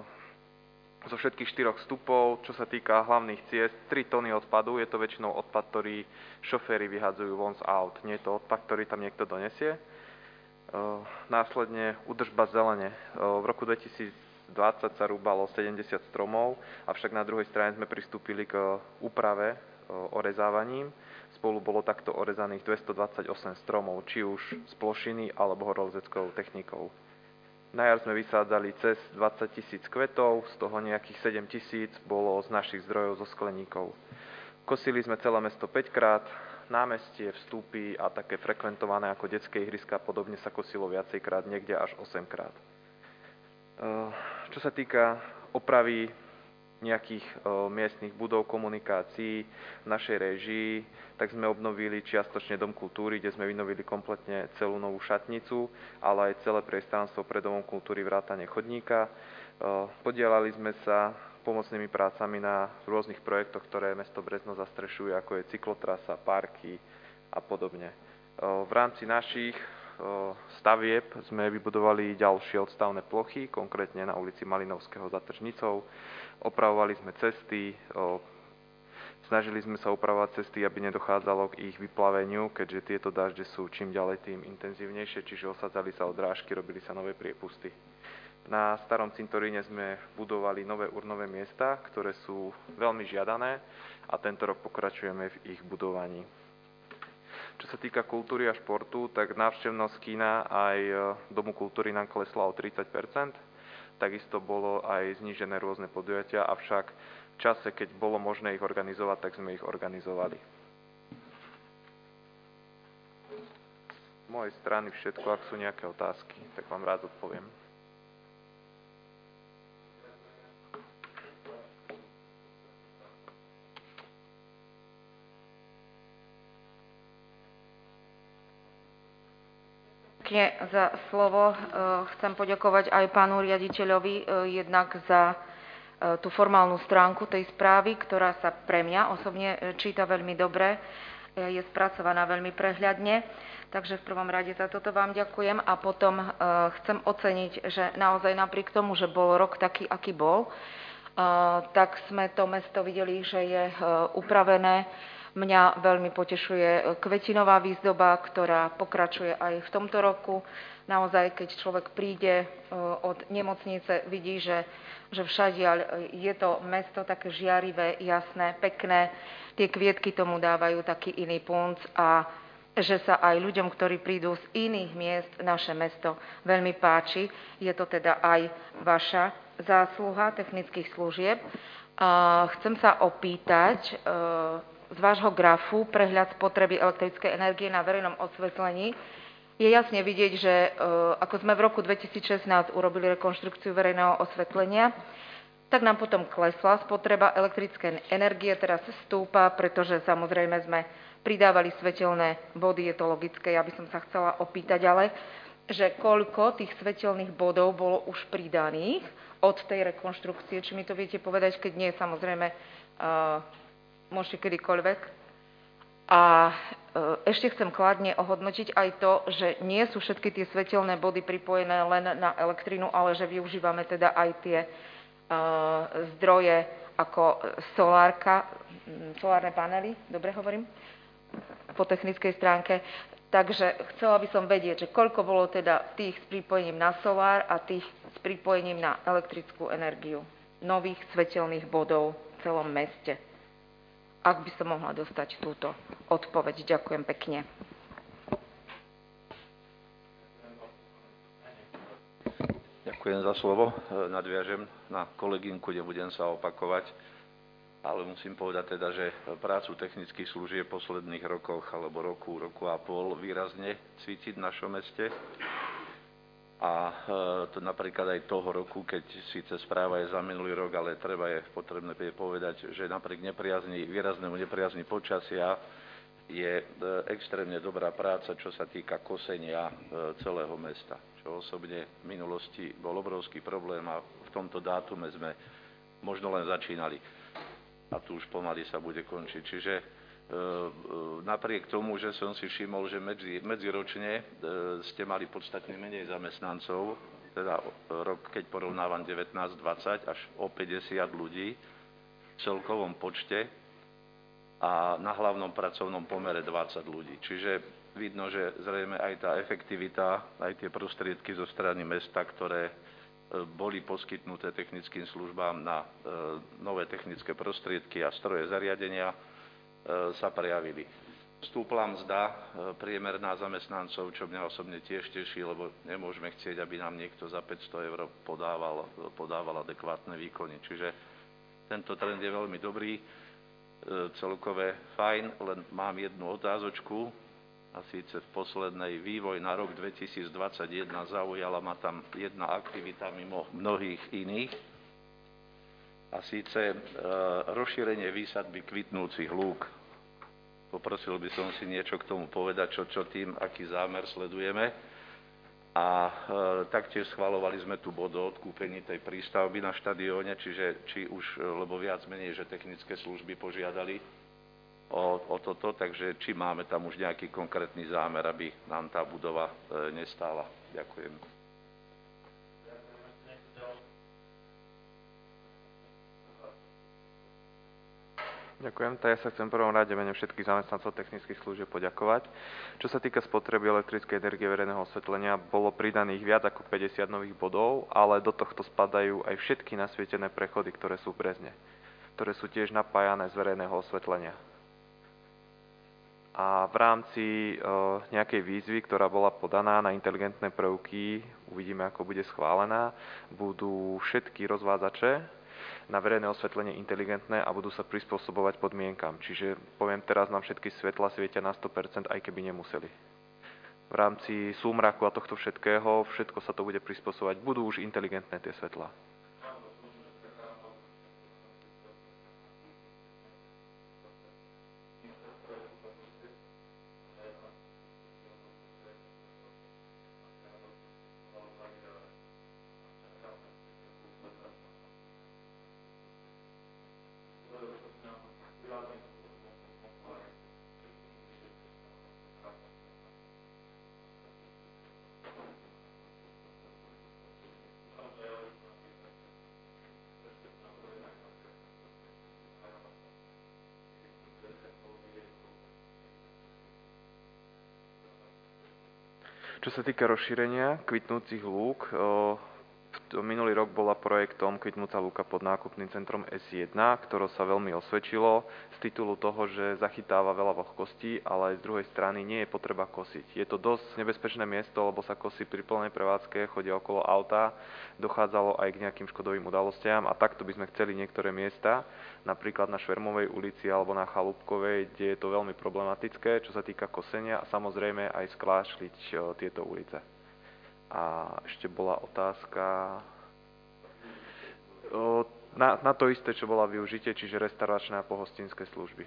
zo všetkých štyroch vstupov, čo sa týka hlavných ciest, tri tony odpadu. Je to väčšinou odpad, ktorý šoféry vyhadzujú von z aut. Nie je to odpad, ktorý tam niekto donesie. Následne údržba zelene. V roku dvetisícdvadsať sa rúbalo sedemdesiat stromov, avšak na druhej strane sme pristúpili k úprave orezávaním. Spolu bolo takto orezaných dvestodvadsaťosem stromov, či už z plošiny alebo horolezeckou technikou. Na jar sme vysádzali cez dvadsať tisíc kvetov, z toho nejakých sedem tisíc bolo z našich zdrojov zo skleníkov. Kosili sme celé mesto päť krát, námestie, vstupy a také frekventované ako detské ihriska, podobne sa kosilo viacejkrát, niekde až osem krát. Čo sa týka opravy nejakých o, miestnych budov komunikácií v našej réžii, tak sme obnovili čiastočne Dom kultúry, kde sme vynovili kompletne celú novú šatnicu, ale aj celé priestranstvo pred Domom kultúry vrátane chodníka. O, podielali sme sa pomocnými prácami na rôznych projektoch, ktoré mesto Brezno zastrešuje, ako je cyklotrasa, parky a podobne. O, v rámci našich o, stavieb sme vybudovali ďalšie odstavné plochy, konkrétne na ulici Malinovského za Tržnicou. Opravovali sme cesty, o, snažili sme sa opravovať cesty, aby nedochádzalo k ich vyplaveniu, keďže tieto dažde sú čím ďalej tým intenzívnejšie, čiže osadzali sa odrážky, robili sa nové priepusty. Na starom cintoríne sme budovali nové urnové miesta, ktoré sú veľmi žiadané, a tento rok pokračujeme v ich budovaní. Čo sa týka kultúry a športu, tak návštevnosť kína aj Domu kultúry nám klesla o tridsať percent. Takisto bolo aj znížené rôzne podujatia, avšak v čase, keď bolo možné ich organizovať, tak sme ich organizovali. Z mojej strany všetko, ak sú nejaké otázky, tak vám rád odpoviem. Pekne za slovo. Chcem poďakovať aj pánu riaditeľovi jednak za tú formálnu stránku tej správy, ktorá sa pre mňa osobne číta veľmi dobre, je spracovaná veľmi prehľadne. Takže v prvom rade za toto vám ďakujem a potom chcem oceniť, že naozaj napriek tomu, že bol rok taký, aký bol, tak sme to mesto videli, že je upravené. Mňa veľmi potešuje kvetinová výzdoba, ktorá pokračuje aj v tomto roku. Naozaj, keď človek príde od nemocnice, vidí, že, že všadiaľ je to mesto také žiarivé, jasné, pekné. Tie kvietky tomu dávajú taký iný punc a že sa aj ľuďom, ktorí prídu z iných miest, naše mesto veľmi páči. Je to teda aj vaša zásluha technických služieb. Chcem sa opýtať, z vášho grafu prehľad spotreby elektrickej energie na verejnom osvetlení je jasne vidieť, že ako sme v roku dvetisícšestnásť urobili rekonštrukciu verejného osvetlenia, tak nám potom klesla spotreba elektrickej energie, teraz stúpa, pretože samozrejme sme pridávali svetelné body, je to logické. Ja by som sa chcela opýtať ale, že koľko tých svetelných bodov bolo už pridaných od tej rekonštrukcie, či mi to viete povedať, keď nie, samozrejme, môžete kedykoľvek. A ešte chcem kladne ohodnotiť aj to, že nie sú všetky tie svetelné body pripojené len na elektrínu, ale že využívame teda aj tie zdroje ako solárka, solárne panely, dobre hovorím, po technickej stránke. Takže chcela by som vedieť, že koľko bolo teda tých s pripojením na solár a tých s pripojením na elektrickú energiu, nových svetelných bodov v celom meste. Ak by som mohla dostať túto odpoveď. Ďakujem pekne. Ďakujem za slovo. Nadviažem na kolegynku, nebudem sa opakovať, ale musím povedať teda, že prácu technických služieb v posledných rokoch alebo roku, roku a pol výrazne cítiť v našom meste. A to napríklad aj toho roku, keď síce správa je za minulý rok, ale treba je potrebné povedať, že napriek nepriazni, výraznému nepriazni počasia je extrémne dobrá práca, čo sa týka kosenia celého mesta. Čo osobne v minulosti bol obrovský problém a v tomto dátume sme možno len začínali. A tu už pomaly sa bude končiť. Čiže napriek tomu, že som si všimol, že medzi, medziročne ste mali podstatne menej zamestnancov, teda rok, keď porovnávam devätnásť dvadsať, až o päťdesiat ľudí v celkovom počte a na hlavnom pracovnom pomere dvadsať ľudí. Čiže vidno, že zrejme aj tá efektivita, aj tie prostriedky zo strany mesta, ktoré boli poskytnuté technickým službám na nové technické prostriedky a stroje zariadenia, sa prejavili. Stúpla mzda priemerná zamestnancov, čo mňa osobne tiež teší, lebo nemôžeme chcieť, aby nám niekto za päťsto eur podával, podával adekvátne výkony. Čiže tento trend je veľmi dobrý, celkové fajn, len mám jednu otázočku, a síce v poslednej vývoj na rok dvetisícdvadsaťjeden zaujala ma tam jedna aktivita mimo mnohých iných, a síce e, rozšírenie výsadby kvitnúcich lúk. Poprosil by som si niečo k tomu povedať, čo, čo tým, aký zámer sledujeme. A e, taktiež schvalovali sme tu bod o odkúpení tej prístavby na štadióne, čiže či už, lebo viac menej, že technické služby požiadali o, o toto, takže či máme tam už nejaký konkrétny zámer, aby nám tá budova e, nestála. Ďakujem. Ďakujem. Tak ja sa chcem v prvom rade mene všetkých zamestnancov technických služieb poďakovať. Čo sa týka spotreby elektrickej energie verejného osvetlenia, bolo pridaných viac ako päťdesiat nových bodov, ale do tohto spadajú aj všetky nasvietené prechody, ktoré sú v Brezne, ktoré sú tiež napájané z verejného osvetlenia. A v rámci e, nejakej výzvy, ktorá bola podaná na inteligentné prvky, uvidíme, ako bude schválená, budú všetky rozvádzače na verejné osvetlenie inteligentné a budú sa prispôsobovať podmienkam. Čiže poviem teraz, nám všetky svetla svietia na sto percent, aj keby nemuseli. V rámci súmraku a tohto všetkého, všetko sa to bude prispôsobovať. Budú už inteligentné tie svetlá. Čo sa týka rozšírenia kvitnúcich lúk, minulý rok bola projektom kvitnúca lúka pod nákupným centrom es jedna, ktoré sa veľmi osvedčilo z titulu toho, že zachytáva veľa vlhkostí, ale aj z druhej strany nie je potreba kosiť. Je to dosť nebezpečné miesto, lebo sa kosí pri plnej prevádzke, chodia okolo auta, dochádzalo aj k nejakým škodovým udalostiam a takto by sme chceli niektoré miesta, napríklad na Švermovej ulici alebo na Chalúbkovej, kde je to veľmi problematické, čo sa týka kosenia a samozrejme aj sklášliť tieto ulice. A ešte bola otázka na, na to isté, čo bola využitie, čiže restauračné a pohostinské služby.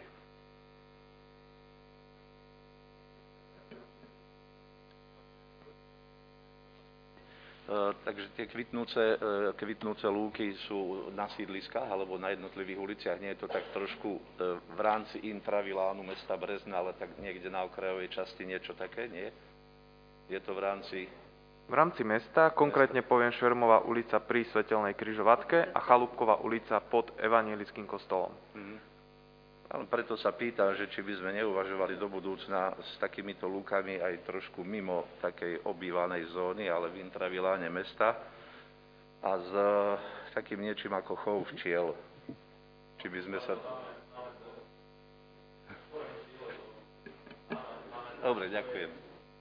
Uh, takže tie kvitnúce, uh, kvitnúce lúky sú na sídliskách alebo na jednotlivých uliciach. Nie je to tak trošku uh, v rámci intravilánu mesta Brezna, ale tak niekde na okrajovej časti niečo také, nie? Je to v rámci... V rámci mesta, konkrétne poviem Švermová ulica pri Svetelnej križovatke a Chalúbková ulica pod Evanjelickým kostolom. Mm. Ale preto sa pýtam, že či by sme neuvažovali do budúcna s takýmito lúkami aj trošku mimo takej obývanej zóny, ale v intraviláne mesta a s takým niečím ako chov včiel. Či by sme sa... Dobre, ďakujem.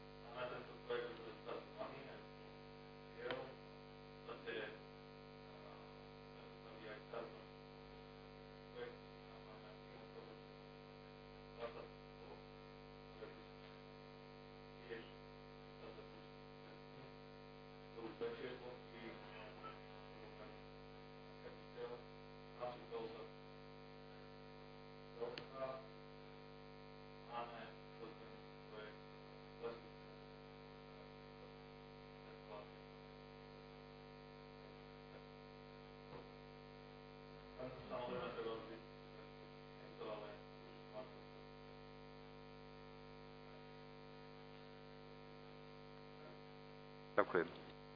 Ďakujem.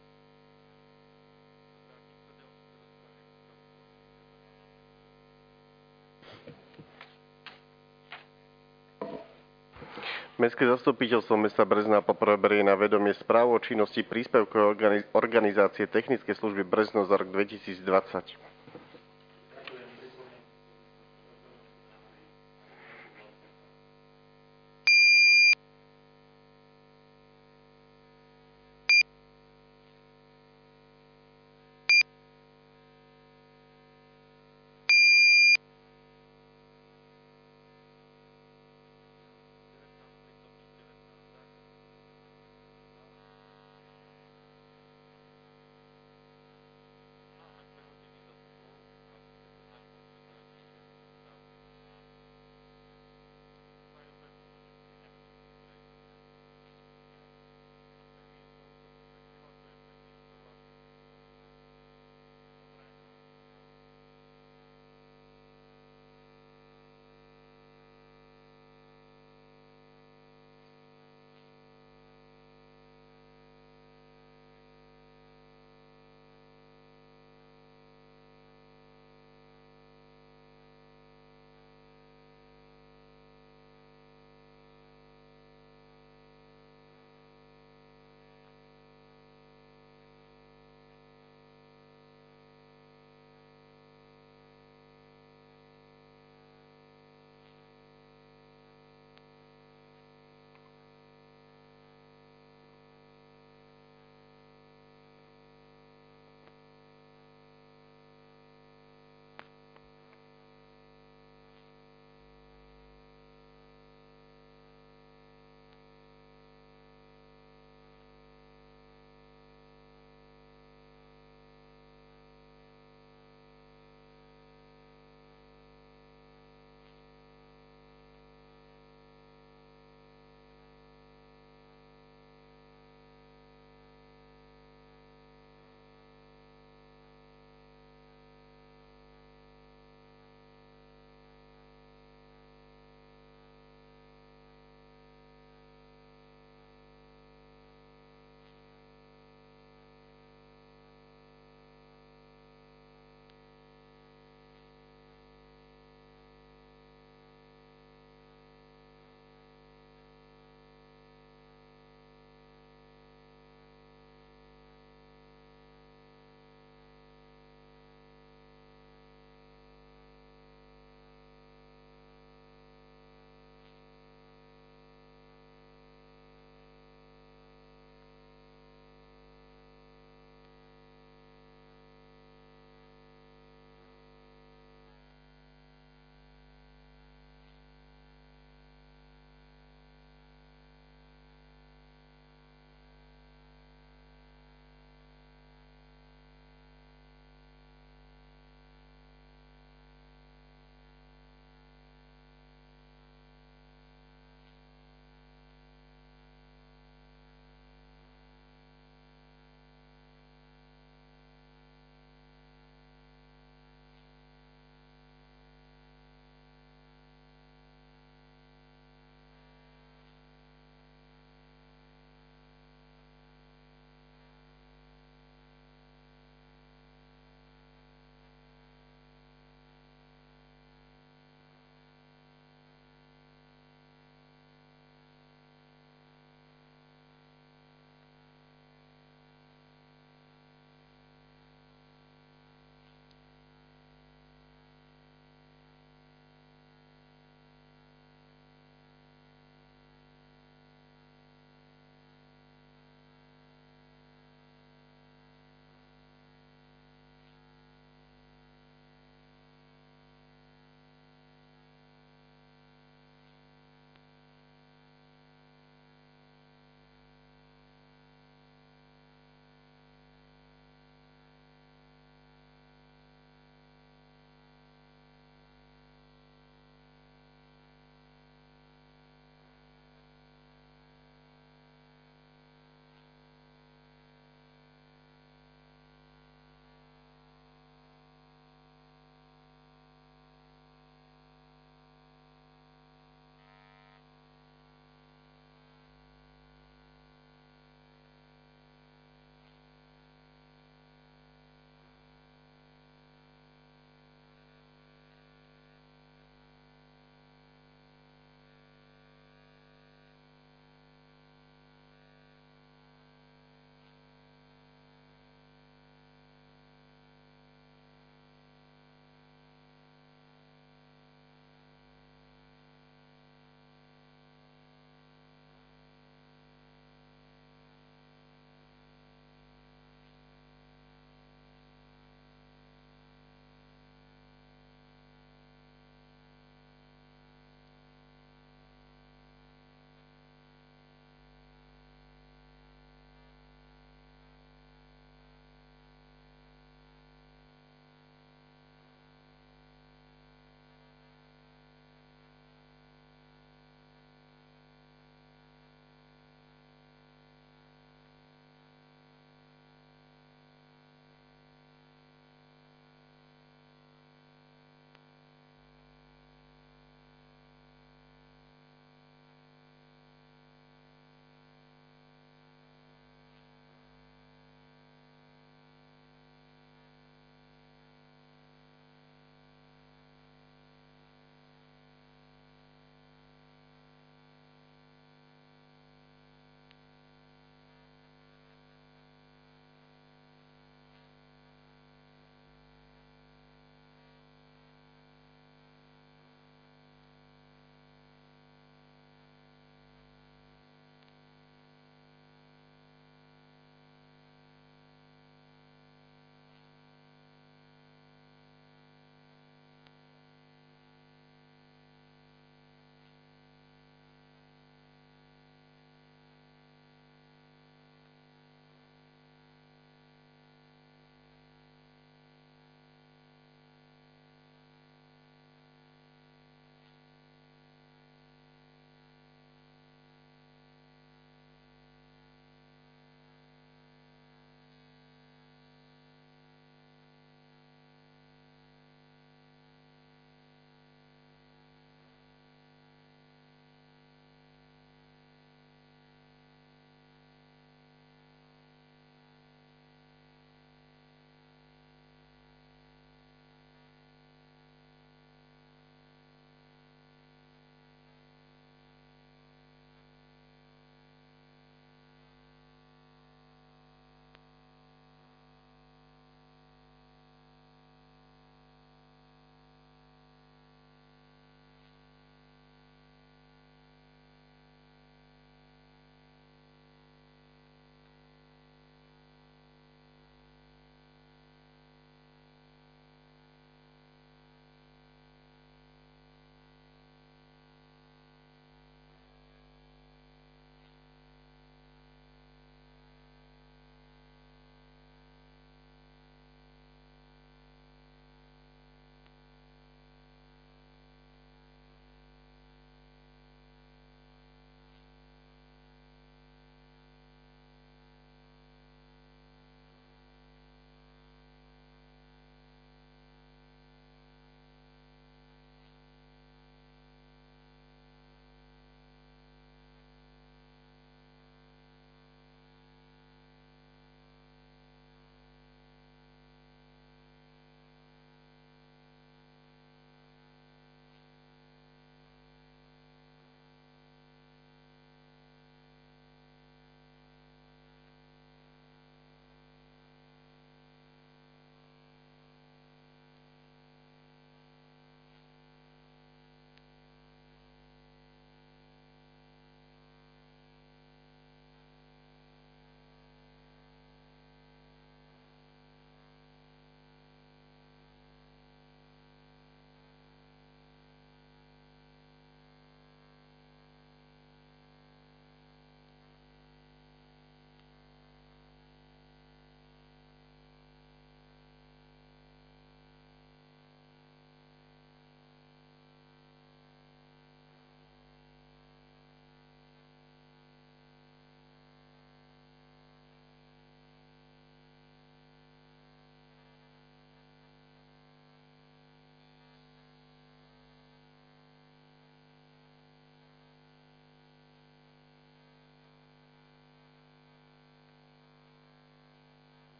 Mestské zastupiteľstvo mesta Brezna poprvé berie na vedomie správu o činnosti príspevkovej organizácie technické služby Brezno za rok dvetisícdvadsať.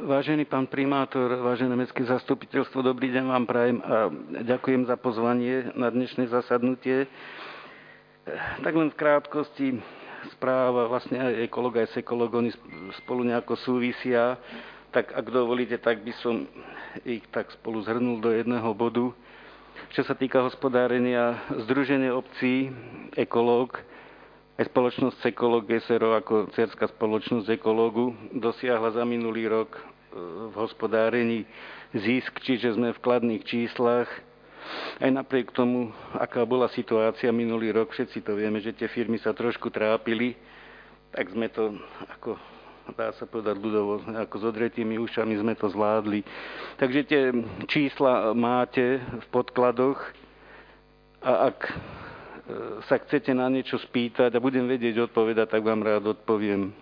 Vážený pán primátor, vážené mestské zastupiteľstvo, dobrý deň vám prajem a ďakujem za pozvanie na dnešné zasadnutie. Tak len v krátkosti správa, vlastne aj ekológ, aj sekológ, oni spolu nejako súvisia, tak ak dovolíte, tak by som ich tak spolu zhrnul do jedného bodu. Čo sa týka hospodárenia, Združenie obcí, ekológ, aj spoločnosť Sekológ es er o ako dcérská spoločnosť ekológu dosiahla za minulý rok v hospodárení zisk, čiže sme v kladných číslach. Aj napriek tomu, aká bola situácia minulý rok, všetci to vieme, že tie firmy sa trošku trápili, tak sme to, ako dá sa povedať ľudovo, ako s odretými ušami sme to zvládli. Takže tie čísla máte v podkladoch a ak sa chcete na niečo spýtať a budem vedieť odpovedať, tak vám rád odpoviem.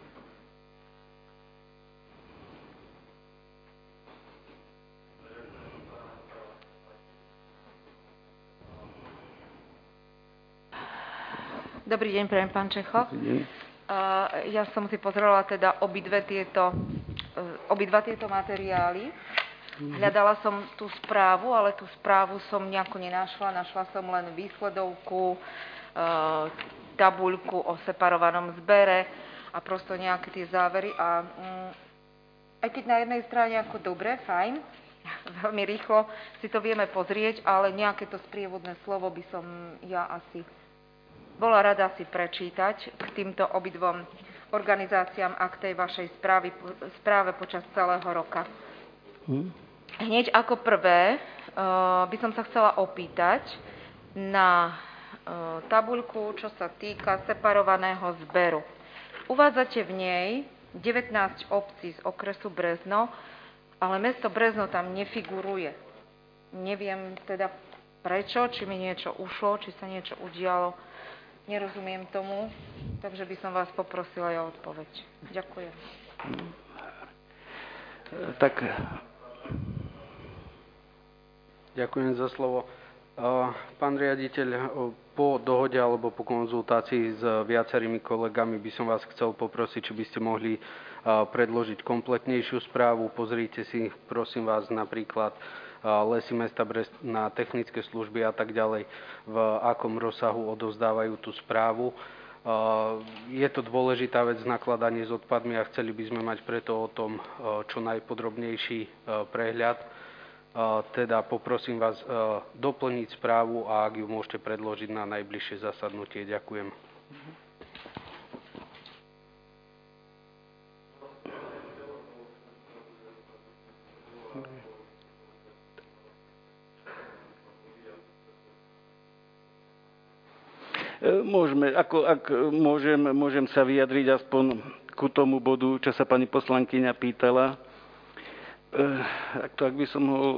Dobrý deň, prajem pán Čecho. Ja som si pozrela teda obidve tieto, obidva tieto materiály. Hľadala som tú správu, ale tú správu som nejako nenašla. Našla som len výsledovku, tabuľku o separovanom zbere a prosto nejaké tie závery. A um, aj keď na jednej strane ako dobre, fajn, veľmi rýchlo si to vieme pozrieť, ale nejaké to sprievodné slovo by som ja asi bola rada si prečítať k týmto obidvom organizáciám a k tej vašej správy, správe počas celého roka. Hmm. Hneď ako prvé uh, by som sa chcela opýtať na uh, tabuľku, čo sa týka separovaného zberu. Uvádzate v nej devätnásť obcí z okresu Brezno, ale mesto Brezno tam nefiguruje. Neviem teda prečo, či mi niečo ušlo, či sa niečo udialo. Nerozumiem tomu, takže by som vás poprosila o odpoveď. Ďakujem. Tak... Ďakujem za slovo. Pán riaditeľ, po dohode alebo po konzultácii s viacerými kolegami by som vás chcel poprosiť, či by ste mohli predložiť kompletnejšiu správu. Pozrite si, prosím vás, napríklad Lesy mesta Brest na technické služby a tak ďalej, v akom rozsahu odovzdávajú tú správu. Je to dôležitá vec, nakladanie s odpadmi a chceli by sme mať preto o tom čo najpodrobnejší prehľad. Teda poprosím vás doplniť správu a ak ju môžete predložiť na najbližšie zasadnutie. Ďakujem. Môžeme, ako, ak môžem, môžem sa vyjadriť aspoň ku tomu bodu, čo sa pani poslankyňa pýtala. Ak to, ak by som mohol,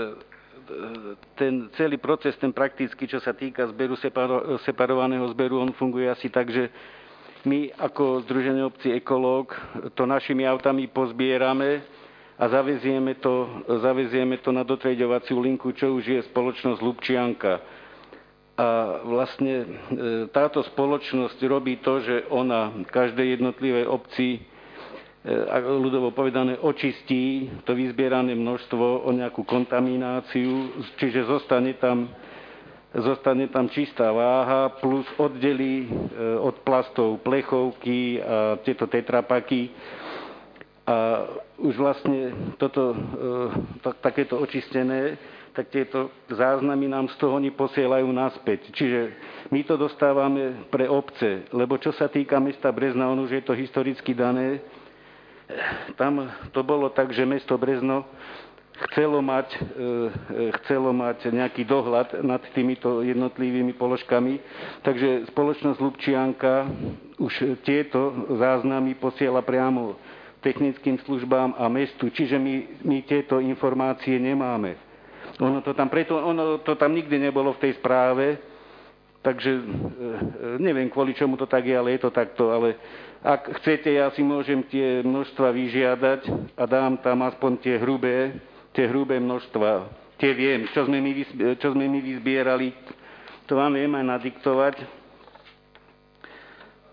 ten celý proces, ten praktický, čo sa týka zberu, separo, separovaného zberu, on funguje asi tak, že my ako Združenie obcí Ekológ to našimi autami pozbierame a zavezieme to, zavezieme to na dotrieďovaciu linku, čo už je spoločnosť Lubčianka. A vlastne táto spoločnosť robí to, že ona každej jednotlivej obci, ľudovo povedané, očistí to vyzbierané množstvo o nejakú kontamináciu, čiže zostane tam, zostane tam čistá váha, plus oddelí od plastov plechovky a tieto tetrapaky. A už vlastne toto, takéto očistené, tak tieto záznamy nám z toho oni posielajú naspäť. Čiže my to dostávame pre obce, lebo čo sa týka mesta Brezna, on už je to historicky dané. Tam to bolo tak, že mesto Brezno chcelo mať, e, chcelo mať nejaký dohľad nad týmito jednotlivými položkami, takže spoločnosť Lubčianka už tieto záznamy posiela priamo technickým službám a mestu, čiže my, my tieto informácie nemáme. Ono to tam, preto, ono to tam nikdy nebolo v tej správe, takže e, neviem, kvôli čomu to tak je, ale je to takto, ale ak chcete, ja si môžem tie množstva vyžiadať a dám tam aspoň tie hrubé, tie hrubé množstva. Tie viem, čo sme my, čo sme my vyzbierali, to vám viem aj nadiktovať.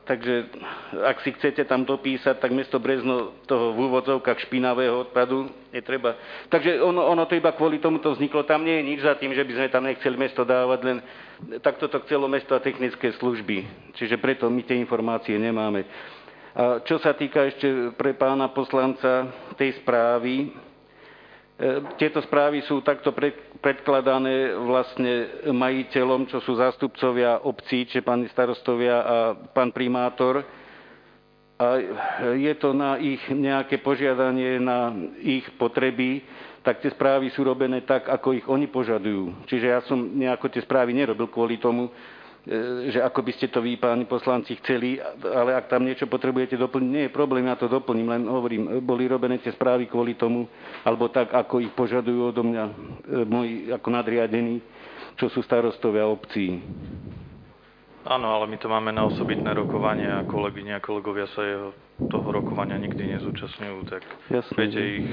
takže ak si chcete tam dopísať, tak mesto Brezno toho v úvodzovkách špinavého odpadu netreba. Takže ono, ono to iba kvôli tomu to vzniklo. Tam nie je nič za tým, že by sme tam nechceli mesto dávať, len takto to chcelo mesto a technické služby. Čiže preto my tie informácie nemáme. A čo sa týka ešte pre pána poslanca tej správy, tieto správy sú takto predkladané vlastne majiteľom, čo sú zástupcovia obcí, či páni starostovia a pán primátor. A je to na ich nejaké požiadanie, na ich potreby, tak tie správy sú robené tak, ako ich oni požadujú. Čiže ja som nejako tie správy nerobil kvôli tomu, že ako by ste to vy, páni poslanci, chceli, ale ak tam niečo potrebujete doplniť, nie je problém, ja to doplním, len hovorím, boli robené tie správy kvôli tomu, alebo tak, ako ich požadujú odo mňa moji ako nadriadení, čo sú starostovia obcí. Áno, ale my to máme na osobitné rokovanie a kolegyne a kolegovia sa jeho, toho rokovania nikdy nezúčastňujú, tak Jasne, viete, ich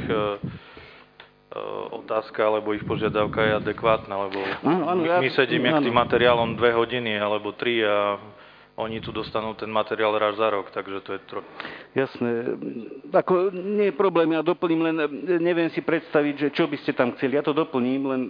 otázka alebo ich požiadavka je adekvátna, lebo áno, áno, my, my ja, sedíme áno. k tým materiálom dve hodiny alebo tri a oni tu dostanú ten materiál raz za rok, takže to je trochu... Jasné. Ako nie je problém, ja doplním, len neviem si predstaviť, že čo by ste tam chceli. Ja to doplním, len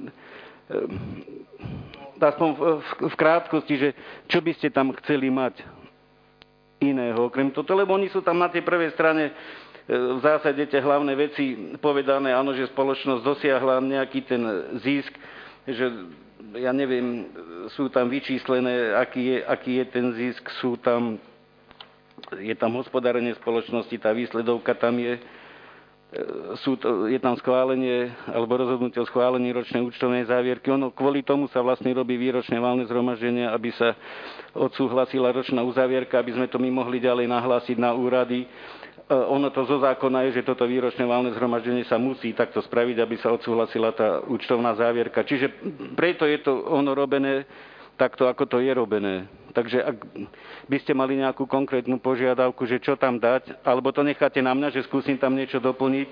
aspoň v, v, v krátkosti, že čo by ste tam chceli mať iného, okrem toto, lebo oni sú tam na tej prvej strane v zásade tie hlavné veci povedané, áno, že spoločnosť dosiahla nejaký ten zisk, že ja neviem, sú tam vyčíslené, aký je, aký je ten zisk, sú tam, je tam hospodárenie spoločnosti, tá výsledovka tam je, sú to, je tam schválenie, alebo rozhodnutie o schválení ročnej účtovnej závierky. Ono kvôli tomu sa vlastne robí výročné valné zhromaždenie, aby sa odsúhlasila ročná uzávierka, aby sme to my mohli ďalej nahlásiť na úrady. Ono to zo zákona je, že toto výročné valné zhromaždenie sa musí takto spraviť, aby sa odsúhlasila tá účtovná závierka. Čiže preto je to ono robené takto, ako to je robené. Takže ak by ste mali nejakú konkrétnu požiadavku, že čo tam dať, alebo to necháte na mňa, že skúsim tam niečo doplniť.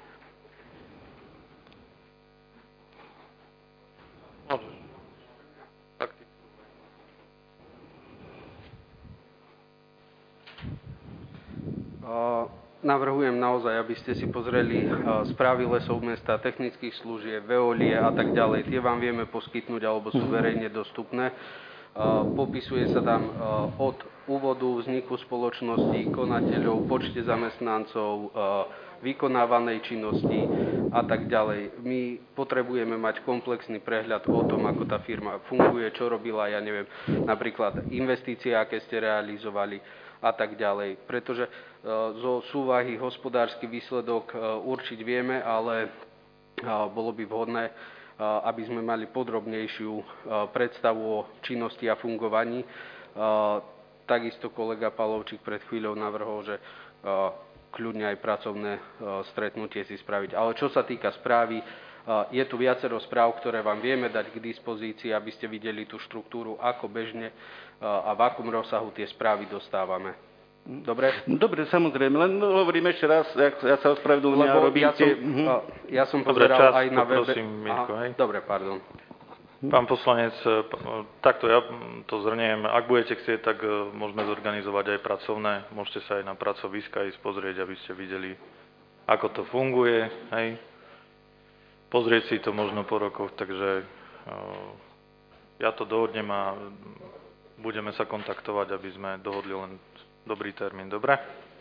Navrhujem naozaj, aby ste si pozreli správy lesov mesta, technických služieb, Veolie a tak ďalej. Tie vám vieme poskytnúť alebo sú verejne dostupné. Popisuje sa tam od úvodu vzniku spoločnosti, konateľov, počte zamestnancov, vykonávanej činnosti a tak ďalej. My potrebujeme mať komplexný prehľad o tom, ako tá firma funguje, čo robila, ja neviem, napríklad investície, aké ste realizovali a tak ďalej. Pretože zo súvahy hospodársky výsledok určiť vieme, ale bolo by vhodné, aby sme mali podrobnejšiu predstavu o činnosti a fungovaní. Takisto kolega Palovčík pred chvíľou navrhol, že kľudne aj pracovné stretnutie si spraviť. Ale čo sa týka správy, je tu viacero správ, ktoré vám vieme dať k dispozícii, aby ste videli tú štruktúru, ako bežne a v akom rozsahu tie správy dostávame. Dobre? Dobre, samozrejme, len hovorím ešte raz, ja sa ospravedlňujem, ja robíte... Ja som, ja som Dobre, pozeral čas, aj na webe... Prosím, Mirko, hej. Dobre, pardon. Pán poslanec, takto ja to zhrniem. Ak budete chcieť, tak môžeme zorganizovať aj pracovné. Môžete sa aj na pracoviska ísť pozrieť, aby ste videli, ako to funguje. Hej. Pozrieť si to možno po rokoch, takže ja to dohodnem a budeme sa kontaktovať, aby sme dohodli len dobrý termín. Dobre?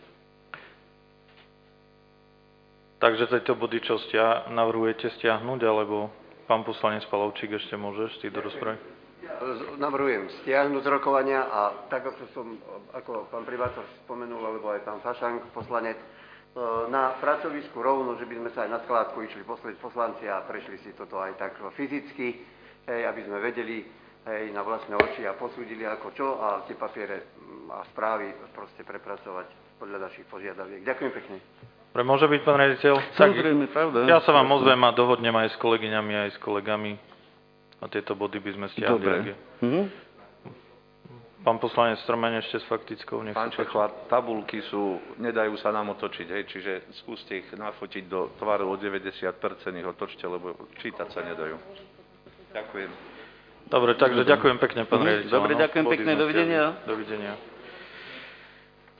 Takže tieto body, čo stia, navrhujete stiahnuť, alebo pán poslanec Palovčík ešte môžeš ty do rozpravy? Navrhujem stiahnuť rokovania a tak, ako som, ako pán primátor spomenul, alebo aj pán Fašank, poslanec, na pracovisku rovno, že by sme sa aj na skládku išli poslanci a prešli si toto aj tak fyzicky, hej, aby sme vedeli hej, na vlastné oči a posúdili ako čo a tie papiere a správy proste prepracovať podľa našich požiadaviek. Ďakujem pekne. Dobre, môže byť, pán riaditeľ? Samozrejme, pravda. Ja sa vám ozvem a dohodnem aj s kolegyňami, aj s kolegami a tieto body by sme stiahli. Dobre. Mhm. Pán poslanec Strmeň ešte s faktickou. Nech Pán Čechva, tabulky sú, nedajú sa nám otočiť, hej, čiže skúste ich nafotiť do tvaru o deväťdesiat percent, ich otočte, lebo čítať sa nedajú. Ďakujem. Dobre, takže ďakujem pekne, pán riaditeľ. Dobre, ďakujem pekne, dovidenia. Dovidenia.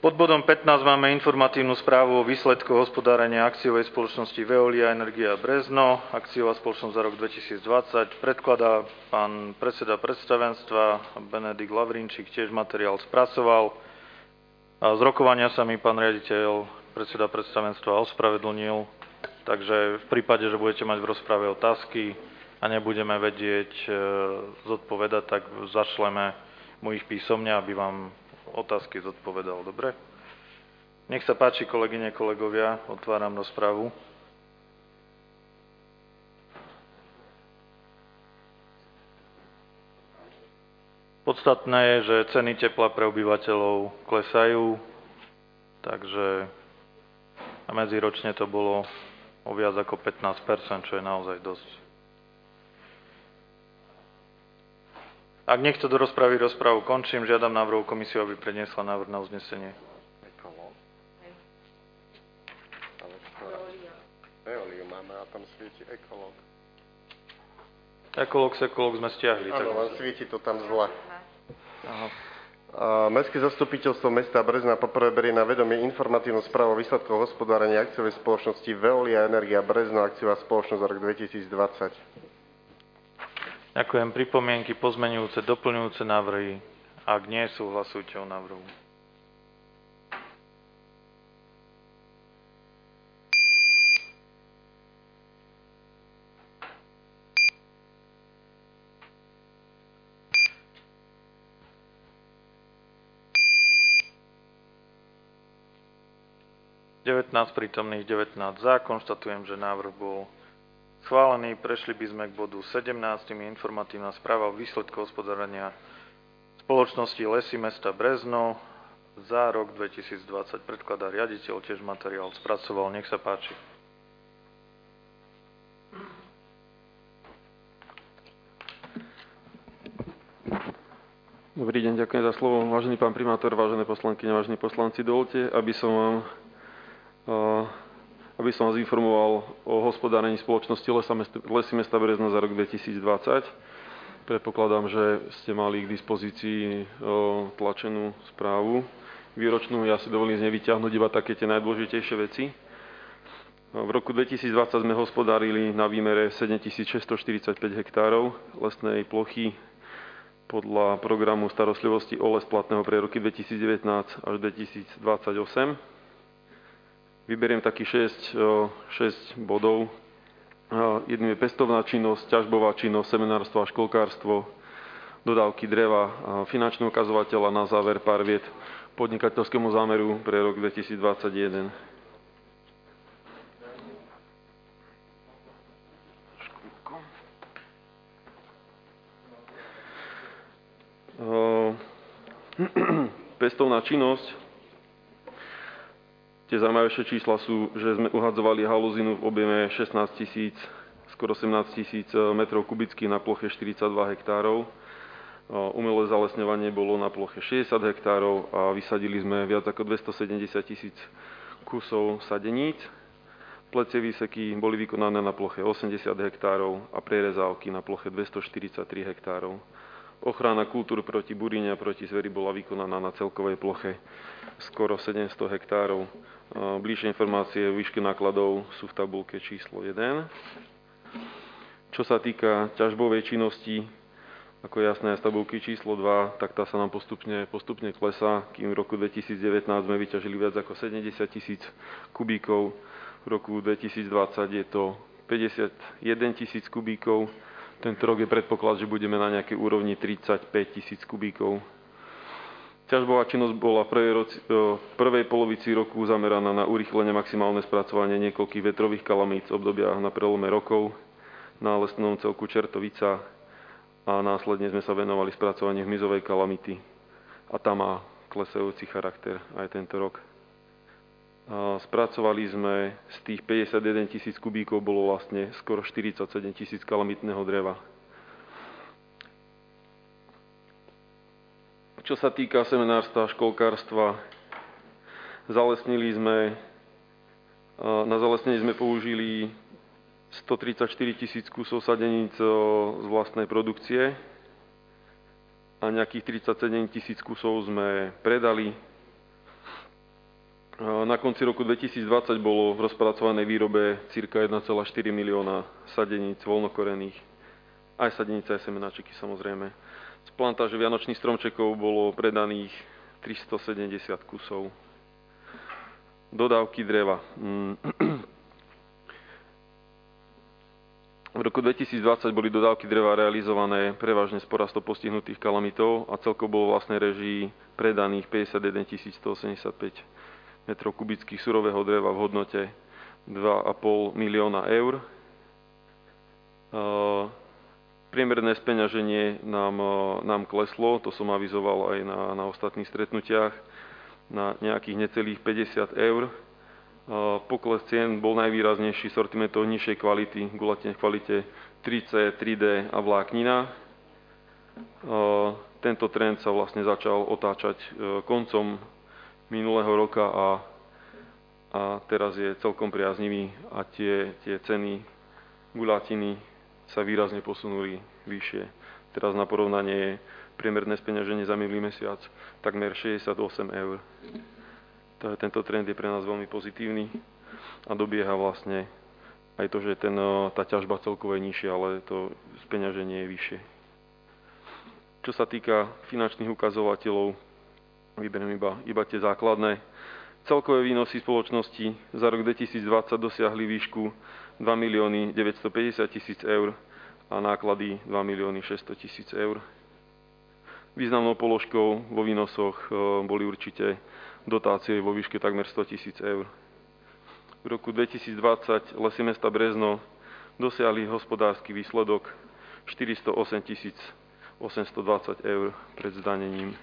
Pod bodom pätnásť máme informatívnu správu o výsledkoch hospodárenia akciovej spoločnosti Veolia Energia Brezno, akciová spoločnosť za rok dvetisícdvadsať. Predkladá pán predseda predstavenstva Benedikt Lavrinčík, tiež materiál spracoval. A z rokovania sa mi pán riaditeľ, predseda predstavenstva ospravedlnil, takže v prípade, že budete mať v rozprave otázky a nebudeme vedieť zodpovedať, tak zašleme mu ich písomne, aby vám otázky zodpovedal. Dobre? Nech sa páči, kolegyne, kolegovia, otváram rozpravu. Podstatné je, že ceny tepla pre obyvateľov klesajú, takže a medziročne to bolo o viac ako pätnásť percent, čo je naozaj dosť. Ak niekto do rozpravy rozpravu končím, žiadam návrhovú komisiu, aby predniesla návrh na uznesenie. Veoliu máme a tam svieti ekológ. Ekológ, sekológ sme stiahli. Áno, len svieti to tam zle. Aha. Mestské zastupiteľstvo mesta Brezna poprvé berie na vedomie informatívnu správu o výsledkoch hospodárenia akciovej spoločnosti Veolia Energia Brezno, akciová spoločnosť za rok dvetisícdvadsať. Ďakujem. Pripomienky, pozmeňujúce, doplňujúce návrhy. Ak nie sú, hlasujte o návrhu. devätnásť prítomných, devätnásť za. Konštatujem, že návrh bol schválený. Prešli by sme k bodu sedemnásť. Informatívna správa o výsledku hospodárenia spoločnosti Lesy mesta Brezno za rok dvetisícdvadsať. Predkladá riaditeľ, tiež materiál spracoval. Nech sa páči. Dobrý deň, ďakujem za slovo. Vážený pán primátor, vážené poslankyne, vážení poslanci, dovoľte, aby som vám aby som vás informoval o hospodárení spoločnosti Lesy mesta Brezno za rok dvetisícdvadsať. Predpokladám, že ste mali k dispozícii tlačenú správu výročnú. Ja si dovolím z nej vyťahnuť iba také tie najdôležitejšie veci. V roku dvetisícdvadsať sme hospodárili na výmere sedemtisícšesťstoštyridsaťpäť hektárov lesnej plochy podľa programu starostlivosti o les platného pre roky dvetisícdevätnásť až dvetisícdvadsaťosem. Vyberiem takých šesť bodov. Jedným je pestovná činnosť, ťažbová činnosť, seminárstvo a školkárstvo, dodávky dreva, finančný ukazovateľ a na záver pár vied podnikateľskému zámeru pre rok dvetisícdvadsaťjeden. Pestovná činnosť. Tie zaujímavejšie čísla sú, že sme uhadzovali haluzinu v objeme šestnásť tisíc, skoro sedemnásť tisíc metrov kubických na ploche štyridsaťdva hektárov. Umelé zalesňovanie bolo na ploche šesťdesiat hektárov a vysadili sme viac ako dvestosedemdesiat tisíc kusov sadeníc. Plecie výseky boli vykonané na ploche osemdesiat hektárov a prerezávky na ploche dvestoštyridsaťtri hektárov. Ochrana kultúr proti burine a proti zveri bola vykonaná na celkovej ploche skoro sedemsto hektárov. Bližšie informácie o výške nákladov sú v tabuľke číslo jeden. Čo sa týka ťažbovej činnosti, ako je jasné z tabuľky číslo dva, tak tá sa nám postupne, postupne klesá, kým v roku dvetisícdevätnásť sme vyťažili viac ako sedemdesiat tisíc kubíkov. V roku dvetisícdvadsať je to päťdesiatjeden tisíc kubíkov. Tento rok je predpoklad, že budeme na nejakej úrovni tridsaťpäť tisíc kubíkov. Ťažbová činnosť bola v prvej, roci, prvej polovici roku zameraná na urýchlenie maximálne spracovanie niekoľkých vetrových kalamít z obdobia na prelome rokov na lesnom celku Čertovica a následne sme sa venovali spracovaniu hmyzovej kalamity a tá má klesajúci charakter aj tento rok. A spracovali sme z tých päťdesiatjeden tisíc kubíkov, bolo vlastne skoro štyridsaťsedem tisíc kalamitného dreva. Čo sa týka seminárstva a školkárstva, zalesnili sme, na zalesnenie sme použili stotridsaťštyri tisíc kusov sadeníc z vlastnej produkcie a nejakých tridsaťsedem tisíc kusov sme predali. Na konci roku dvetisícdvadsať bolo v rozpracovanej výrobe cirka jeden celá štyri milióna sadeníc voľnokorených, aj sadenice, aj semenáčiky samozrejme. Z plantáže vianočných stromčekov bolo predaných tristosedemdesiat kusov. Dodávky dreva. V roku dvetisícdvadsať boli dodávky dreva realizované prevažne z porastov postihnutých kalamitou a celkovo bolo v vlastnej režii predaných päťdesiatjeden tisíc stoosemdesiatpäť metrov kubických surového dreva v hodnote dva a pol milióna eur. Priemerné speňaženie nám, nám kleslo, to som avizoval aj na, na ostatných stretnutiach, na nejakých necelých päťdesiat eur. Pokles cien bol najvýraznejší sortimentov nižšej kvality, gulatine v kvalite tri cé, tri dé a vláknina. Tento trend sa vlastne začal otáčať koncom minulého roka a, a teraz je celkom priaznivý a tie, tie ceny guľatiny sa výrazne posunuli vyššie. Teraz na porovnanie je priemerné speňaženie za minulý mesiac takmer šesťdesiatosem eur. Tento trend je pre nás veľmi pozitívny a dobieha vlastne aj to, že ten, tá ťažba celkovo je nižšia, ale to speňaženie je vyššie. Čo sa týka finančných ukazovateľov, vyberiem iba, iba tie základné. Celkové výnosy spoločnosti za rok dvetisícdvadsať dosiahli výšku dva milióny deväťstopäťdesiat tisíc eur a náklady dva milióny šesťsto tisíc eur. Významnou položkou vo výnosoch boli určite dotácie vo výške takmer sto tisíc eur. V roku dvetisícdvadsať Lesy mesta Brezno dosiahli hospodársky výsledok štyristoosem tisíc osemstodvadsať eur pred zdanením.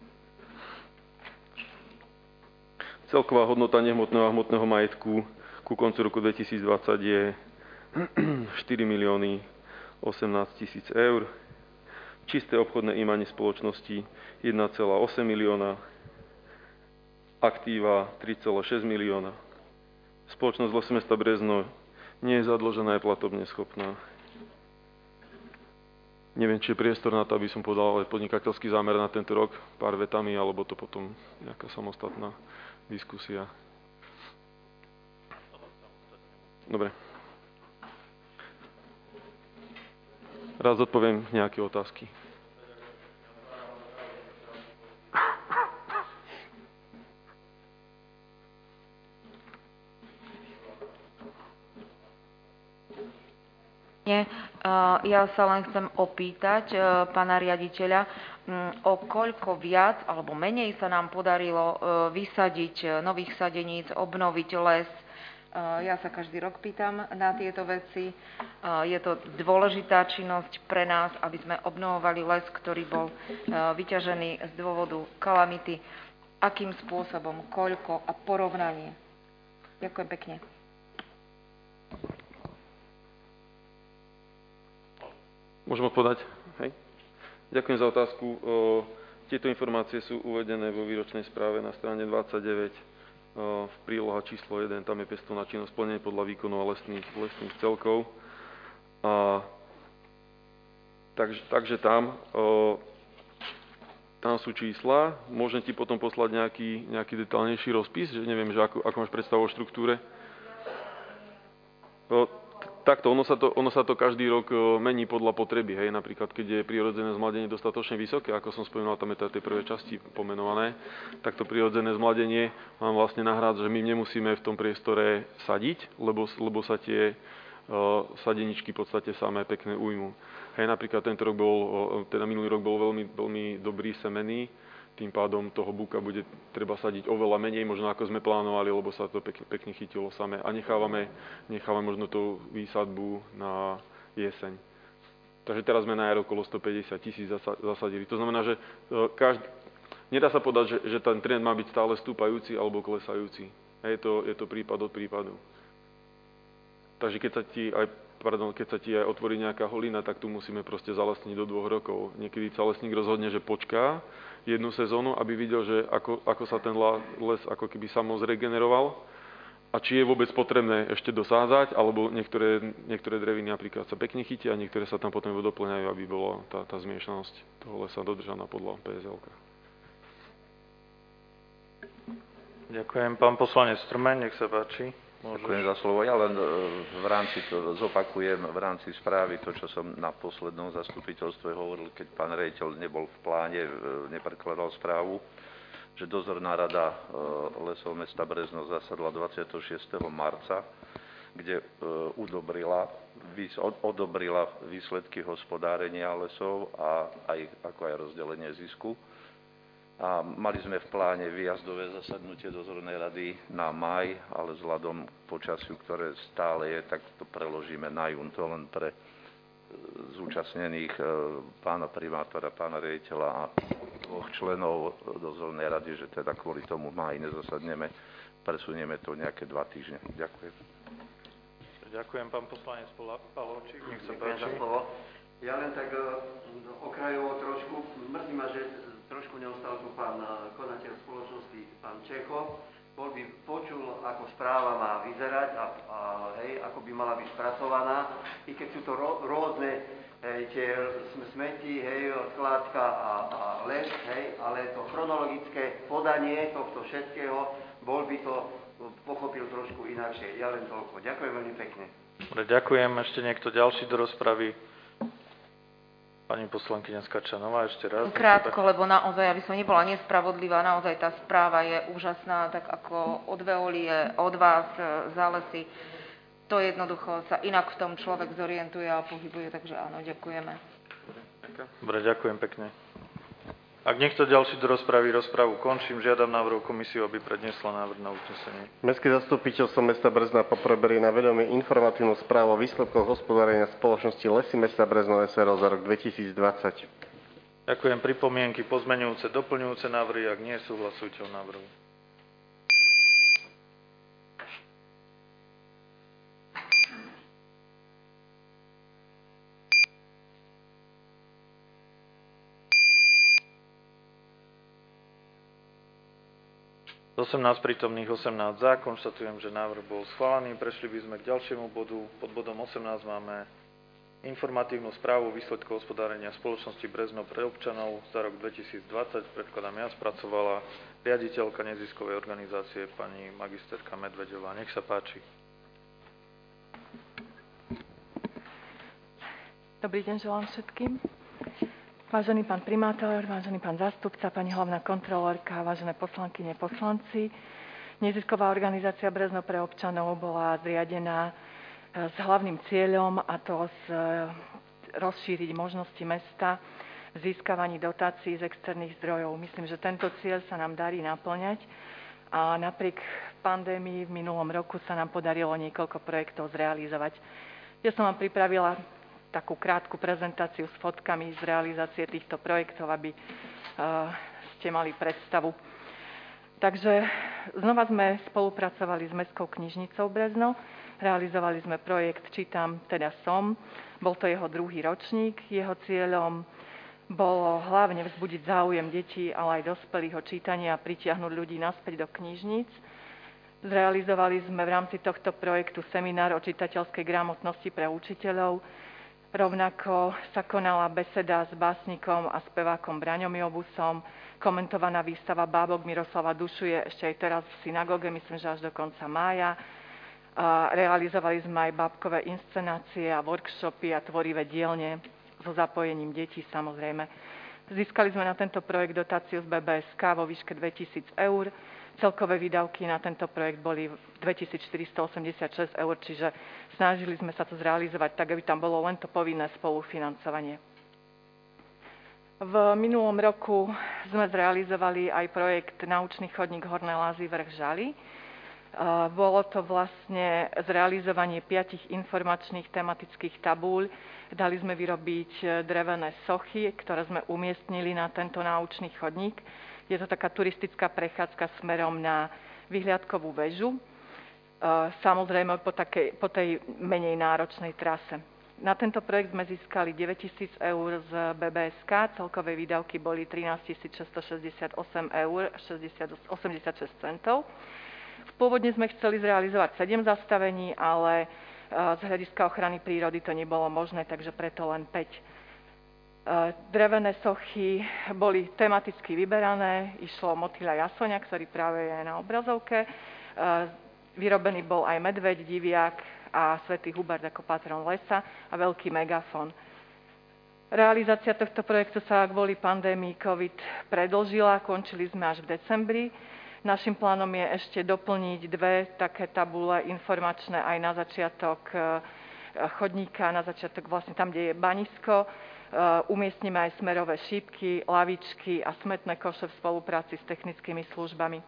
Celková hodnota nehmotného a hmotného majetku ku koncu roku dvetisícdvadsať je štyri milióny osemnásť tisíc eur. Čisté obchodné imanie spoločnosti jeden celá osem milióna, aktíva tri celá šesť milióna. Spoločnosť Lesy mesta Brezno nie je zadlžená, je platobne schopná. Neviem, či je priestor na to, aby som podal aj podnikateľský zámer na tento rok pár vetami, alebo to potom nejaká samostatná diskusia. Dobre. Raz odpoviem nejaké otázky. Ja sa len chcem opýtať pána riaditeľa, o koľko viac alebo menej sa nám podarilo vysadiť nových sadeníc, obnoviť les. Ja sa každý rok pýtam na tieto veci. Je to dôležitá činnosť pre nás, aby sme obnovovali les, ktorý bol vyťažený z dôvodu kalamity. Akým spôsobom, koľko a porovnanie. Ďakujem pekne. Môžem odpovedať? Hej. Ďakujem za otázku. Tieto informácie sú uvedené vo výročnej správe na strane dvadsaťdeväť v príloha číslo jeden. Tam je pestovná činnosť plnenie podľa výkonu a lesných, lesných celkov. A, takže, takže tam, o, tam sú čísla. Môžem ti potom poslať nejaký, nejaký detailnejší rozpis, že neviem, že ako, ako máš predstavu o štruktúre. O, Takto, ono sa, to, ono sa to každý rok mení podľa potreby, hej, napríklad keď je prirodzené zmladenie dostatočne vysoké, ako som spomínal, tam je to tej prvej časti pomenované, tak to prirodzené zmladenie vám vlastne nahrádza, že my nemusíme v tom priestore sadiť, lebo, lebo sa tie uh, sadeničky v podstate samé pekné ujmú. Hej, napríklad tento rok bol, teda minulý rok bol veľmi, veľmi dobrý semený, tým pádom toho buka bude treba sadiť oveľa menej, možno ako sme plánovali, lebo sa to pekne, pekne chytilo samé. A nechávame, nechávame možno tú výsadbu na jeseň. Takže teraz sme na jar okolo stopäťdesiat tisíc zasadili. To znamená, že každý, nedá sa povedať, že, že ten trend má byť stále stúpajúci alebo klesajúci. Je to, je to prípad od prípadu. Takže keď sa ti aj Pardon, keď sa ti aj otvorí nejaká holina, tak tu musíme proste zalesniť do dvoch rokov. Niekedy sa lesník rozhodne, že počká jednu sezónu, aby videl, že ako, ako sa ten les ako keby samo zregeneroval a či je vôbec potrebné ešte dosádzať, alebo niektoré, niektoré dreviny napríklad sa pekne chytia a niektoré sa tam potom doplňajú, aby bola tá, tá zmiešanosť toho lesa dodržaná podľa pé es el ká. Ďakujem. Pán poslanec Strmeň, nech sa páči. Môžeš. Ďakujem za slovo. Ja len v rámci, to, zopakujem v rámci správy to, čo som na poslednom zastupiteľstve hovoril, keď pán riaditeľ nebol v pláne, nepredkladal správu, že dozorná rada Lesov mesta Brezno zasadla dvadsiateho šiesteho marca, kde udobrila, odobrila výsledky hospodárenia lesov a aj, ako aj rozdelenie zisku. A mali sme v pláne výjazdové zasadnutie dozornej rady na maj, ale vzhľadom k počasiu, ktoré stále je, tak to preložíme na jún. To len pre zúčastnených pána primátora, pána riaditeľa a dvoch členov dozornej rady, že teda kvôli tomu v máji nezasadneme, presunieme to nejaké dva týždne. Ďakujem. Ďakujem, pán poslanec Palovčík, nech sa páči. Ja len tak okrajovo trošku, mrzí ma, že trošku neostal tu pán konateľ spoločnosti, pán Čecho. Bol by počul, ako správa má vyzerať a, a hej, ako by mala byť spracovaná. I keď sú to ro, rôzne hej, tie smeti, hej, skládka a, a les, hej, ale to chronologické podanie tohto všetkého, bol by to pochopil trošku inakšie. Ja len toľko. Ďakujem veľmi pekne. Dobre, ďakujem. Ešte niekto ďalší do rozpravy? Pani poslankyňa Skačanová, ešte raz. Krátko, lebo naozaj, aby som nebola nespravodlivá, naozaj tá správa je úžasná, tak ako od Veolie, od vás, Zálesy, to jednoducho sa inak v tom človek zorientuje a pohybuje, takže áno, ďakujeme. Dobre, ďakujem pekne. Ak niekto ďalší do rozpravy, rozpravu končím. Žiadam návrhu komisiu, aby predniesla návrh na uznesenie. Mestské zastupiteľstvo mesta Brezna poprvé berie na vedomie informatívnu správu o výsledkoch hospodárenia spoločnosti Lesy mesta Brezno es er o za rok dvetisícdvadsať. Ďakujem. Pripomienky, pozmeňujúce, doplňujúce návrhy. Ak nie sú, hlasujte o návrhu. Z osemnásť prítomných osemnásť za. Konštatujem, že návrh bol schválený. Prešli by sme k ďalšiemu bodu. Pod bodom osemnásť máme informatívnu správu výsledkov hospodárenia spoločnosti Brezno pre občanov za rok dvetisícdvadsať. Predkladám ja, spracovala riaditeľka neziskovej organizácie pani magisterka Medveďová. Nech sa páči. Dobrý deň želám všetkým. Vážený pán primátor, vážený pán zástupca, pani hlavná kontrolórka, vážené poslankyne, poslanci, nezisková organizácia Brezno pre občanov bola zriadená s hlavným cieľom, a to z, rozšíriť možnosti mesta v získavaní dotácií z externých zdrojov. Myslím, že tento cieľ sa nám darí naplňať a napriek pandémii v minulom roku sa nám podarilo niekoľko projektov zrealizovať. Ja som vám pripravila takú krátku prezentáciu s fotkami z realizácie týchto projektov, aby uh, ste mali predstavu. Takže znova sme spolupracovali s Mestskou knižnicou Brezno, realizovali sme projekt Čítam, teda som. Bol to jeho druhý ročník. Jeho cieľom bolo hlavne vzbudiť záujem detí, ale aj dospelých o čítanie a pritiahnuť ľudí naspäť do knižníc. Zrealizovali sme v rámci tohto projektu seminár o čitateľskej gramotnosti pre učiteľov. Rovnako sa konala beseda s básnikom a spevákom Braňom Jobusom, komentovaná výstava Bábok Miroslava Dušuje ešte aj teraz v synagóge, myslím, že až do konca mája. A realizovali sme aj bábkové inscenácie a workshopy a tvorivé dielne so zapojením detí samozrejme. Získali sme na tento projekt dotáciu z bé bé es ká vo výške dvetisíc eur. Celkové výdavky na tento projekt boli dvetisícštyristoosemdesiatšesť eur, čiže snažili sme sa to zrealizovať tak, aby tam bolo len to povinné spolufinancovanie. V minulom roku sme zrealizovali aj projekt Naučný chodník Horné Lázy vrch Žaly. Bolo to vlastne zrealizovanie piatich informačných tematických tabúľ. Dali sme vyrobiť drevené sochy, ktoré sme umiestnili na tento naučný chodník. Je to taká turistická prechádzka smerom na vyhliadkovú väžu, samozrejme po, takej, po tej menej náročnej trase. Na tento projekt sme získali deväťtisíc eur z bé bé es ká, celkové výdavky boli trinásťtisícšesťstošesťdesiatosem eur osemdesiatšesť centov. Pôvodne sme chceli zrealizovať sedem zastavení, ale z hľadiska ochrany prírody to nebolo možné, takže preto len päť. Drevené sochy boli tematicky vyberané, išlo o motýľa jasoňa, ktorý práve je na obrazovke. Vyrobený bol aj medveď, diviak a svätý Hubert ako patron lesa a veľký megafón. Realizácia tohto projektu sa kvôli pandémii COVID predĺžila, končili sme až v decembri. Našim plánom je ešte doplniť dve také tabule informačné aj na začiatok chodníka, na začiatok vlastne tam, kde je banisko. Umiestnime aj smerové šípky, lavičky a smetné koše v spolupráci s technickými službami.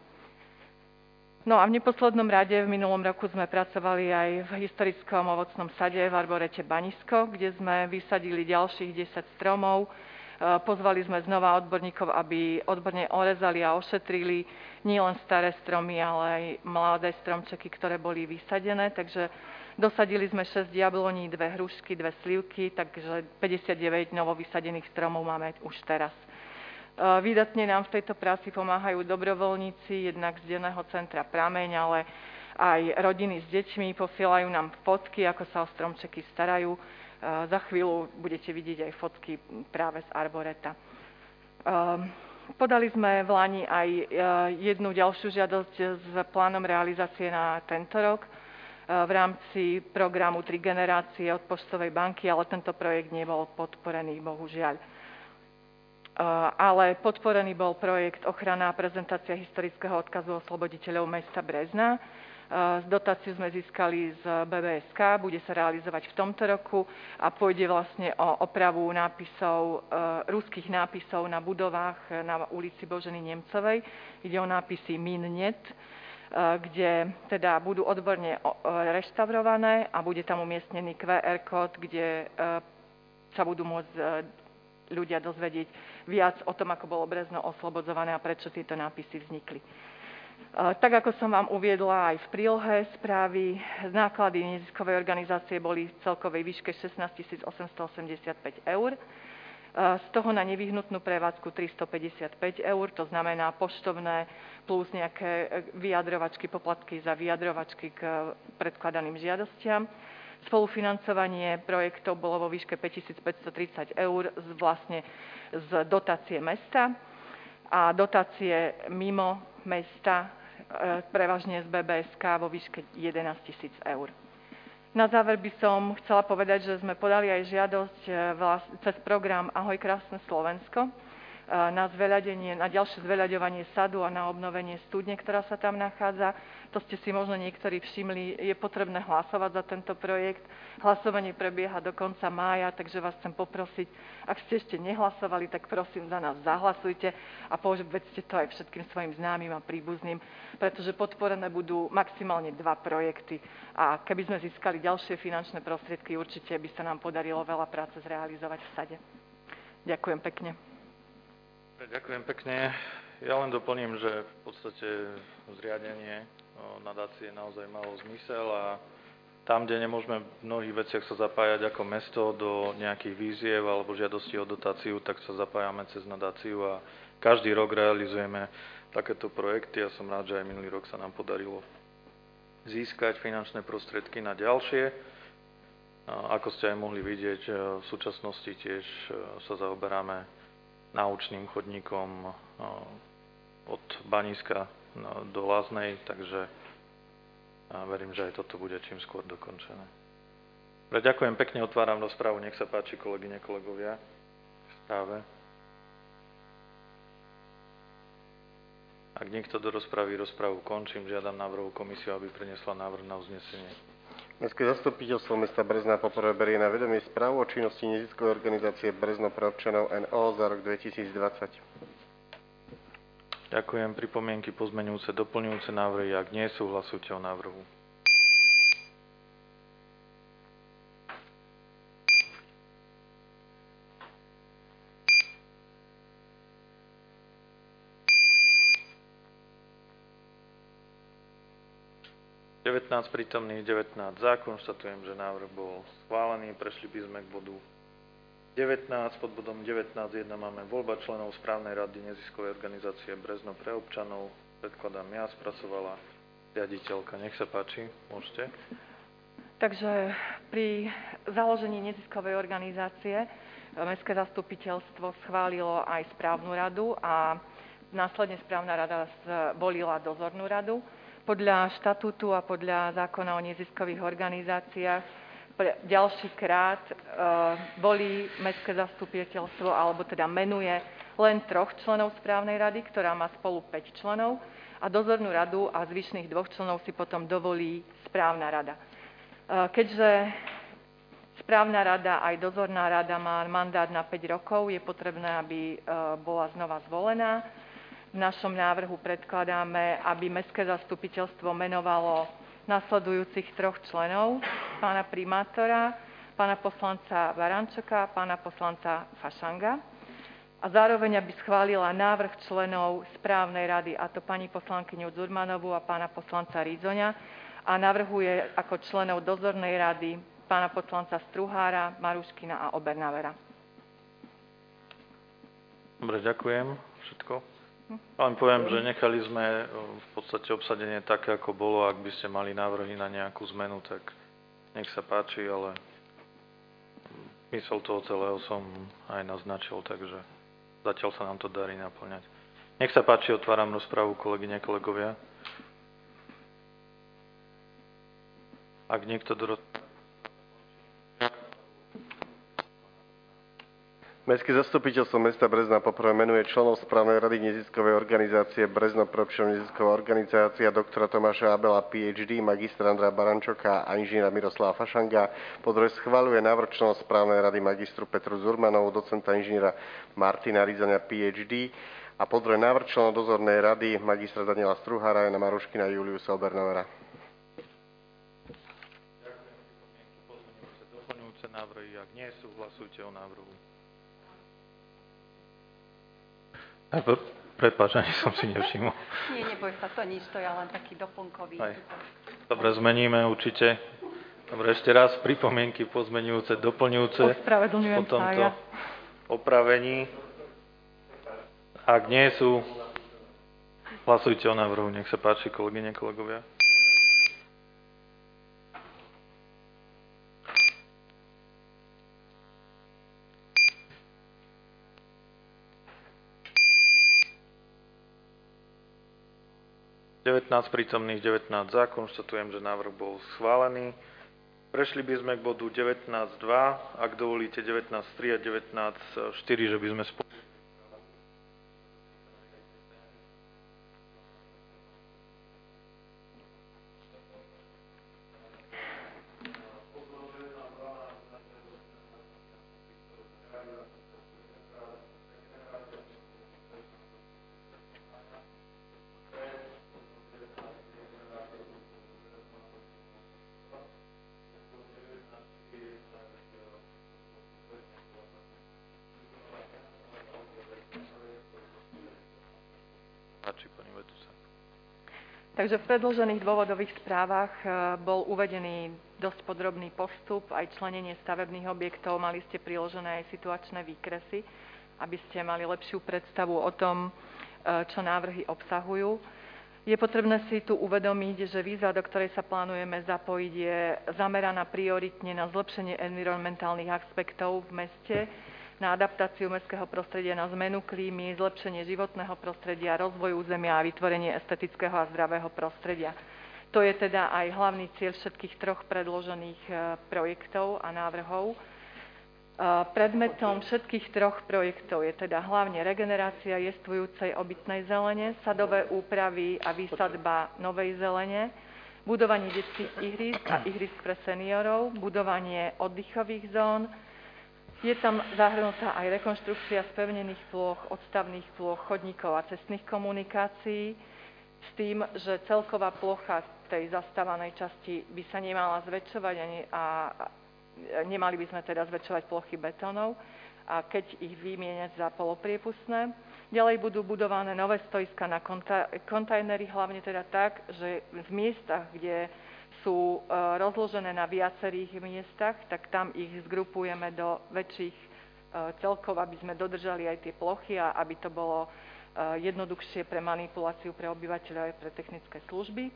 No a v neposlednom rade v minulom roku sme pracovali aj v historickom ovocnom sade v arborete Banisko, kde sme vysadili ďalších desať stromov. Pozvali sme znova odborníkov, aby odborne orezali a ošetrili nielen staré stromy, ale aj mladé stromčeky, ktoré boli vysadené. Takže dosadili sme šesť jabloní, dve hrušky, dve slivky, takže päťdesiatdeväť novovysadených stromov máme už teraz. Výdatne nám v tejto práci pomáhajú dobrovoľníci, jednak z denného centra Prameň, ale aj rodiny s deťmi posielajú nám fotky, ako sa o stromčeky starajú. Za chvíľu budete vidieť aj fotky práve z arboreta. Podali sme v Lani aj jednu ďalšiu žiadosť s plánom realizácie na tento rok v rámci programu Tri generácie od Poštovej banky, ale tento projekt nebol podporený, bohužiaľ. Ale podporený bol projekt Ochrana a prezentácia historického odkazu osloboditeľov mesta Brezna. Dotáciu sme získali z bé bé es ká, bude sa realizovať v tomto roku a pôjde vlastne o opravu nápisov, ruských nápisov na budovách na ulici Boženy Nemcovej. Ide o nápisy Min net, kde teda budú odborne reštaurované a bude tam umiestnený kvé er kód, kde sa budú môcť ľudia dozvedieť viac o tom, ako bolo Brezno oslobodzované a prečo tieto nápisy vznikli. Tak ako som vám uviedla aj v prílohe správy, náklady neziskovej organizácie boli v celkovej výške šestnásť tisíc osemstoosemdesiatpäť eur. Z toho na nevyhnutnú prevádzku tristopäťdesiatpäť eur, to znamená poštovné plus nejaké vyjadrovačky, poplatky za vyjadrovačky k predkladaným žiadostiam. Spolufinancovanie projektov bolo vo výške päťtisícpäťstotridsať eur z, vlastne z dotácie mesta a dotácie mimo mesta, prevažne z bé bé es ká vo výške jedenásť tisíc eur. Na záver by som chcela povedať, že sme podali aj žiadosť cez program Ahoj krásne Slovensko na zveľadenie, na ďalšie zveľaďovanie sadu a na obnovenie studne, ktorá sa tam nachádza. To ste si možno niektorí všimli, je potrebné hlasovať za tento projekt. Hlasovanie prebieha do konca mája, takže vás chcem poprosiť, ak ste ešte nehlasovali, tak prosím za nás zahlasujte a povedzte to aj všetkým svojim známym a príbuzným, pretože podporené budú maximálne dva projekty a keby sme získali ďalšie finančné prostriedky, určite by sa nám podarilo veľa práce zrealizovať v sade. Ďakujem pekne. Ďakujem pekne. Ja len doplním, že v podstate zriadenie nadácie naozaj malo zmysel a tam, kde nemôžeme v mnohých veciach sa zapájať ako mesto do nejakých výziev alebo žiadosti o dotáciu, tak sa zapájame cez nadáciu a každý rok realizujeme takéto projekty. Ja som rád, že aj minulý rok sa nám podarilo získať finančné prostriedky na ďalšie. Ako ste aj mohli vidieť, v súčasnosti tiež sa zaoberáme naučným chodníkom od Baniska do Láznej, takže verím, že aj toto bude čím skôr dokončené. Ďakujem pekne, otváram rozprávu, nech sa páči, kolegyne, kolegovia, v správe. Ak niekto do rozpravy, rozpravu končím, žiadam návrhu komisiu, aby priniesla návrh na uznesenie. Mestské zastupiteľstvo mesta Brezna poprvé berie na vedomie správu o činnosti neziskovej organizácie Brezno pre občanov en ó za rok dvetisícdvadsať. Ďakujem. Pripomienky, pozmeňujúce, doplňujúce návrhy. Ak nie sú, hlasujte o návrhu. devätnásť prítomných, devätnásť za. Konštatujem, že návrh bol schválený. Prešli by sme k bodu devätnásť. Pod bodom devätnásť jedna máme voľba členov správnej rady neziskovej organizácie Brezno pre občanov. Predkladám ja, spracovala riaditeľka. Nech sa páči, môžete. Takže pri založení neziskovej organizácie Mestské zastupiteľstvo schválilo aj správnu radu a následne správna rada zvolila dozornú radu. Podľa štatútu a podľa zákona o neziskových organizáciách pre ďalší krát e, volí Mestské zastupiteľstvo, alebo teda menuje len troch členov správnej rady, ktorá má spolu päť členov, a dozornú radu a zvyšných dvoch členov si potom dovolí správna rada. E, keďže správna rada aj dozorná rada má mandát na päť rokov, je potrebné, aby e, bola znova zvolená. V našom návrhu predkladáme, aby Mestské zastupiteľstvo menovalo nasledujúcich troch členov, pána primátora, pána poslanca Barančoka, pána poslanca Fašanga. A zároveň, aby schválila návrh členov správnej rady, a to pani poslankyňu Dzurmanovú a pána poslanca Rízoňa, a navrhuje ako členov dozornej rady pána poslanca Struhára, Maruškina a Obernavera. Dobre, ďakujem. Všetko. Len poviem, že nechali sme v podstate obsadenie také, ako bolo. Ak by ste mali návrhy na nejakú zmenu, tak nech sa páči, ale mysel toho celého som aj naznačil, takže zatiaľ sa nám to darí naplňať. Nech sa páči, otváram rozprávu, kolegyne, kolegovia. Ak niekto do... Mestské zastupiteľstvo mesta Brezna poprvé menuje členov správnej rady neziskovej organizácie Brezno pre občanov nezisková organizácia doktora Tomáša Abela, PhD, magistra Andrea Barančoka a inžiniera Miroslava Fašanga. Po druhé schvaľuje návrh členov správnej rady magistru Petru Zurmanovú, docenta inžiniera Martina Rizoňa, PhD. A po druhé návrh členov dozornej rady magistra Daniela Struhára, Jana Maruškina a Juliusa Obernavera. Doplňujúce návrhy, ak nie sú, hlasujte o návrhu. Prepáč, ani som si nevšimol. Nie, neboj sa, to nič, to je len taký doplnkový. Aj. Dobre, zmeníme určite. Dobre, ešte raz pripomienky pozmenujúce, doplňujúce po tomto ja. opravení. Ak nie sú, hlasujte o návrhu. Nech sa páči, kolegyne, kolegovia. devätnásť prítomných, devätnásť za. Konštatujem, že návrh bol schválený. Prešli by sme k bodu devätnásť dva, ak dovolíte devätnásť tri a devätnásť štyri, že by sme spolu... Takže v predložených dôvodových správach bol uvedený dosť podrobný postup, aj členenie stavebných objektov, mali ste priložené aj situačné výkresy, aby ste mali lepšiu predstavu o tom, čo návrhy obsahujú. Je potrebné si tu uvedomiť, že výzva, do ktorej sa plánujeme zapojiť, je zameraná prioritne na zlepšenie environmentálnych aspektov v meste, na adaptáciu mestského prostredia na zmenu klímy, zlepšenie životného prostredia, rozvoj územia a vytvorenie estetického a zdravého prostredia. To je teda aj hlavný cieľ všetkých troch predložených projektov a návrhov. Predmetom všetkých troch projektov je teda hlavne regenerácia jestvujúcej obytnej zelene, sadové úpravy a výsadba novej zelene, budovanie detských ihrísk a ihrísk pre seniorov, budovanie oddychových zón. Je tam zahrnutá aj rekonštrukcia spevnených plôch, odstavných plôch, chodníkov a cestných komunikácií s tým, že celková plocha tej zastávanej časti by sa nemala zväčšovať a nemali by sme teda zväčšovať plochy betónov, a keď ich vymieňať za polopriepustné. Ďalej budú budované nové stoiska na kontajnery, hlavne teda tak, že v miestach, kde sú rozložené na viacerých miestach, tak tam ich zgrupujeme do väčších celkov, aby sme dodržali aj tie plochy a aby to bolo jednoduchšie pre manipuláciu pre obyvateľov aj pre technické služby.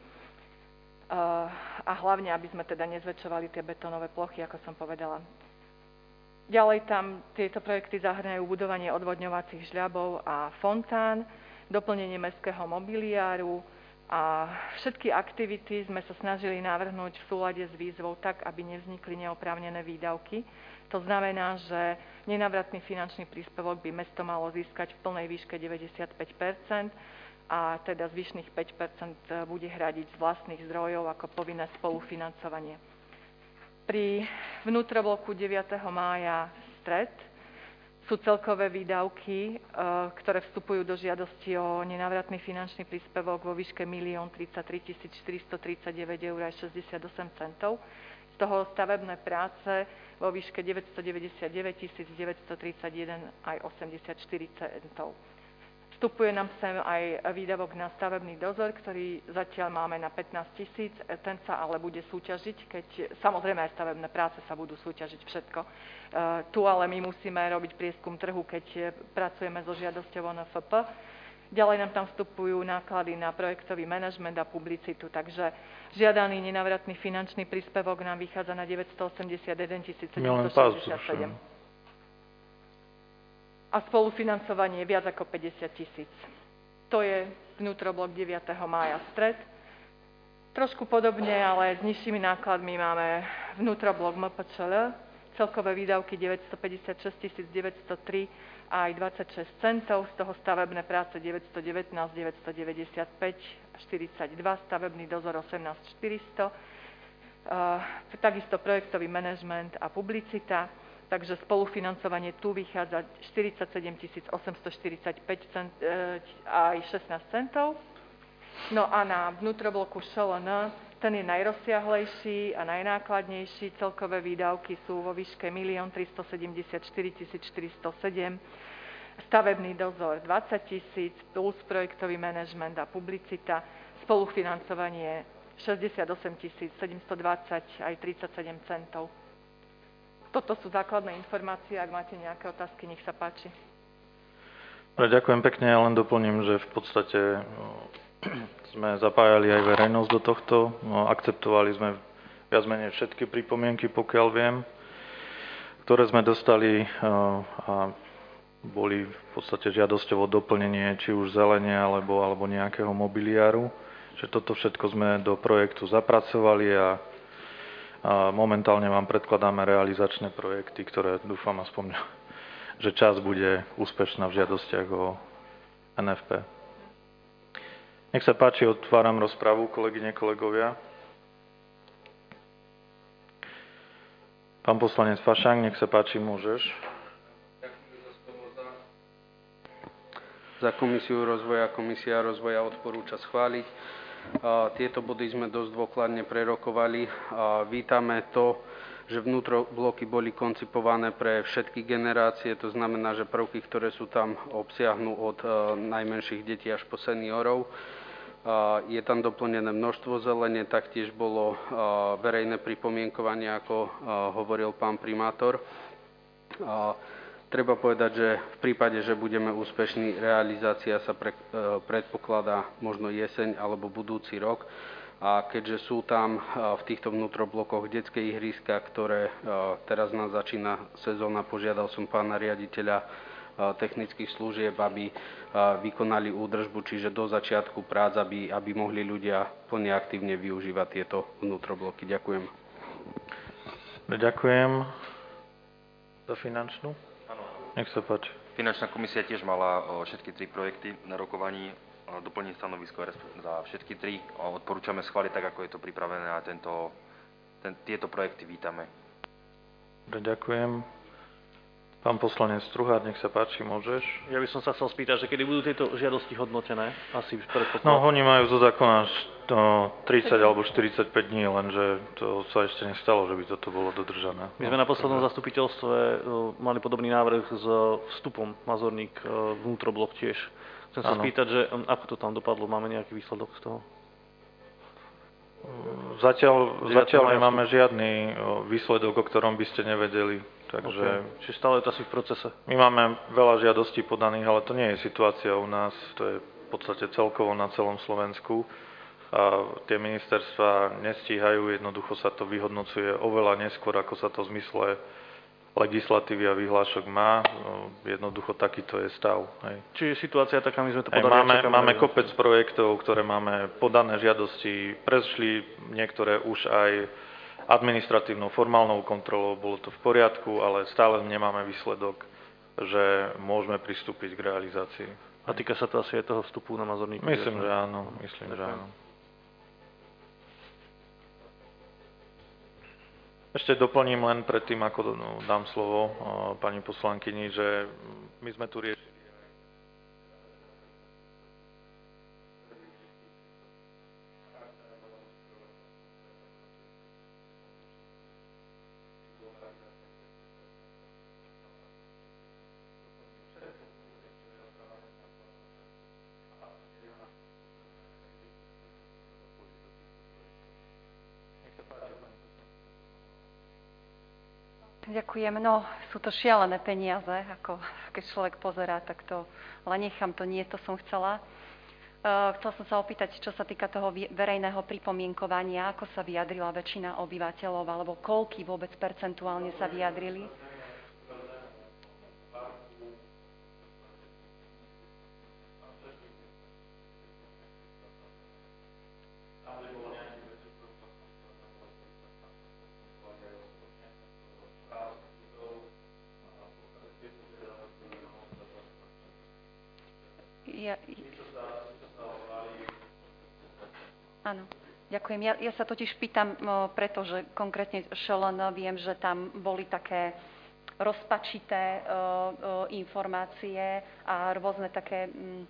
A hlavne, aby sme teda nezväčšovali tie betónové plochy, ako som povedala. Ďalej tam tieto projekty zahrňajú budovanie odvodňovacích žľabov a fontán, doplnenie mestského mobiliáru a všetky aktivity sme sa snažili navrhnúť v súlade s výzvou tak, aby nevznikli neoprávnené výdavky. To znamená, že nenávratný finančný príspevok by mesto malo získať v plnej výške deväťdesiatpäť percent a teda zvyšných päť percent bude hradiť z vlastných zdrojov ako povinné spolufinancovanie. Pri vnútrobloku deviateho mája stred sú celkové výdavky, ktoré vstupujú do žiadosti o nenávratný finančný príspevok vo výške milión tridsaťtri tisíc štyristotridsaťdeväť eur a šesťdesiatosem centov. Z toho stavebné práce vo výške deväťstodeväťdesiatdeväť tisíc deväťstotridsaťjeden aj osemdesiatštyri centov. Vstupuje nám sem aj výdavok na stavebný dozor, ktorý zatiaľ máme na pätnásť tisíc. Ten sa ale bude súťažiť, keď samozrejme aj stavebné práce sa budú súťažiť všetko. E, tu ale my musíme robiť prieskum trhu, keď pracujeme so žiadosťou o en ef pé. Ďalej nám tam vstupujú náklady na projektový manažment a publicitu, takže žiadaný nenávratný finančný príspevok nám vychádza na deväťstoosemdesiatjeden tisíc sedemstošesťdesiatsedem. A spolufinancovanie je viac ako päťdesiat tisíc. To je vnútroblok deviateho mája stred. Trošku podobne, ale s nižšími nákladmi máme vnútroblok em pé čé el, celkové výdavky deväťstopäťdesiatšesť tisíc deväťstotri a aj dvadsaťšesť centov, z toho stavebné práce deväťstodevätnásť, deväťstodeväťdesiatpäť, štyridsaťdva, stavebný dozor osemnásť štyristo, uh, takisto projektový manažment a publicita. Takže spolufinancovanie tu vychádza štyridsaťsedem tisíc osemstoštyridsaťpäť cent, e, aj šestnásť centov. No a na vnútrobloku š el en, ten je najrozsiahlejší a najnákladnejší. Celkové výdavky sú vo výške milión tristosedemdesiatštyri tisíc štyristosedem, stavebný dozor dvadsať tisíc, plus projektový manažment a publicita, spolufinancovanie šesťdesiatosem tisíc sedemstodvadsať aj tridsaťsedem centov. Toto sú základné informácie, ak máte nejaké otázky, nech sa páči. Ďakujem pekne, ja len doplním, že v podstate sme zapájali aj verejnosť do tohto, no, akceptovali sme viac menej všetky pripomienky, pokiaľ viem, ktoré sme dostali a boli v podstate žiadosťou o doplnenie či už zelenia alebo, alebo nejakého mobiliáru. Že toto všetko sme do projektu zapracovali a A momentálne vám predkladáme realizačné projekty, ktoré dúfam aspoň, že čas bude úspešná v žiadostiach o en ef pé. Nech sa páči, otváram rozpravu, kolegyne, kolegovia. Pán poslanec Fašák, nech sa páči, môžeš. Za komisiu rozvoja, komisia rozvoja odporúča schváliť. Tieto body sme dosť dôkladne prerokovali. Vítame to, že vnútrobloky boli koncipované pre všetky generácie, to znamená, že prvky, ktoré sú tam, obsiahnu od najmenších detí až po seniorov. Je tam doplnené množstvo zelene, taktiež bolo verejné pripomienkovanie, ako hovoril pán primátor. Treba povedať, že v prípade, že budeme úspešní, realizácia sa pre, predpokladá možno jeseň alebo budúci rok. A keďže sú tam v týchto vnútroblokoch detské ihriska, ktoré teraz nám začína sezóna, požiadal som pána riaditeľa technických služieb, aby vykonali údržbu, čiže do začiatku prác, aby, aby mohli ľudia plne aktívne využívať tieto vnútrobloky. Ďakujem. Ďakujem. Za finančnú? Nech sa páči. Finančná komisia tiež mala všetky tri projekty na rokovaní, doplniť stanovisko za všetky tri. Odporúčame schváliť tak, ako je to pripravené a tento, ten, tieto projekty vítame. Ďakujem. Pán poslanec Struhár, nech sa páči, môžeš. Ja by som sa chcel spýtať, že kedy budú tieto žiadosti hodnotené? Asi predpoklad. No, oni majú zo zákona tridsať alebo štyridsaťpäť dní, lenže to sa ešte nestalo, že by toto bolo dodržané. My sme na poslednom zastupiteľstve mali podobný návrh s vstupom Mazorník vnútroblok tiež. Chcem sa ano. spýtať, že ako to tam dopadlo? Máme nejaký výsledok z toho? Zatiaľ, zatiaľ nemáme žiadny výsledok, o ktorom by ste nevedeli. Takže okay. Čiže stále je to asi v procese. My máme veľa žiadostí podaných, ale to nie je situácia u nás. To je v podstate celkovo na celom Slovensku. A tie ministerstva nestíhajú, jednoducho sa to vyhodnocuje oveľa neskôr, ako sa to v zmysle legislatívy a vyhlášok má. Jednoducho takýto je stav. Hej. Čiže situácia je taká, my sme to Hej, podali. máme, čakáme máme na- kopec projektov, ktoré máme podané žiadosti, prešli niektoré už aj administratívnou formálnou kontrolou, bolo to v poriadku, ale stále nemáme výsledok, že môžeme pristúpiť k realizácii. A týka sa to asi aj toho vstupu na Mazorníku? Myslím, že áno. Myslím, že áno. Ešte doplním len predtým, ako dám slovo pani poslankyni, že my sme tu riešili Ďakujem. No, sú to šialené peniaze, ako keď človek pozerá, tak to, ale nechám to, nie to som chcela. Uh, chcela som sa opýtať, čo sa týka toho verejného pripomienkovania, ako sa vyjadrila väčšina obyvateľov, alebo koľky vôbec percentuálne sa vyjadrili? Ja, áno, ďakujem. Ja, ja sa totiž pýtam, pretože konkrétne Šelon viem, že tam boli také rozpačité uh, uh, informácie a rôzne také... Um,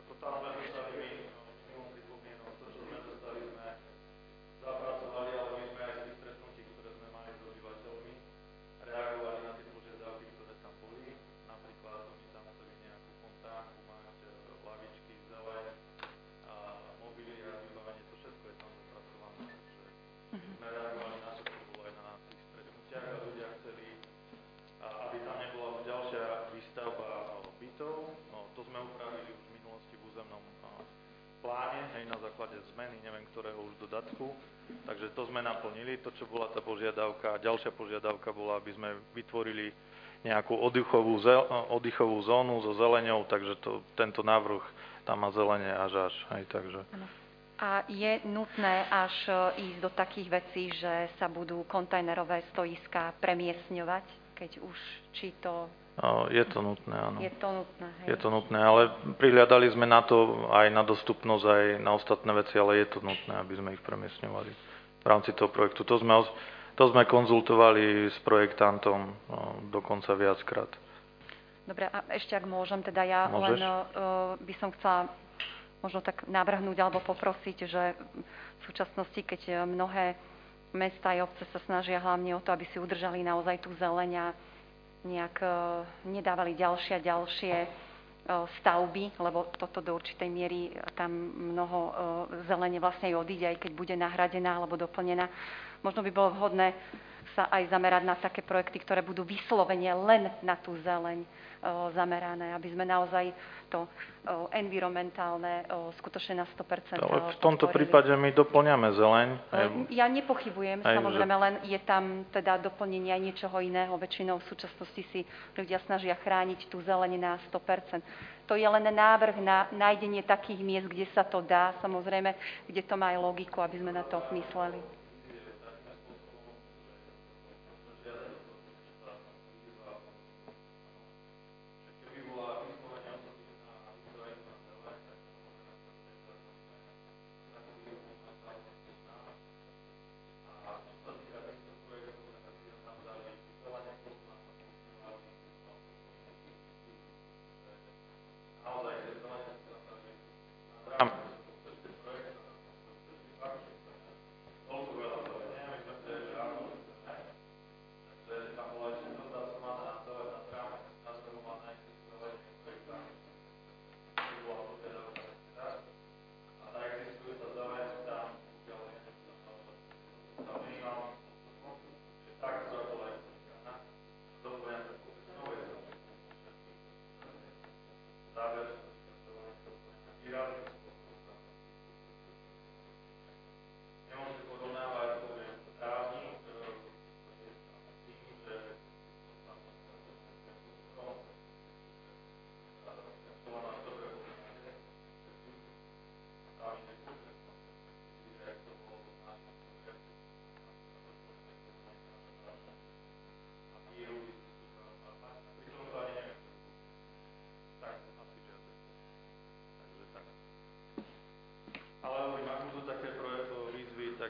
Takže to sme naplnili, to, čo bola tá požiadavka. Ďalšia požiadavka bola, aby sme vytvorili nejakú oddychovú, zel, oddychovú zónu so zeleňou, takže to, tento návrh tam má zelenie až až. Hej, takže. A je nutné až ísť do takých vecí, že sa budú kontajnerové stojiská premiestňovať, keď už či to... Je to nutné, áno. Je to nutné, hej. Je to nutné, ale prihľadali sme na to aj na dostupnosť, aj na ostatné veci, ale je to nutné, aby sme ich premiestňovali v rámci toho projektu. To sme, to sme konzultovali s projektantom no, dokonca viackrát. Dobre, a ešte ak môžem, teda ja Môžeš? len uh, by som chcela možno tak navrhnúť alebo poprosiť, že v súčasnosti, keď mnohé mestá a obce sa snažia hlavne o to, aby si udržali naozaj tú zeleň a nejak uh, nedávali ďalšie a ďalšie uh, stavby, lebo toto do určitej miery tam mnoho uh, zelene vlastne aj odíde, aj keď bude nahradená alebo doplnená. Možno by bolo vhodné sa aj zamerať na také projekty, ktoré budú vyslovene len na tú zeleň uh, zamerané, aby sme naozaj to uh, environmentálne uh, skutočne na sto percent Ale v tomto podporili. prípade my doplňame zeleň. Ja nepochybujem, Aj, samozrejme, že... len je tam teda doplnenie aj niečoho iného. Väčšinou v súčasnosti si ľudia snažia chrániť tú zeleň na sto percent. To je len návrh na nájdenie takých miest, kde sa to dá, samozrejme, kde to má aj logiku, aby sme na to mysleli.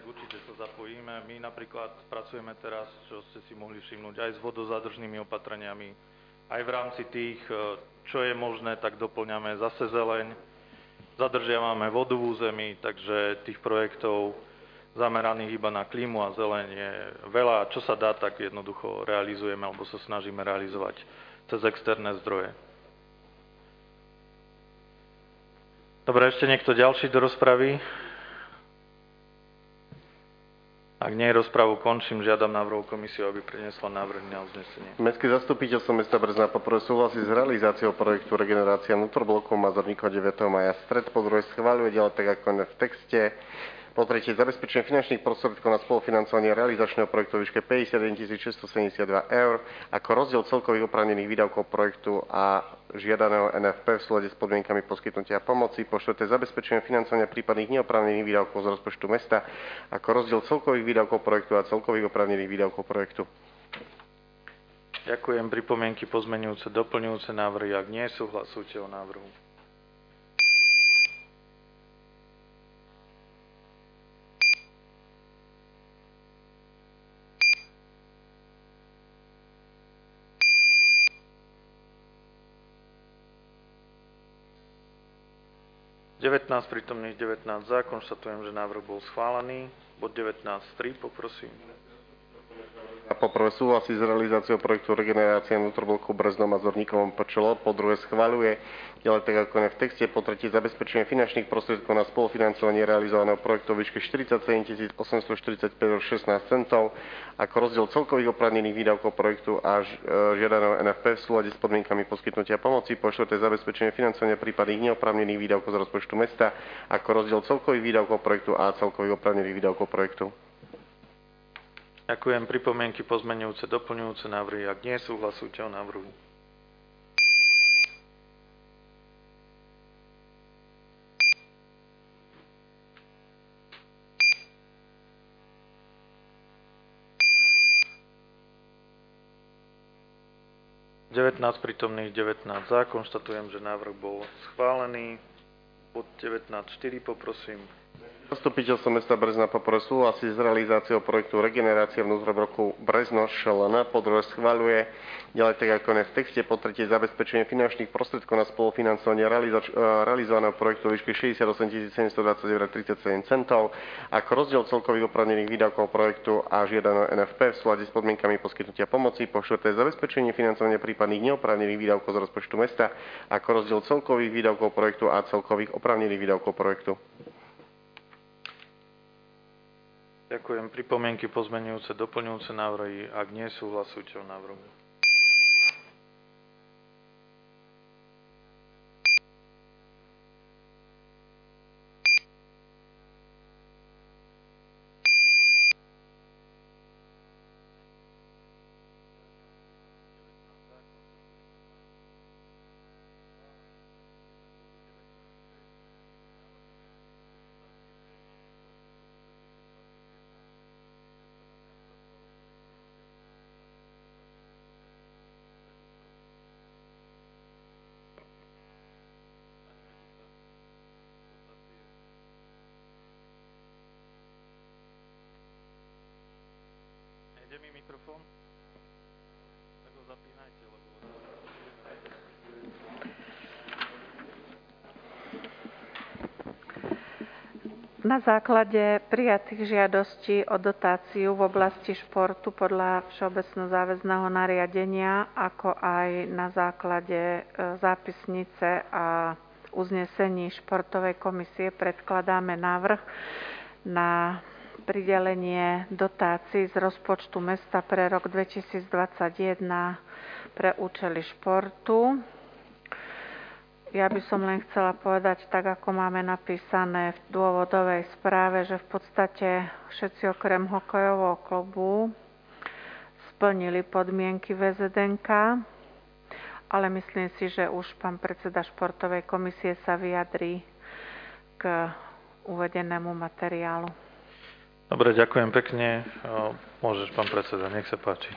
určite sa zapojíme. My napríklad pracujeme teraz, čo ste si mohli všimnúť, aj s vodozádržnými opatreniami. Aj v rámci tých, čo je možné, tak doplňame zase zeleň. Zadržiavame vodu v území, takže tých projektov zameraných iba na klímu a zeleň je veľa. Čo sa dá, tak jednoducho realizujeme, alebo sa snažíme realizovať cez externé zdroje. Dobre, ešte niekto ďalší do rozpravy? Ak nie, rozpravu končím. Žiadam návrhovú komisiu, aby priniesla návrh na uznesenie. Mestské zastupiteľstvo mesta Brezna poprvé súhlasí s realizáciou projektu Regenerácia vnútroblokov Mazurníkov deviateho mája stred, po druhé schvaľuje ďalej tak ako v texte. Po tretie, zabezpečenie finančných prostriedkov na spolufinancovanie realizačného projektu v výške päťdesiatjeden tisíc šesťstosedemdesiatdva eur ako rozdiel celkových oprávnených výdavkov projektu a žiadaného en ef pé v súlade s podmienkami poskytnutia pomoci. Po štvrté, zabezpečenie financovania prípadných neoprávnených výdavkov z rozpočtu mesta ako rozdiel celkových výdavkov projektu a celkových oprávnených výdavkov projektu. Ďakujem. Pripomienky pozmeňujúce, doplňujúce návrhy. Ak nie, súhlasujte o návrhu. devätnásť prítomných, devätnásť za. Konštatujem, že návrh bol schválený. Bod devätnásť tri, poprosím. A poprvé súhlasí s realizáciou projektu Regenerácia vnútroblokov Brezno Mazurníkovom Počelo, po druhé schvaľuje ďalej tak ako je v texte, po tretie zabezpečenie finančných prostriedkov na spolufinancovanie realizovaného projektu v výške štyridsaťsedem tisíc osemstoštyridsaťpäť eur šestnásť centov ako rozdiel celkových oprávnených výdavkov projektu a žiadaného en ef pé v súlade s podmienkami poskytnutia pomoci, po štvrté zabezpečenie financovania prípadných neoprávnených výdavkov z rozpočtu mesta ako rozdiel celkových výdavkov projektu a celkových oprávnených výdavkov projektu. Ďakujem. Pripomienky pozmeňujúce, doplňujúce návrhy. Ak nie, súhlasujte o návrhu. devätnásť prítomných, devätnásť za. Konštatujem, že návrh bol schválený. Bod devätnásť štyri, poprosím. Zastupiteľstvo mesta Brezna poprvé súhlasí s realizáciou projektu Regenerácia vnútroblokov Brezno š el en, po druhé schvaľuje ďalej tak ako je v texte, po tretie zabezpečenie finančných prostriedkov na spolufinancovanie realizač- realizovaného projektu v výške šesťdesiatosem tisíc sedemstodvadsaťdeväť eur tridsaťsedem centov ako rozdiel celkových oprávnených výdavkov projektu a žiadaného en ef pé v súlade s podmienkami poskytnutia pomoci, po štvrté zabezpečenie financovania prípadných neoprávnených výdavkov z rozpočtu mesta ako rozdiel celkových výdavkov projektu a celkových oprávnených výdavkov projektu. Ďakujem. Pripomienky pozmeňujúce, doplňujúce návrhy. Ak nie, súhlasujte o návrhu. Ide mi mikrofón? Tak ho zapínajte, lebo... Na základe prijatých žiadostí o dotáciu v oblasti športu podľa Všeobecno záväzného nariadenia, ako aj na základe zápisnice a uznesení športovej komisie predkladáme návrh na pridelenie dotácií z rozpočtu mesta pre rok dvetisícdvadsaťjeden pre účely športu. Ja by som len chcela povedať, tak ako máme napísané v dôvodovej správe, že v podstate všetci okrem hokejového klubu splnili podmienky vé zet en ká, ale myslím si, že už pán predseda športovej komisie sa vyjadrí k uvedenému materiálu. Dobre, ďakujem pekne. Môžeš, pán predseda, nech sa páči.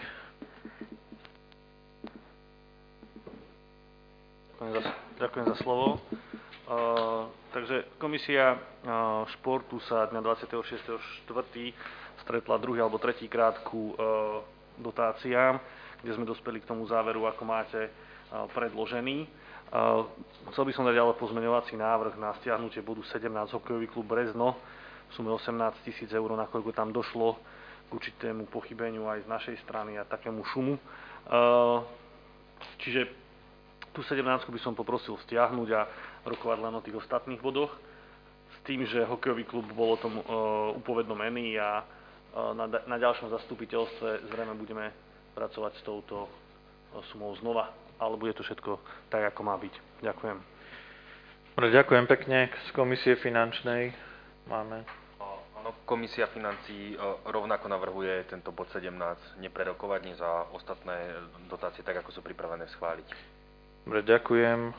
Ďakujem za, ďakujem za slovo. Uh, takže komisia uh, športu sa dňa dvadsiateho šiesteho štvrtého stretla druhý alebo tretí krát ku uh, dotáciám, kde sme dospeli k tomu záveru, ako máte uh, predložený. Uh, chcel by som dať ale pozmeňovací návrh na stiahnutie bodu sedemnásť hokejový klub Brezno v sume osemnásť tisíc eur, nakoľko tam došlo k určitému pochybeniu aj z našej strany a takému šumu. Uh, čiže tú sedemnástku by som poprosil stiahnuť a rokovať len o tých ostatných bodoch, s tým, že hokejový klub bol o tom uh, upovedomený a uh, na, na ďalšom zastupiteľstve zrejme budeme pracovať s touto uh, sumou znova. Ale bude to všetko tak, ako má byť. Ďakujem. Ďakujem pekne. Z komisie finančnej máme. Áno, komisia financií rovnako navrhuje tento bod sedemnásť neprerokovať, nie za ostatné dotácie, tak ako sú pripravené schváliť. Dobre, ďakujem.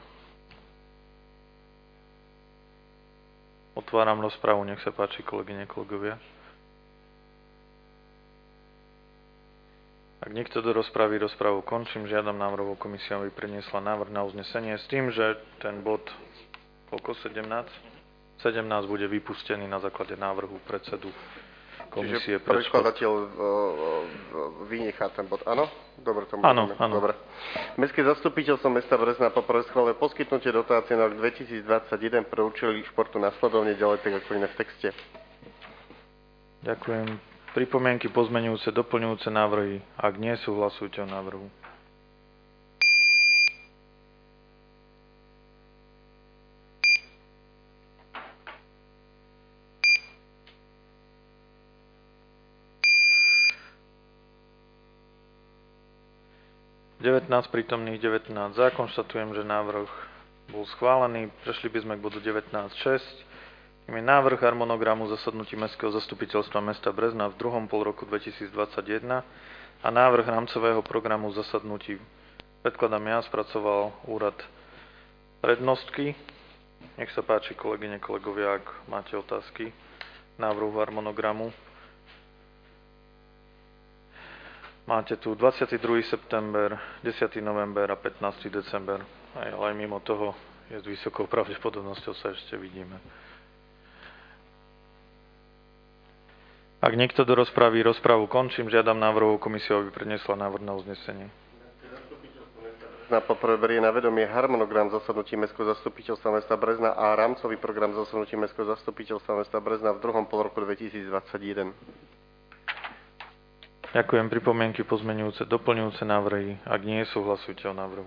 Otváram rozpravu, nech sa páči, kolegyne, kolegovia. Ak niekto do rozpravy, rozpravu končím, žiadam návrhovú komisiu, aby priniesla návrh na uznesenie s tým, že ten bod, koľko, sedemnásť? sedemnásť bude vypustený na základe návrhu predsedu komisie. Čiže predkladateľ vynechá ten bod, áno? Dobre, tomu áno, áno. Dobre. Mestské zastupiteľstvo mesta Brezna poprvé schváluje poskytnutie dotácie na rok dvetisícdvadsaťjeden pre účely športu nasledovne ďalej, tak ako iné v texte. Ďakujem. Pripomienky, pozmeňujúce, doplňujúce návrhy. Ak nie sú, hlasujte o návrhu. devätnásť prítomných, devätnásť za. Konštatujem, že návrh bol schválený. Prešli by sme k bodu devätnásť šesť. Je návrh harmonogramu zasadnutí Mestského zastupiteľstva mesta Brezna v druhom polroku dvetisícdvadsaťjeden a návrh rámcového programu zasadnutí. Predkladám ja, spracoval úrad prednostky. Nech sa páči, kolegyne, kolegovia, ak máte otázky návrhu harmonogramu. Máte tu dvadsiateho druhého september, desiateho november a pätnásteho december. Aj, ale aj mimo toho je s vysokou pravdepodobnosťou sa ešte vidíme. Ak niekto do rozpravy, rozpravu končím, žiadam návrhovú komisiu, aby predniesla návrh na uznesenie. Na poprvé berie na vedomie harmonogram zasadnutí Mestského zastupiteľstva mesta Brezna a rámcový program zasadnutí Mestského zastupiteľstva mesta Brezna v druhom polroku dvetisícdvadsaťjeden. Ďakujem. Pripomienky, pozmeňujúce, doplňujúce návrhy. Ak nie sú, hlasujte o návrhu.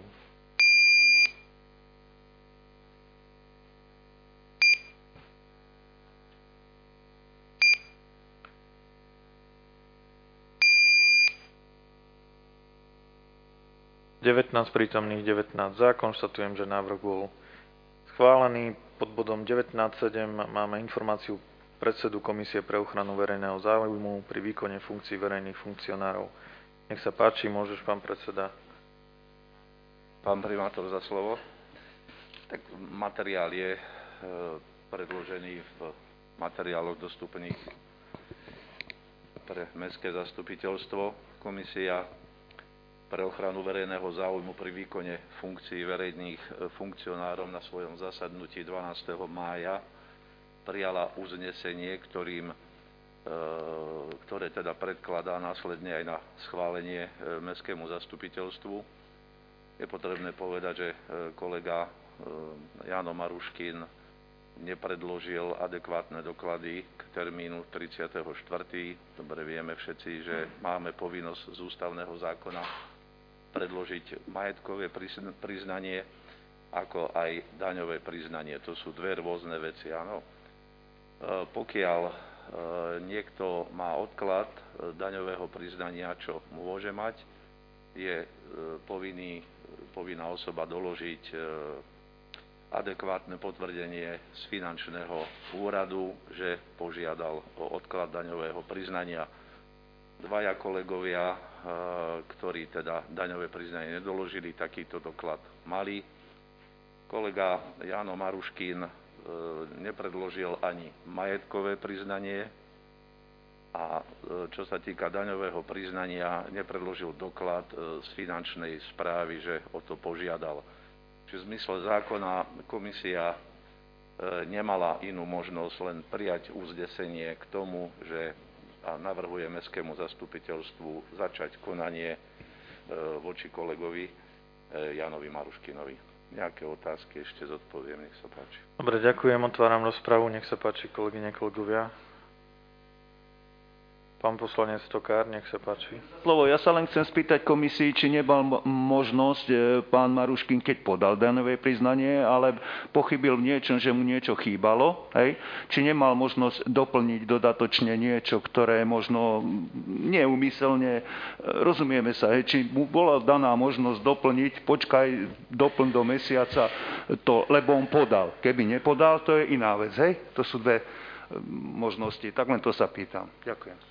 devätnásť prítomných, devätnásť za. Konštatujem, že návrh bol schválený. Pod bodom devätnásť sedem máme informáciu predsedu Komisie pre ochranu verejného záujmu pri výkone funkcií verejných funkcionárov. Nech sa páči, môžeš, pán predseda. Pán primátor, za slovo. Tak materiál je e, predložený v materiáloch dostupných pre Mestské zastupiteľstvo. Komisia pre ochranu verejného záujmu pri výkone funkcií verejných funkcionárov na svojom zasadnutí dvanásteho mája prijala uznesenie, ktorým, e, ktoré teda predkladá následne aj na schválenie Mestskému zastupiteľstvu. Je potrebné povedať, že kolega Jano Maruškin nepredložil adekvátne doklady k termínu tridsiateho štvrtého Dobre vieme všetci, že máme povinnosť z ústavného zákona predložiť majetkové priznanie, ako aj daňové priznanie. To sú dve rôzne veci, áno. E, pokiaľ e, niekto má odklad e, daňového priznania, čo môže mať, je e, povinný, povinná osoba doložiť e, adekvátne potvrdenie z finančného úradu, že požiadal o odklad daňového priznania. Dvaja kolegovia, ktorí teda daňové priznanie nedoložili, takýto doklad mali. Kolega Jano Maruškin nepredložil ani majetkové priznanie a čo sa týka daňového priznania, nepredložil doklad z finančnej správy, že o to požiadal. Čiže v zmysle zákona komisia nemala inú možnosť len prijať uznesenie k tomu, že a navrhuje mestskému zastupiteľstvu začať konanie voči kolegovi Janovi Maruškinovi. Nejaké otázky ešte zodpoviem, nech sa páči. Dobre, ďakujem, otváram rozpravu, nech sa páči, kolegyne, kolegovia. Pán poslanec Tokár, nech sa páči. Slovo, ja sa len chcem spýtať komisii, či nebal možnosť pán Maruškin, keď podal daňové priznanie, ale pochybil v niečom, že mu niečo chýbalo, hej? Či nemal možnosť doplniť dodatočne niečo, ktoré možno neúmyselne, rozumieme sa, hej? Či mu bola daná možnosť doplniť, počkaj, doplň do mesiaca to, lebo on podal. Keby nepodal, to je iná vec, hej? To sú dve možnosti, tak len to sa pýtam. Ďakujem.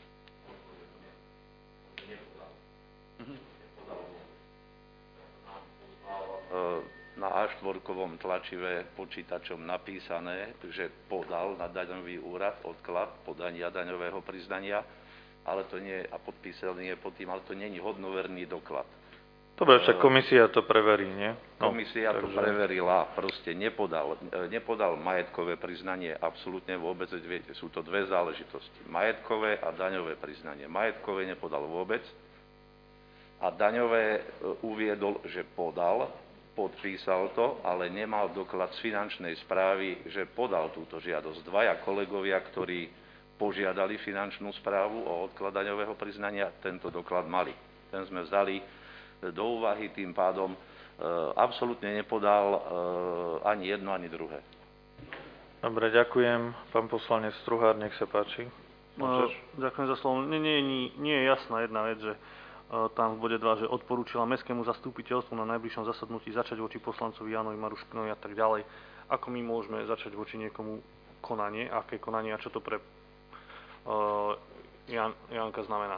Na á štyri tlačivé počítačom napísané, že podal na daňový úrad odklad podania daňového priznania, ale to nie, a podpísaný je pod tým, ale to nie je hodnoverný doklad. Dobre, však komisia to preverí, nie? No, komisia takže... to preverila, proste nepodal, nepodal majetkové priznanie, absolútne vôbec, viete, sú to dve záležitosti. Majetkové a daňové priznanie. Majetkové nepodal vôbec a daňové uviedol, že podal, podpísal to, ale nemal doklad z finančnej správy, že podal túto žiadosť. Dvaja kolegovia, ktorí požiadali finančnú správu o odklad daňového priznania, tento doklad mali. Ten sme vzali do úvahy, tým pádom e, absolútne nepodal e, ani jedno, ani druhé. Dobre, ďakujem. Pán poslanec Struhár, nech sa páči. No, ďakujem za slovo. Nie, nie, nie, nie je jasná jedna vec, že tam v bode dva, že odporúčila mestskému zastupiteľstvu na najbližšom zasadnutí začať voči poslancovi Jánovi Maruškinovi a tak ďalej. Ako my môžeme začať voči niekomu konanie, aké konanie a čo to pre uh, Jan, Janka znamená?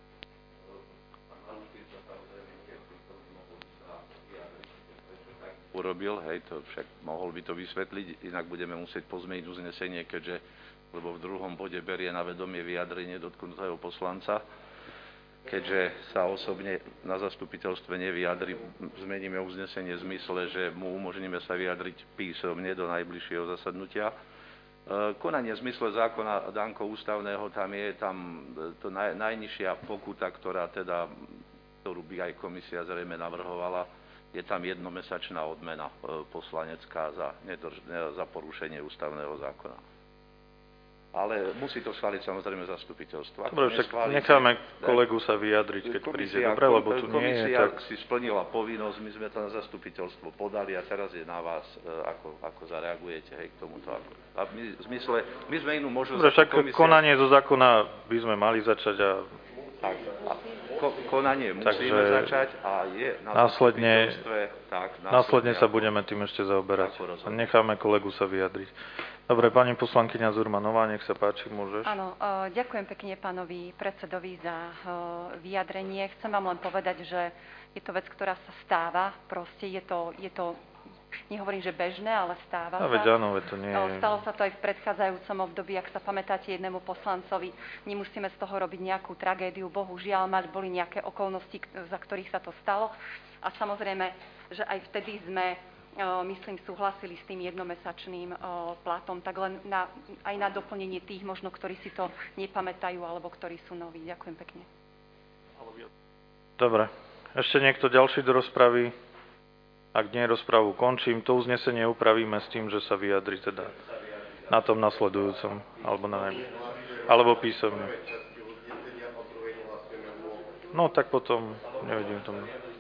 Urobil, hej, to však mohol by to vysvetliť, inak budeme musieť pozmeniť uznesenie, keďže, lebo v druhom bode berie na vedomie vyjadrenie dotknutého poslanca. Keďže sa osobne na zastupiteľstve nevyjadri, zmeníme uznesenie v zmysle, že mu umožníme sa vyjadriť písomne do najbližšieho zasadnutia. Konanie v zmysle zákona Danko ústavného, tam je tam to naj, najnižšia pokuta, ktorá teda, ktorú by aj komisia zrejme navrhovala, je tam jednomesačná odmena poslanecká za, nedrž, za porušenie ústavného zákona. Ale musí to schváliť samozrejme zastupiteľstvo. Dobre, však necháme kolegu sa vyjadriť, keď príde. Dobre, lebo tu nie je. Komisia si splnila povinnosť, my sme to na zastupiteľstvo podali a teraz je na vás, ako, ako zareagujete, hej, k tomuto. A my, v zmysle, my sme inú možnosť... Dobre, však komisia... konanie zo zákona by sme mali začať a... Tak, a ko, konanie musíme Takže začať a je na následne, tak, následne, následne sa budeme tým ešte zaoberať. Necháme kolegu sa vyjadriť. Dobre, pani poslankyňa Zurmanová, nech sa páči, môžeš. Áno, ďakujem pekne pánovi predsedovi za vyjadrenie. Chcem vám len povedať, že je to vec, ktorá sa stáva. Proste je to, je to nehovorím, že bežné, ale stáva sa. Veď áno, veď to nie je. Stalo sa to aj v predchádzajúcom období, ak sa pamätáte jednému poslancovi. Nemusíme z toho robiť nejakú tragédiu. Bohužiaľ, mať boli nejaké okolnosti, za ktorých sa to stalo. A samozrejme, že aj vtedy sme myslím, súhlasili s tým jednomesačným platom, tak len na, aj na doplnenie tých možno, ktorí si to nepamätajú, alebo ktorí sú noví. Ďakujem pekne. Dobre. Ešte niekto ďalší do rozpravy? Ak nie, rozpravu končím. To uznesenie upravíme s tým, že sa vyjadri teda na tom nasledujúcom, alebo na najmä. Alebo písomne. No, tak potom nevidím tomu.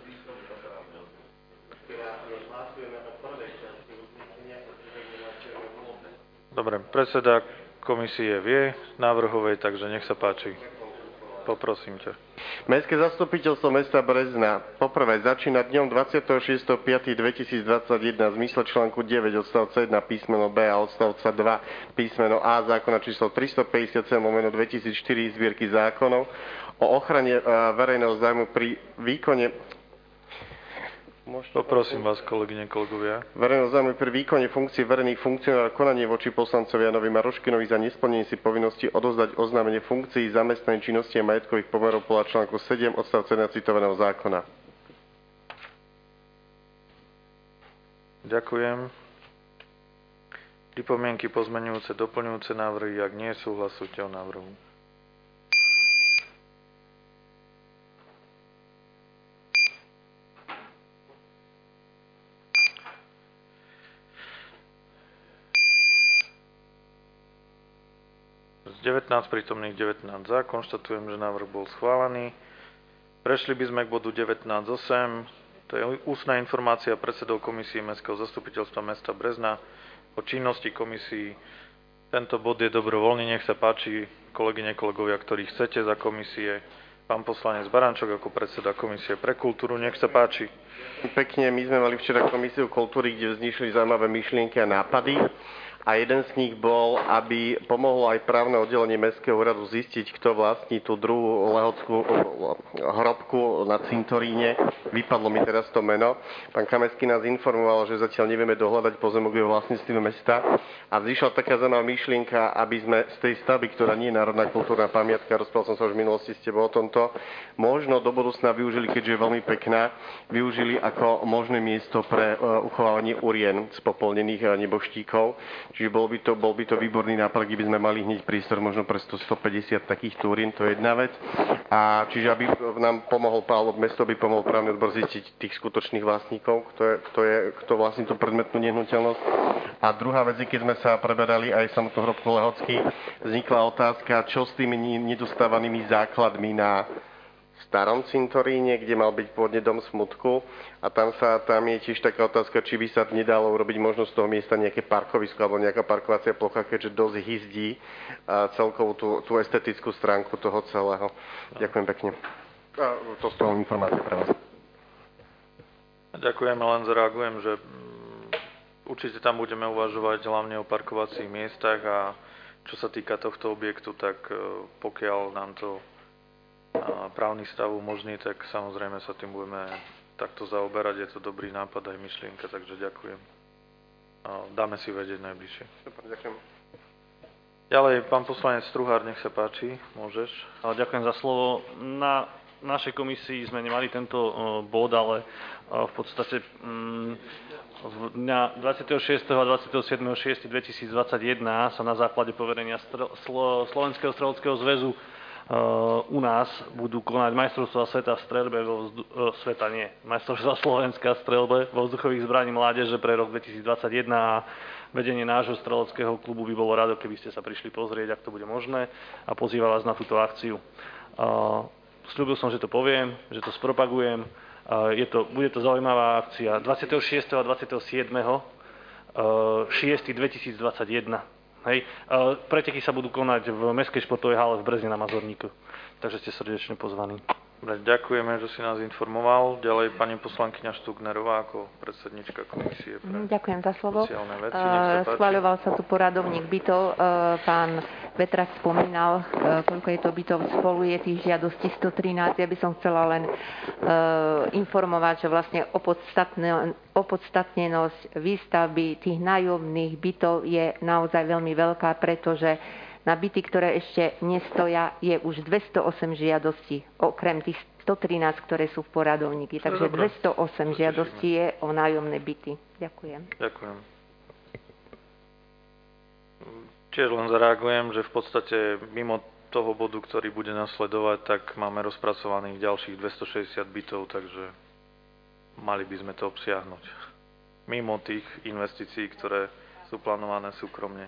Dobre, predseda komisie vie návrhovej, takže nech sa páči. Poprosím ťa. Mestské zastupiteľstvo mesta Brezna poprvé začína dňom dvadsiateho šiesteho piateho dvetisícdvadsaťjeden v zmysle článku deväť odstavca jeden písmeno B a odstavca dva písmeno A zákona číslo tristopäťdesiatsedem lomeno dvetisícštyri zbierky zákonov o ochrane verejného zájmu pri výkone Poprosím vás, kolegyne, kolegovia. Verejného záujmu pri výkone funkcie verejných funkcionárov konanie voči poslancovi Janovi Maruškinovi za nesplnenie si povinnosti odozdať oznámenie funkcií zamestnanej činnosti a majetkových pomerov podľa článku sedem odstavca jeden citovaného zákona. Ďakujem. Pripomienky, pozmeňujúce, doplňujúce návrhy, ak nie sú, hlasujte o návrhu. Z devätnásť prítomných devätnásť za, konštatujem, že návrh bol schválený. Prešli by sme k bodu devätnásť osem, to je ústna informácia predsedov komisie Mestského zastupiteľstva mesta Brezna o činnosti komisii. Tento bod je dobrovoľný, nech sa páči, kolegyne, kolegovia, ktorí chcete za komisie. Pán poslanec Barančok ako predseda komisie pre kultúru, nech sa páči. Pekne, my sme mali včera komisiu kultúry, kde vznikli zaujímavé myšlienky a nápady. A jeden z nich bol, aby pomohlo aj právne oddelenie Mestského úradu zistiť, kto vlastní tú druhú lehockú hrobku na cintoríne. Vypadlo mi teraz to meno. Pán Kameský nás informoval, že zatiaľ nevieme dohľadať pozemok v vlastníctve mesta. A vzýšla taká zaujímavá myšlienka, aby sme z tej stavby, ktorá nie je národná kultúrna pamiatka, rozprával som sa už v minulosti s tebou o tomto, možno do budúcna využili, keďže je veľmi pekná, využili ako možné miesto pre uchovávanie urien z popolnených neboštíkov. Čiže bol by, to, bol by to výborný nápad, kde by sme mali hneď prístor možno pre sto až stopäťdesiat takých túrin, to je jedna vec. A čiže aby nám pomohol, alebo mesto by pomohol právny odbor zistiť tých skutočných vlastníkov, kto, je, kto, je, kto vlastní tú predmetnú nehnuteľnosť. A druhá vec je, keď sme sa preberali aj samotnú hrobku Lehocký, vznikla otázka, čo s tými nedostávanými základmi na starom cintoríne, kde mal byť pôvodne dom smutku. A tam, sa, tam je tiež taká otázka, či by sa nedalo urobiť možno z toho miesta nejaké parkovisko alebo nejaká parkovacia plocha, keďže dosť hyzdí celkovú tú, tú estetickú stránku toho celého. Ďakujem pekne. A to z toho informácie pre vás. Ďakujem, len zareagujem, že určite tam budeme uvažovať hlavne o parkovacích miestach a čo sa týka tohto objektu, tak pokiaľ nám to právny stav umožní, tak samozrejme sa tým budeme takto zaoberať. Je to dobrý nápad aj myšlienka, takže ďakujem. Dáme si vedieť najbližšie. Super, ďakujem. Ďalej, pán poslanec Struhár, nech sa páči, môžeš. Ďakujem za slovo. Na našej komisii sme nemali tento bod, ale v podstate v dňa dvadsiateho šiesteho a dvadsiateho siedmeho júna dvetisícdvadsaťjeden sa na základe poverenia Slovenského streleckého zväzu u nás budú konať majstrovstvá sveta v streľbe vo vzdu- sveta nie, majstrovstvá Slovenska v streľbe vo vzduchových zbraní mládeže pre rok dvetisícdvadsaťjeden a vedenie nášho streleckého klubu by bolo rado, keby ste sa prišli pozrieť, ak to bude možné, a pozýva vás na túto akciu. Sľúbil som, že to poviem, že to spropagujem. Je to, bude to zaujímavá akcia dvadsiateho šiesteho a dvadsiateho siedmeho júna dvetisícdvadsaťjeden. Hej. Preteky sa budú konať v Mestskej športovej hale v Brezne na Mazorníku. Takže ste srdečne pozvaní. Ďakujeme, že si nás informoval. Ďalej pani poslankyňa Štugnerová ako predsednička komisie pre Ďakujem za slovo. sociálne veci. Schvaľoval sa tu poradovník bytov. Pán Vetrak spomínal, koľko je to bytov spolu, je tých žiadostí sto trinásť. Ja by som chcela len informovať, že vlastne opodstatnenosť výstavby tých nájomných bytov je naozaj veľmi veľká, pretože na byty, ktoré ešte nestoja, je už dvestoosem žiadostí, okrem tých sto trinásť, ktoré sú v poradovníky. Takže dvestoosem žiadostí je o nájomné byty. Ďakujem. Ďakujem. Tiež len zareagujem, že v podstate mimo toho bodu, ktorý bude nasledovať, tak máme rozpracovaných ďalších dvestošesťdesiat bytov, takže mali by sme to obsiahnuť. Mimo tých investícií, ktoré sú plánované súkromne.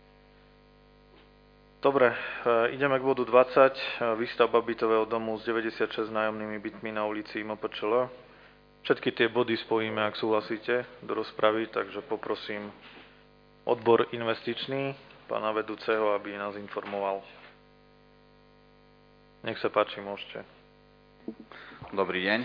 Dobre, ideme k bodu dvadsať. Výstavba bytového domu s deväťdesiatšesť nájomnými bytmi na ulici em pé č el. Všetky tie body spojíme, ak súhlasíte, do rozpravy, takže poprosím odbor investičný, pána vedúceho, aby nás informoval. Nech sa páči, môžete. Dobrý deň.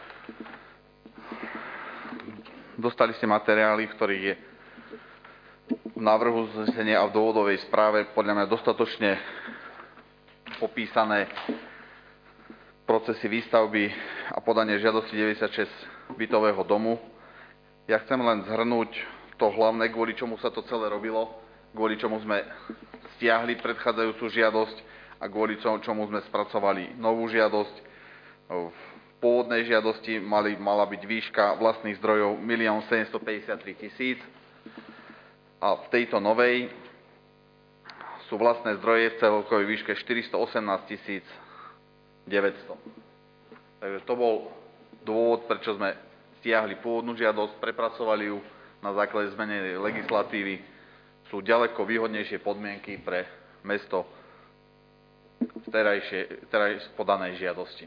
Dostali ste materiály, v ktorých je v návrhu uznesenia a v dôvodovej správe podľa mňa dostatočne popísané procesy výstavby a podanie žiadosti deväťdesiatšesť bytového domu. Ja chcem len zhrnúť to hlavné, kvôli čomu sa to celé robilo, kvôli čomu sme stiahli predchádzajúcu žiadosť a kvôli čomu sme spracovali novú žiadosť. V pôvodnej žiadosti mali, mala byť výška vlastných zdrojov milión sedemstopäťdesiattri tisíc. a v tejto novej sú vlastné zdroje v celkovej výške štyristoosemnásť tisíc deväťsto. Takže to bol dôvod, prečo sme stiahli pôvodnú žiadosť, prepracovali ju na základe zmenenej legislatívy. Sú ďaleko výhodnejšie podmienky pre mesto v terajšej, teraj podanej žiadosti.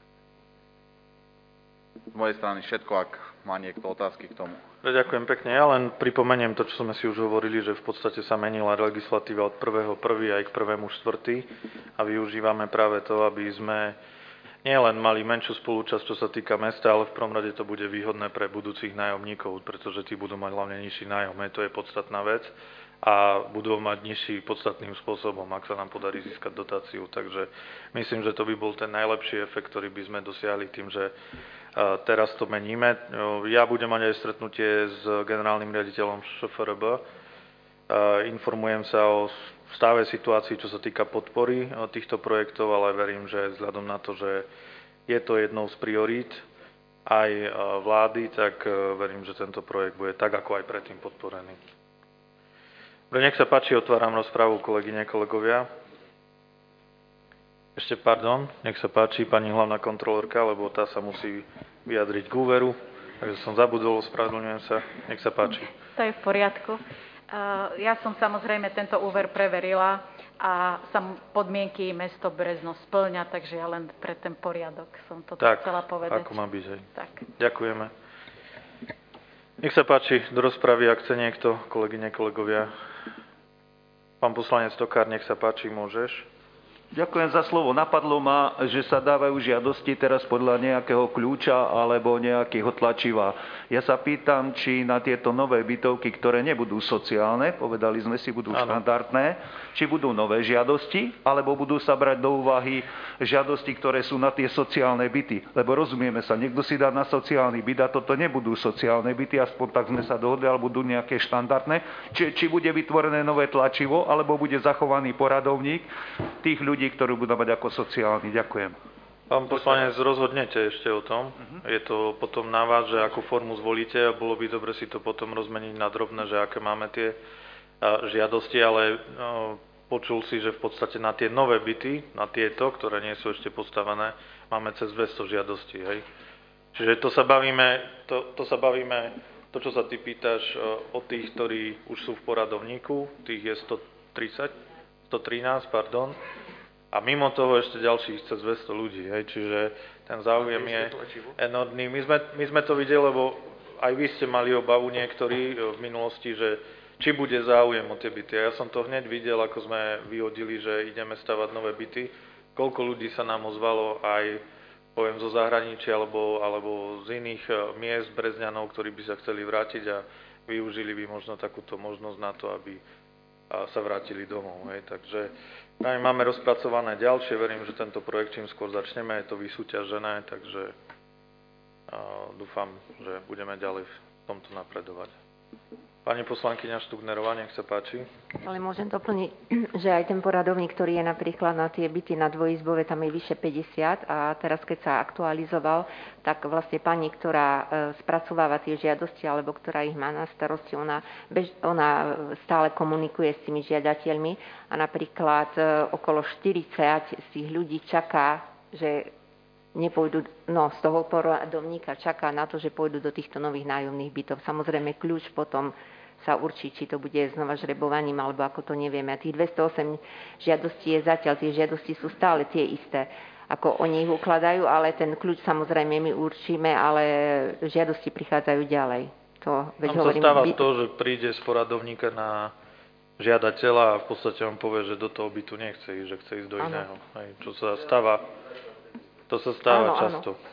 Z mojej strany všetko, ak má niekto otázky k tomu. Ďakujem pekne. Ja len pripomeniem to, čo sme si už hovorili, že v podstate sa menila legislatíva od prvého prvého aj k prvému štvrtého a využívame práve to, aby sme nielen mali menšiu spolúčasť, čo sa týka mesta, ale v prvom rade to bude výhodné pre budúcich nájomníkov, pretože tí budú mať hlavne nižší nájom. To je podstatná vec a budú mať nižší podstatným spôsobom, ak sa nám podarí získať dotáciu. Takže myslím, že to by bol ten najlepší efekt, ktorý by sme dosiahli tým, že teraz to meníme. Ja budem mať aj stretnutie s generálnym riaditeľom š f er bé. Informujem sa o stave situácii, čo sa týka podpory týchto projektov, ale verím, že vzhľadom na to, že je to jednou z priorít aj vlády, tak verím, že tento projekt bude tak, ako aj predtým podporený. Nech sa páči, otváram rozprávu, kolegyne, kolegovia. Ešte pardon, nech sa páči, pani hlavná kontrolórka, lebo tá sa musí vyjadriť k úveru, takže som zabudol, ospravedlňujem sa, nech sa páči. To je v poriadku. Ja som samozrejme tento úver preverila a sam podmienky mesto Brezno spĺňa, takže ja len pre ten poriadok som to tak, chcela povedať. ako má byť, hej. Tak. Ďakujeme. Nech sa páči, do rozpravy, ak chce niekto, kolegyne, kolegovia. Pán poslanec Tokár, nech sa páči, môžeš. Ďakujem za slovo. Napadlo ma, že sa dávajú žiadosti teraz podľa nejakého kľúča alebo nejakého tlačiva. Ja sa pýtam, či na tieto nové bytovky, ktoré nebudú sociálne, povedali sme si, budú ano. štandardné, či budú nové žiadosti, alebo budú sa brať do úvahy žiadosti, ktoré sú na tie sociálne byty. Lebo rozumieme sa, niekto si dá na sociálny byt a toto nebudú sociálne byty, aspoň tak sme sa dohodli, alebo budú nejaké štandardné. Či, či bude vytvorené nové tlačivo, alebo bude zachovaný poradovník tých ľudí, ktorú budú mať ako sociálny. Ďakujem. Pán poslanec, rozhodnete ešte o tom. Uh-huh. Je to potom na vás, že akú formu zvolíte a bolo by dobre si to potom rozmeniť na drobné, že aké máme tie žiadosti, ale no, počul si, že v podstate na tie nové byty, na tieto, ktoré nie sú ešte postavené, máme cez dvesto žiadostí. Hej? Čiže to sa bavíme, to, to sa bavíme, to čo sa ty pýtaš o tých, ktorí už sú v poradovníku, tých je stotridsať, stotrinásť, pardon. A mimo toho ešte ďalších cez dvesto ľudí, hej, čiže ten záujem je enormný. My sme, my sme to videli, lebo aj vy ste mali obavu niektorí v minulosti, že či bude záujem o tie byty. A ja som to hneď videl, ako sme vyhodili, že ideme stavať nové byty. Koľko ľudí sa nám ozvalo aj, poviem, zo zahraničia alebo, alebo z iných miest Brezňanov, ktorí by sa chceli vrátiť a využili by možno takúto možnosť na to, aby sa vrátili domov. Hej. Takže máme rozpracované ďalšie, verím, že tento projekt čím skôr začneme, je to vysúťažené, takže dúfam, že budeme ďalej v tomto napredovať. Pani poslankyňa Štugnerová, nech sa páči. Ale môžem doplniť, že aj ten poradovník, ktorý je napríklad na tie byty na dvojizbové, tam je vyše päťdesiat a teraz keď sa aktualizoval, tak vlastne pani, ktorá spracováva tie žiadosti alebo ktorá ich má na starosti, ona, bež, ona stále komunikuje s tými žiadateľmi a napríklad okolo štyridsať z tých ľudí čaká, že nepôjdu, no z toho poradovníka čaká na to, že pôjdu do týchto nových nájomných bytov. Samozrejme kľúč potom sa určí, či to bude znova žrebovaním, alebo ako to nevieme. A tých dvestoosem žiadostí je zatiaľ, tie žiadosti sú stále tie isté, ako oni ich ukladajú, ale ten kľúč samozrejme my určíme, ale žiadosti prichádzajú ďalej. To, veď Tam hovorím, sa stáva by... to, že príde z poradovníka na žiadateľa a v podstate on povie, že do toho bytu nechce ísť, že chce ísť do ano. iného. Hej, čo sa stáva, to sa stáva ano, často. Ano.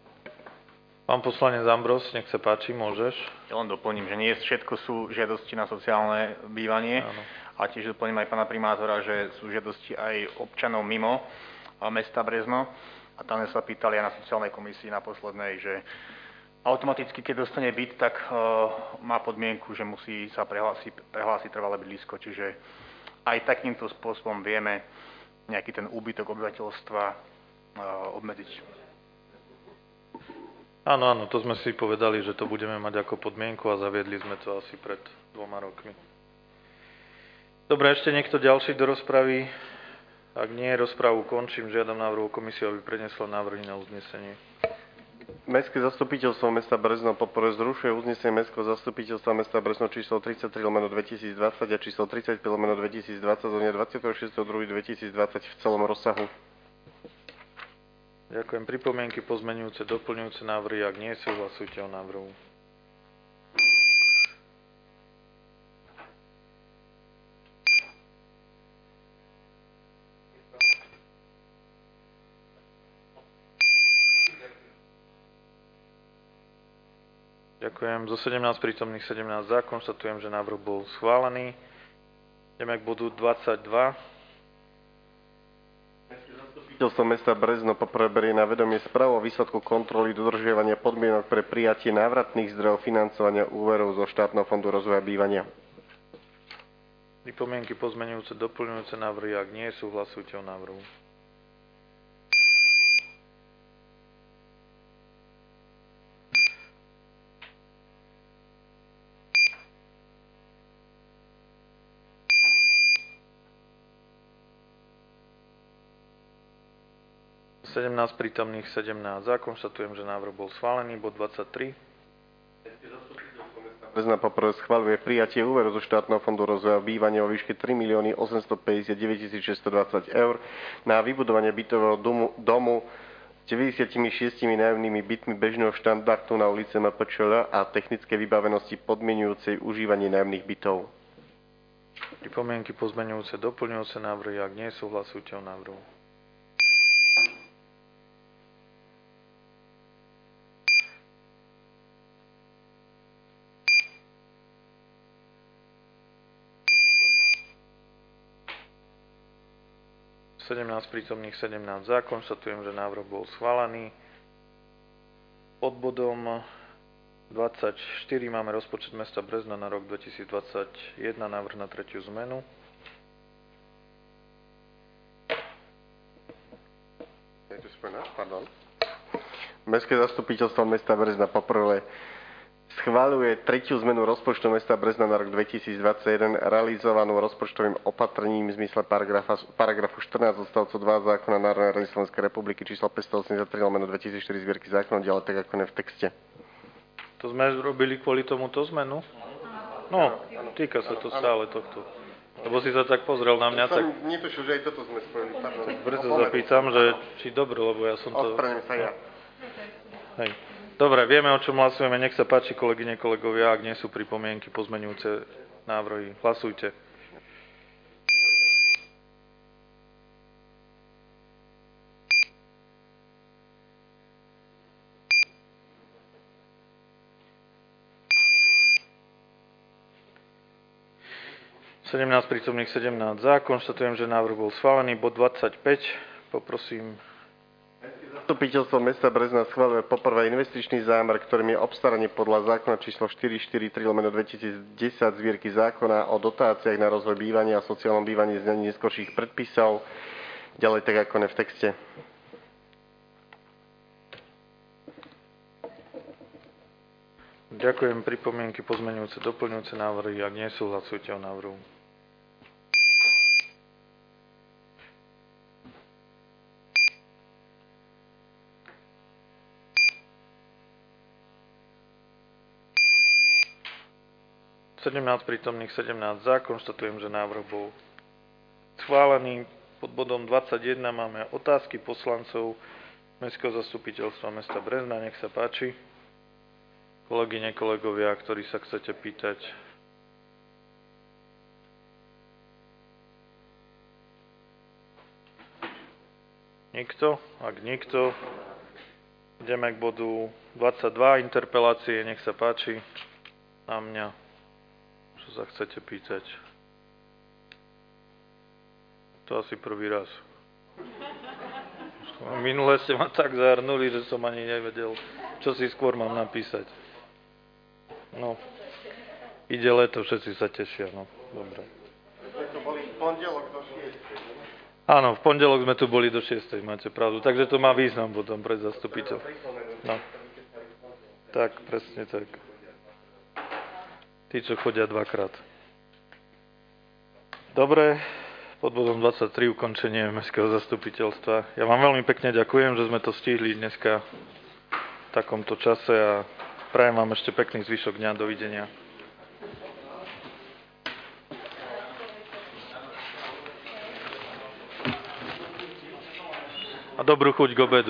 Pán poslanec Ambros, nech sa páči, môžeš. Ja len doplním, že nie všetko sú žiadosti na sociálne bývanie. Áno. A tiež doplním aj pána primátora, že sú žiadosti aj občanov mimo mesta Brezno. A tam sa pýtali aj na sociálnej komisii na poslednej, že automaticky, keď dostane byt, tak uh, má podmienku, že musí sa prehlásiť, prehlásiť trvalé bydlisko. Čiže aj takýmto spôsobom vieme nejaký ten úbytok obyvateľstva uh, obmedziť. Áno, áno, to sme si povedali, že to budeme mať ako podmienku a zaviedli sme to asi pred dvoma rokmi. Dobre, ešte niekto ďalší do rozpravy? Ak nie, rozpravu končím. Žiadam návrhu komisiu, aby prednesla návrhy na uznesenie. Mestské zastupiteľstvo mesta Brezno poprvé zrušuje uznesenie Mestského zastupiteľstva mesta Brezno číslo tridsaťtri lomeno dvetisícdvadsať a číslo tridsaťpäť lomeno dvetisícdvadsať zo dňa dvadsiateho šiesteho druhého dvetisícdvadsať v celom rozsahu. Ďakujem. Pripomienky, pozmeňujúce, doplňujúce návrhy. Ak nie sú, hlasujte o návrhu. Ďakujem. Zo sedemnásť prítomných sedemnásť za. Konštatujem, že návrh bol schválený. Ideme k bodu dvadsaťdva. Zastupiteľstvo mesta Brezno poprvé berie na vedomie správu o výsledku kontroly dodržiavania podmienok pre prijatie návratných zdrojov financovania úverov zo štátneho fondu rozvoja bývania. Pripomienky, pozmeňujúce, doplňujúce návrhy. Ak nie sú, hlasujte o návrhu. sedemnásť prítomných sedemnásť za. Konštatujem, že návrh bol schválený. Bod dvadsaťtri. Brezna poprvé schvaľuje prijatie úveru zo štátneho fondu rozvoja bývania o výške tri milióny osemstopäťdesiatdeväť tisíc šesťstodvadsať eur na vybudovanie bytového domu, domu s deväťdesiatšesť nájomnými bytmi bežného štandardu na ulici em pé č el a technické vybavenosti podmienujúcej užívanie nájomných bytov. Pripomienky, pozmeňujúce, doplňujúce návrhy. Ak nie sú, hlasujte o návrhu. sedemnásť prítomných sedemnásť za. Konštatujem, že návrh bol schválený. Pod bodom dvadsaťštyri máme rozpočet mesta Brezna na rok dvetisícdvadsaťjeden, návrh na tretiu zmenu. Pardon. Mestské zastupiteľstvo mesta Brezna poprvé schvaľuje tretiu zmenu rozpočtu mesta Brezna na rok dvetisícdvadsaťjeden realizovanú rozpočtovým opatrením v zmysle paragrafa, paragrafu štrnásť odstavcu dva zákona Národnej rady Slovenskej republiky číslo päťstoosemdesiattri lomeno dvetisícštyri zbierky zákonov, ďalej tak ako ne v texte. To sme robili kvôli tomuto zmenu? No, týka sa to stále tohto. Lebo si sa tak pozrel na mňa, tak... Som netušil, že aj toto sme spojili. Tak brzo zapýtam, že či dobre, lebo ja som to... Ospravedlňujem sa ja. Hej. Dobre, vieme, o čom hlasujeme. Nech sa páči, kolegyne, kolegovia, ak nie sú pripomienky, pozmeňujúce návrhy. Hlasujte. sedemnásť prítomných sedemnásť za. Konštatujem, že návrh bol schválený. Bod dvadsaťpäť. Poprosím. Zastupiteľstvo mesta Brezna schvaľuje poprvé investičný zámer, ktorým je obstaranie podľa zákona číslo štyristoštyridsaťtri lomeno dvetisícdesať zbierky zákona o dotáciách na rozvoj bývania a sociálnom bývaní znení neskorších predpisov. Ďalej tak ako ne v texte. Ďakujem. Pripomienky, pozmeňujúce, doplňujúce návrhy. Ak nie sú, hlasujte o návrhu. sedemnásť prítomných sedemnásť za. Konštatujem, že návrh bol schválený. Pod bodom dvadsaťjeden máme otázky poslancov Mestského zastupiteľstva mesta Brezna. Nech sa páči. Kolegyne, kolegovia, ktorí sa chcete pýtať. Nikto? Ak nikto, ideme k bodu dvadsaťdva. Interpelácie. Nech sa páči. Na mňa. Čo sa chcete pýtať? To asi prvý raz. Minule ste ma tak zahrnuli, že som ani nevedel, čo si skôr mám napísať. No, ide leto, všetci sa tešia, no, dobre. Sme tu boli v pondelok do šiestej. Áno, v pondelok sme tu boli do šiestej, máte pravdu, takže to má význam potom pre zastupiteľ. No, tak, presne tak. Tí, čo chodia dvakrát. Dobre, pod bodom dvadsaťtri ukončenie mestského zastupiteľstva. Ja vám veľmi pekne ďakujem, že sme to stihli dneska v takomto čase a prajem vám ešte pekný zvyšok dňa. Dovidenia. A dobrú chuť k obedu.